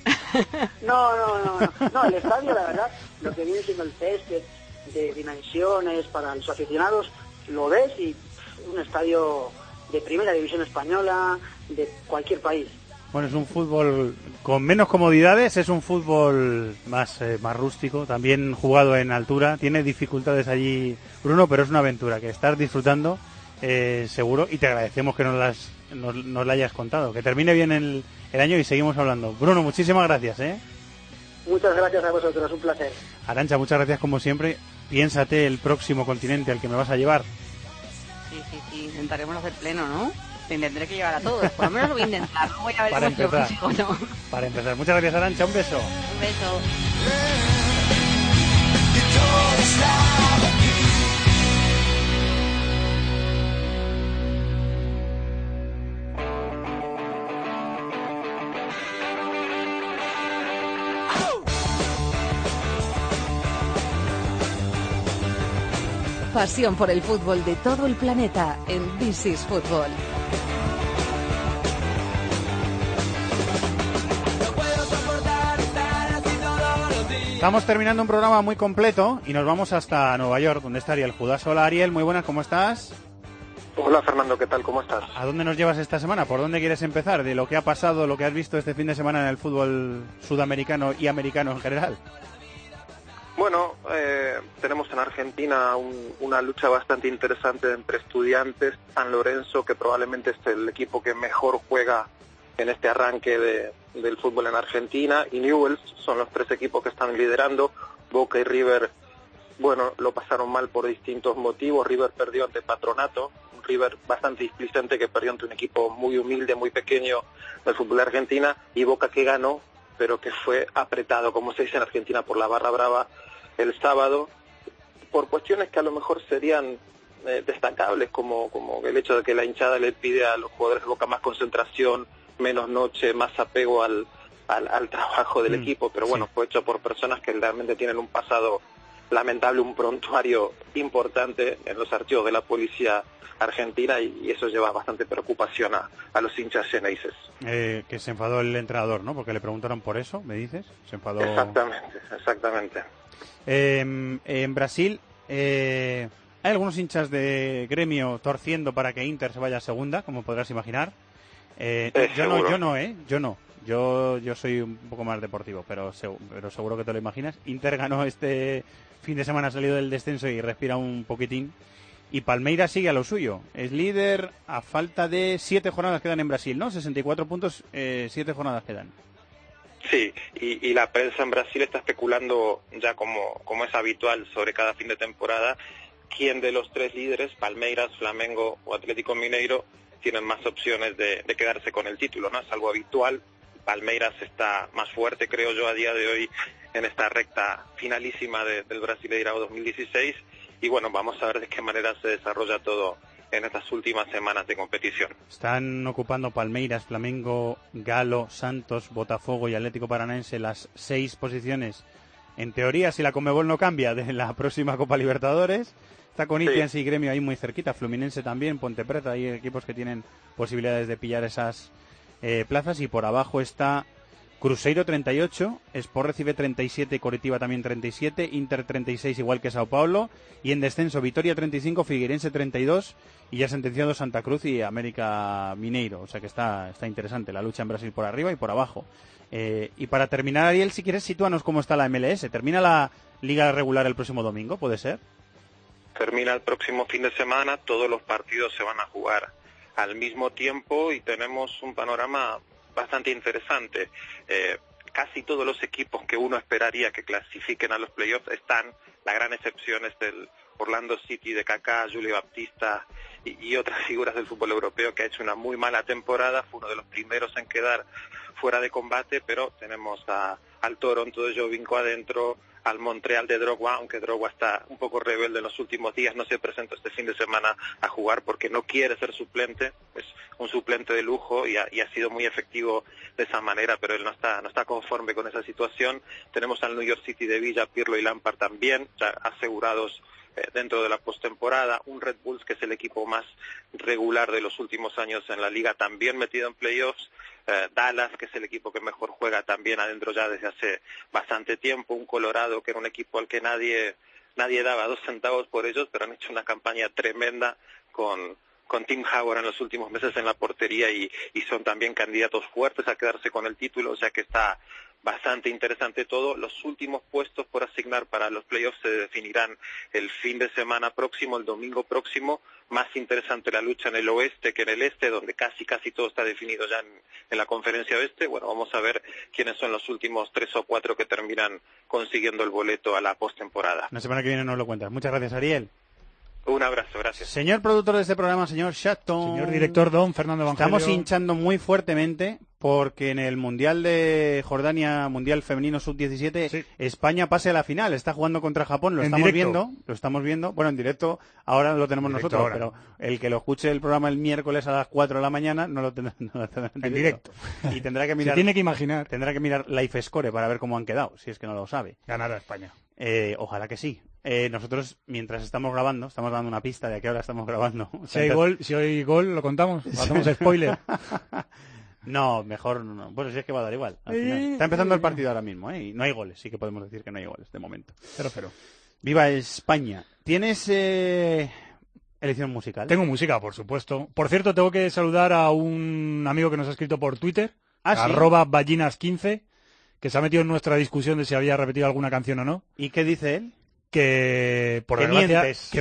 No, el estadio, la verdad, lo que viene siendo el césped de dimensiones para los aficionados, lo ves y es un estadio de primera división española, de cualquier país. Bueno, es un fútbol con menos comodidades, es un fútbol más rústico, también jugado en altura, tiene dificultades allí, Bruno, pero es una aventura que estás disfrutando seguro, y te agradecemos que nos la hayas contado. Que termine bien el año y seguimos hablando. Bruno, muchísimas gracias. Muchas gracias a vosotros, un placer. Arantxa, muchas gracias como siempre. Piénsate el próximo continente al que me vas a llevar. Sí, intentaremos hacer pleno, ¿no? Te tendré que llevar a todos, por lo menos lo voy a intentar, no voy a ver para cómo empezar, lo consigo, ¿no? Para empezar. Muchas gracias, Arantxa, un beso. Un beso. Pasión por el fútbol de todo el planeta en This is Fútbol. Estamos terminando un programa muy completo y nos vamos hasta Nueva York, donde está Ariel Judas. Hola, Ariel, muy buenas, ¿cómo estás? Hola, Fernando, ¿qué tal? ¿Cómo estás? ¿A dónde nos llevas esta semana? ¿Por dónde quieres empezar? ¿De lo que ha pasado, lo que has visto este fin de semana en el fútbol sudamericano y americano en general? Bueno, tenemos en Argentina una lucha bastante interesante entre Estudiantes, San Lorenzo, que probablemente es el equipo que mejor juega en este arranque del fútbol en Argentina, y Newell's. Son los 3 equipos que están liderando. Boca y River, bueno, lo pasaron mal por distintos motivos. River perdió ante Patronato, un River bastante displicente que perdió ante un equipo muy humilde, muy pequeño del fútbol de Argentina, y Boca que ganó, pero que fue apretado, como se dice en Argentina, por la barra brava el sábado, por cuestiones que a lo mejor serían destacables, como el hecho de que la hinchada le pide a los jugadores de Boca más concentración, menos noche, más apego al trabajo del equipo, pero bueno, fue hecho por personas que realmente tienen un pasado lamentable, un prontuario importante en los archivos de la policía argentina, y eso lleva bastante preocupación a los hinchas ceneices. Que se enfadó el entrenador, ¿no? Porque le preguntaron por eso, ¿me dices? Se enfadó. Exactamente. En Brasil hay algunos hinchas de Gremio torciendo para que Inter se vaya a segunda, como podrás imaginar. Yo no. Yo soy un poco más deportivo, pero seguro que te lo imaginas. Inter ganó este fin de semana, ha salido del descenso y respira un poquitín. Y Palmeiras sigue a lo suyo. Es líder a falta de 7 jornadas quedan en Brasil, ¿no? 64 puntos, 7 jornadas quedan. Sí, y la prensa en Brasil está especulando ya como es habitual sobre cada fin de temporada quién de los 3 líderes, Palmeiras, Flamengo o Atlético Mineiro, tienen más opciones de quedarse con el título, ¿no? Es algo habitual. Palmeiras está más fuerte, creo yo, a día de hoy en esta recta finalísima del Brasileirao 2016 y bueno, vamos a ver de qué manera se desarrolla todo en estas últimas semanas de competición. Están ocupando Palmeiras, Flamengo, Galo, Santos, Botafogo y Atlético Paranaense las 6 posiciones, en teoría, si la Conmebol no cambia, de la próxima Copa Libertadores. Está Corinthians y Gremio ahí muy cerquita, Fluminense también, Ponte Preta, hay equipos que tienen posibilidades de pillar esas plazas, y por abajo está Cruzeiro 38, Sport Recife 37, Coritiba también 37, Inter 36 igual que Sao Paulo, y en descenso Vitória 35, Figueirense 32 y ya sentenciado Santa Cruz y América Mineiro, o sea que está interesante la lucha en Brasil por arriba y por abajo. Y para terminar, Ariel, si quieres sitúanos cómo está la MLS. ¿Termina la liga regular el próximo domingo? ¿Puede ser? Termina el próximo fin de semana, todos los partidos se van a jugar al mismo tiempo y tenemos un panorama bastante interesante. Casi todos los equipos que uno esperaría que clasifiquen a los playoffs están. La gran excepción es del Orlando City de Kaká, Julio Baptista y otras figuras del fútbol europeo, que ha hecho una muy mala temporada. Fue uno de los primeros en quedar fuera de combate, pero tenemos al Toronto de Jovinko adentro, al Montreal de Drogba, aunque Drogba está un poco rebelde en los últimos días, no se presentó este fin de semana a jugar porque no quiere ser suplente, es un suplente de lujo y ha sido muy efectivo de esa manera, pero él no está conforme con esa situación. Tenemos al New York City de Villa, Pirlo y Lampard también, ya asegurados dentro de la postemporada, un Red Bulls que es el equipo más regular de los últimos años en la liga, también metido en playoffs, Dallas, que es el equipo que mejor juega también adentro ya desde hace bastante tiempo, un Colorado que era un equipo al que nadie daba 2 centavos por ellos, pero han hecho una campaña tremenda con Tim Howard en los últimos meses en la portería y son también candidatos fuertes a quedarse con el título, o sea que está bastante interesante todo. Los últimos puestos por asignar para los playoffs se definirán el fin de semana próximo, el domingo próximo. Más interesante la lucha en el oeste que en el este, donde casi todo está definido ya en la conferencia oeste. Bueno, vamos a ver quiénes son los últimos 3 o 4 que terminan consiguiendo el boleto a la postemporada. La semana que viene nos lo cuentas. Muchas gracias, Ariel. Un abrazo, gracias. Señor productor de este programa, señor Chaton. Señor director don Fernando Evangelio. Estamos hinchando muy fuertemente porque en el Mundial de Jordania, Mundial Femenino Sub-17, sí, España pase a la final. Está jugando contra Japón, lo estamos viendo. Bueno, en directo, ahora lo tenemos nosotros, ahora. Pero el que lo escuche el programa el miércoles a las 4 de la mañana no lo tendrá en directo. Y tendrá que mirar. Se tiene que imaginar. Tendrá que mirar Life Score para ver cómo han quedado, si es que no lo sabe. Ganará España. Ojalá que sí. Nosotros, mientras estamos grabando, estamos dando una pista de a qué hora estamos grabando. Si hay gol, lo contamos. Hacemos spoiler. No, mejor no. Bueno, si es que va a dar igual. Al final. Está empezando el partido ahora mismo, y no hay goles. Sí que podemos decir que no hay goles de momento. Pero. Viva España. ¿Tienes elección musical? Tengo música, por supuesto. Por cierto, tengo que saludar a un amigo que nos ha escrito por Twitter, ¿sí? @ballinas15, que se ha metido en nuestra discusión de si había repetido alguna canción o no. ¿Y qué dice él? Que por desgracia que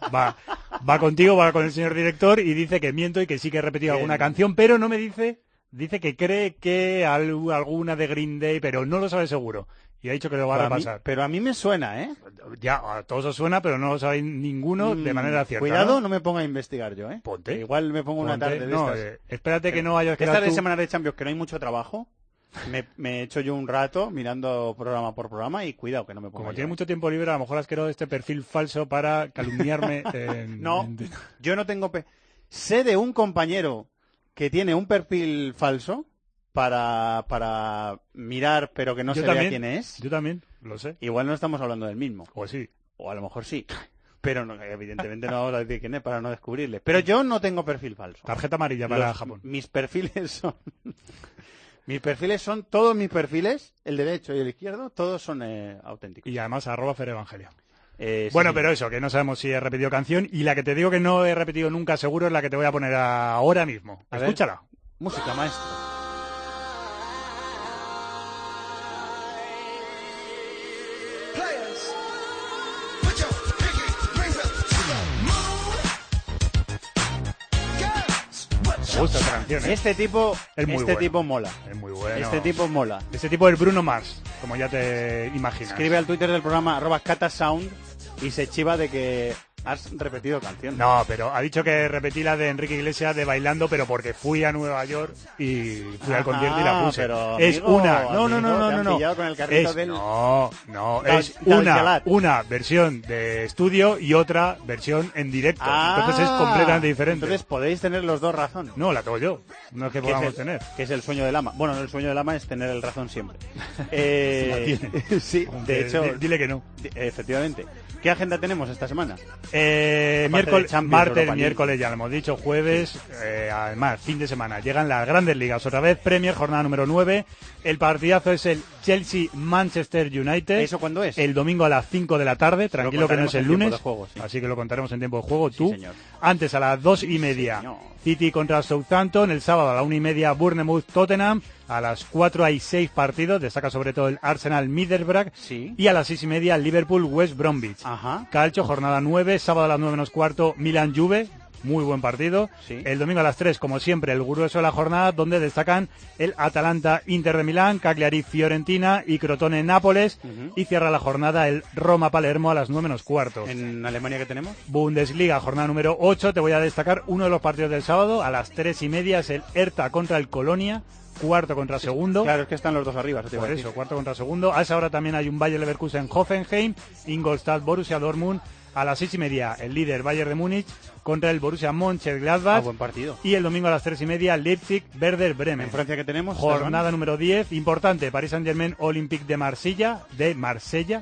va contigo, va con el señor director y dice que miento y que sí que he repetido alguna canción, pero no me dice que cree que alguna de Green Day, pero no lo sabe seguro. Y ha dicho que lo va a repasar. Pero a mí me suena, ¿eh? Ya, a todos os suena, pero no lo sabe ninguno de manera cierta. Cuidado, ¿no? No me ponga a investigar yo, ¿eh? Ponte. Igual me pongo una tarde de estas. Espérate que no hayas quedado Esta de semana de Champions, que no hay mucho trabajo. Me echo yo un rato mirando programa por programa y cuidado que no me ponga. Como tiene mucho tiempo libre, a lo mejor has creado este perfil falso para calumniarme. Yo no tengo... Sé de un compañero que tiene un perfil falso para mirar, pero que no se vea quién es. Yo también, lo sé. Igual no estamos hablando del mismo. O sí. O a lo mejor sí. Pero no, evidentemente no vamos a decir quién es para no descubrirle. Pero yo no tengo perfil falso. Tarjeta amarilla para Japón. Mis perfiles son... todos mis perfiles, el derecho y el izquierdo, todos son auténticos. Y además @FerEvangelio. Bueno, sí. Pero eso, que no sabemos si he repetido canción, y la que te digo que no he repetido nunca seguro es la que te voy a poner ahora mismo. Escúchala. Música, maestro. Me gusta esta canción, ¿eh? Este tipo mola. Es muy bueno. Este tipo mola. Este tipo es Bruno Mars, como ya te imaginas. Escribe al Twitter del programa @catasound y se chiva de que has repetido canción. No, pero ha dicho que repetí la de Enrique Iglesias de Bailando, pero porque fui a Nueva York y fui al concierto y la puse. Pero, es amigo, una. amigo, No. Con el carrito del... No, es Jalat. una versión de estudio y otra versión en directo. Entonces es completamente diferente. Entonces podéis tener los dos razón. No, la tengo yo. No es que podamos tener. Que es el sueño del ama. Bueno, el sueño del ama es tener el razón siempre. La tiene. Sí, de hecho... Dile que no. Efectivamente. ¿Qué agenda tenemos esta semana? Martes, miércoles, ya lo hemos dicho, jueves, además, fin de semana. Llegan las grandes ligas. Otra vez, Premier, jornada número 9. El partidazo es el Chelsea-Manchester United. ¿Eso cuándo es? El domingo a las 5 de la tarde. Tranquilo que no es el lunes. Juego, sí. Así que lo contaremos en tiempo de juego. Sí, tú. Señor. Antes, a las 2:30. Señor. City contra Southampton. El sábado a la 1:30, Bournemouth-Tottenham. A las 4 hay 6 partidos. Destaca sobre todo el Arsenal-Middlesbrough. Sí. Y a las 6:30, Liverpool-West Bromwich. Ajá. Calcio, jornada 9. Sábado a las 9:15, Milan-Juve. Muy buen partido. Sí. El domingo a las 3, como siempre, el grueso de la jornada, donde destacan el Atalanta-Inter de Milán, Cagliari-Fiorentina y Crotone-Nápoles. Y cierra la jornada el Roma-Palermo a las 9:15. ¿En Alemania qué tenemos? Bundesliga, jornada número 8. Te voy a destacar uno de los partidos del sábado. A las 3:30 es el Hertha contra el Colonia. Cuarto contra segundo. Claro, es que están los dos arriba. Por eso, cuarto contra segundo. A esa hora también hay un Bayer Leverkusen-Hoffenheim, Ingolstadt-Borussia Dortmund. A las 6:30, el líder Bayern de Múnich contra el Borussia Mönchengladbach. Buen partido. Y el domingo a las 3:30, Leipzig-Werder Bremen. ¿En Francia qué tenemos? Jornada número 10, importante, Paris Saint-Germain Olympique de Marsella, Marsella.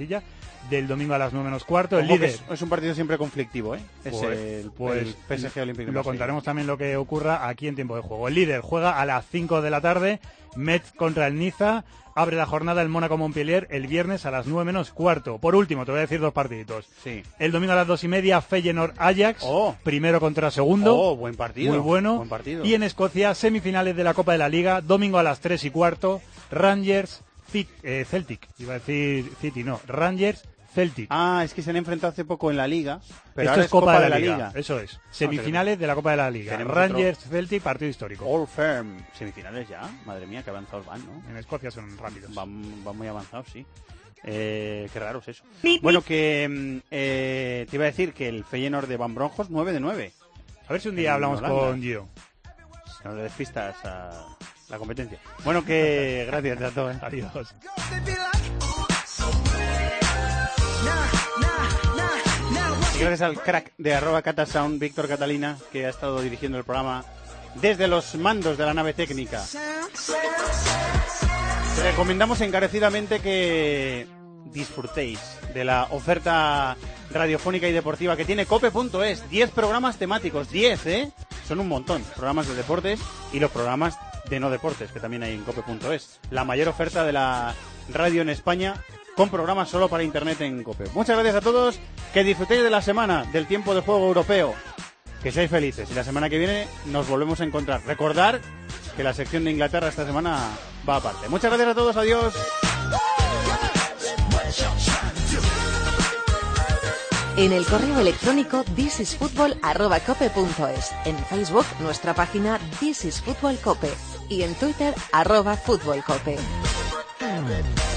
Del domingo a las 9:15, el líder. Es un partido siempre conflictivo, ¿eh? Es el PSG Olympique de Marsella. Lo contaremos también lo que ocurra aquí en tiempo de juego. El líder juega a las 5 de la tarde, Metz contra el Niza. Abre la jornada el Mónaco-Montpellier el viernes a las 9:15. Por último, te voy a decir dos partiditos. Sí. El domingo a las 2:30, Feyenoord-Ajax. primero contra segundo. Buen partido. Muy bueno. Buen partido. Y en Escocia, semifinales de la Copa de la Liga, domingo a las 3:15, Rangers-Celtic. Iba a decir City, no. Rangers-Celtic. Ah, es que se han enfrentado hace poco en la Liga. Pero esto ahora es Copa de la Liga. Eso es. Semifinales de la Copa de la Liga. Rangers-Celtic, partido histórico. All Firm. Semifinales ya. Madre mía, qué avanzados van, ¿no? En Escocia son rápidos. Van muy avanzados, sí. Qué raro es eso. Bueno, que te iba a decir que el Feyenoord de Van Bronjos, 9 de 9. A ver si un día hablamos con Gio. No le despistas a la competencia. Bueno, que gracias a todos. Adiós. Y gracias al crack de @catasound, Víctor Catalina, que ha estado dirigiendo el programa desde los mandos de la nave técnica. Recomendamos encarecidamente que disfrutéis de la oferta radiofónica y deportiva que tiene cope.es. 10 programas temáticos, 10, ¿eh? Son un montón. Programas de deportes y los programas de no deportes, que también hay en cope.es. La mayor oferta de la radio en España, con programas solo para internet en COPE. Muchas gracias a todos, que disfrutéis de la semana del tiempo de juego europeo, que seáis felices y la semana que viene nos volvemos a encontrar. Recordar que la sección de Inglaterra esta semana va aparte. Muchas gracias a todos, adiós. En el correo electrónico thisisfutbol@cope.es, en Facebook nuestra página This is Fútbol Cope y en Twitter @futbolcope.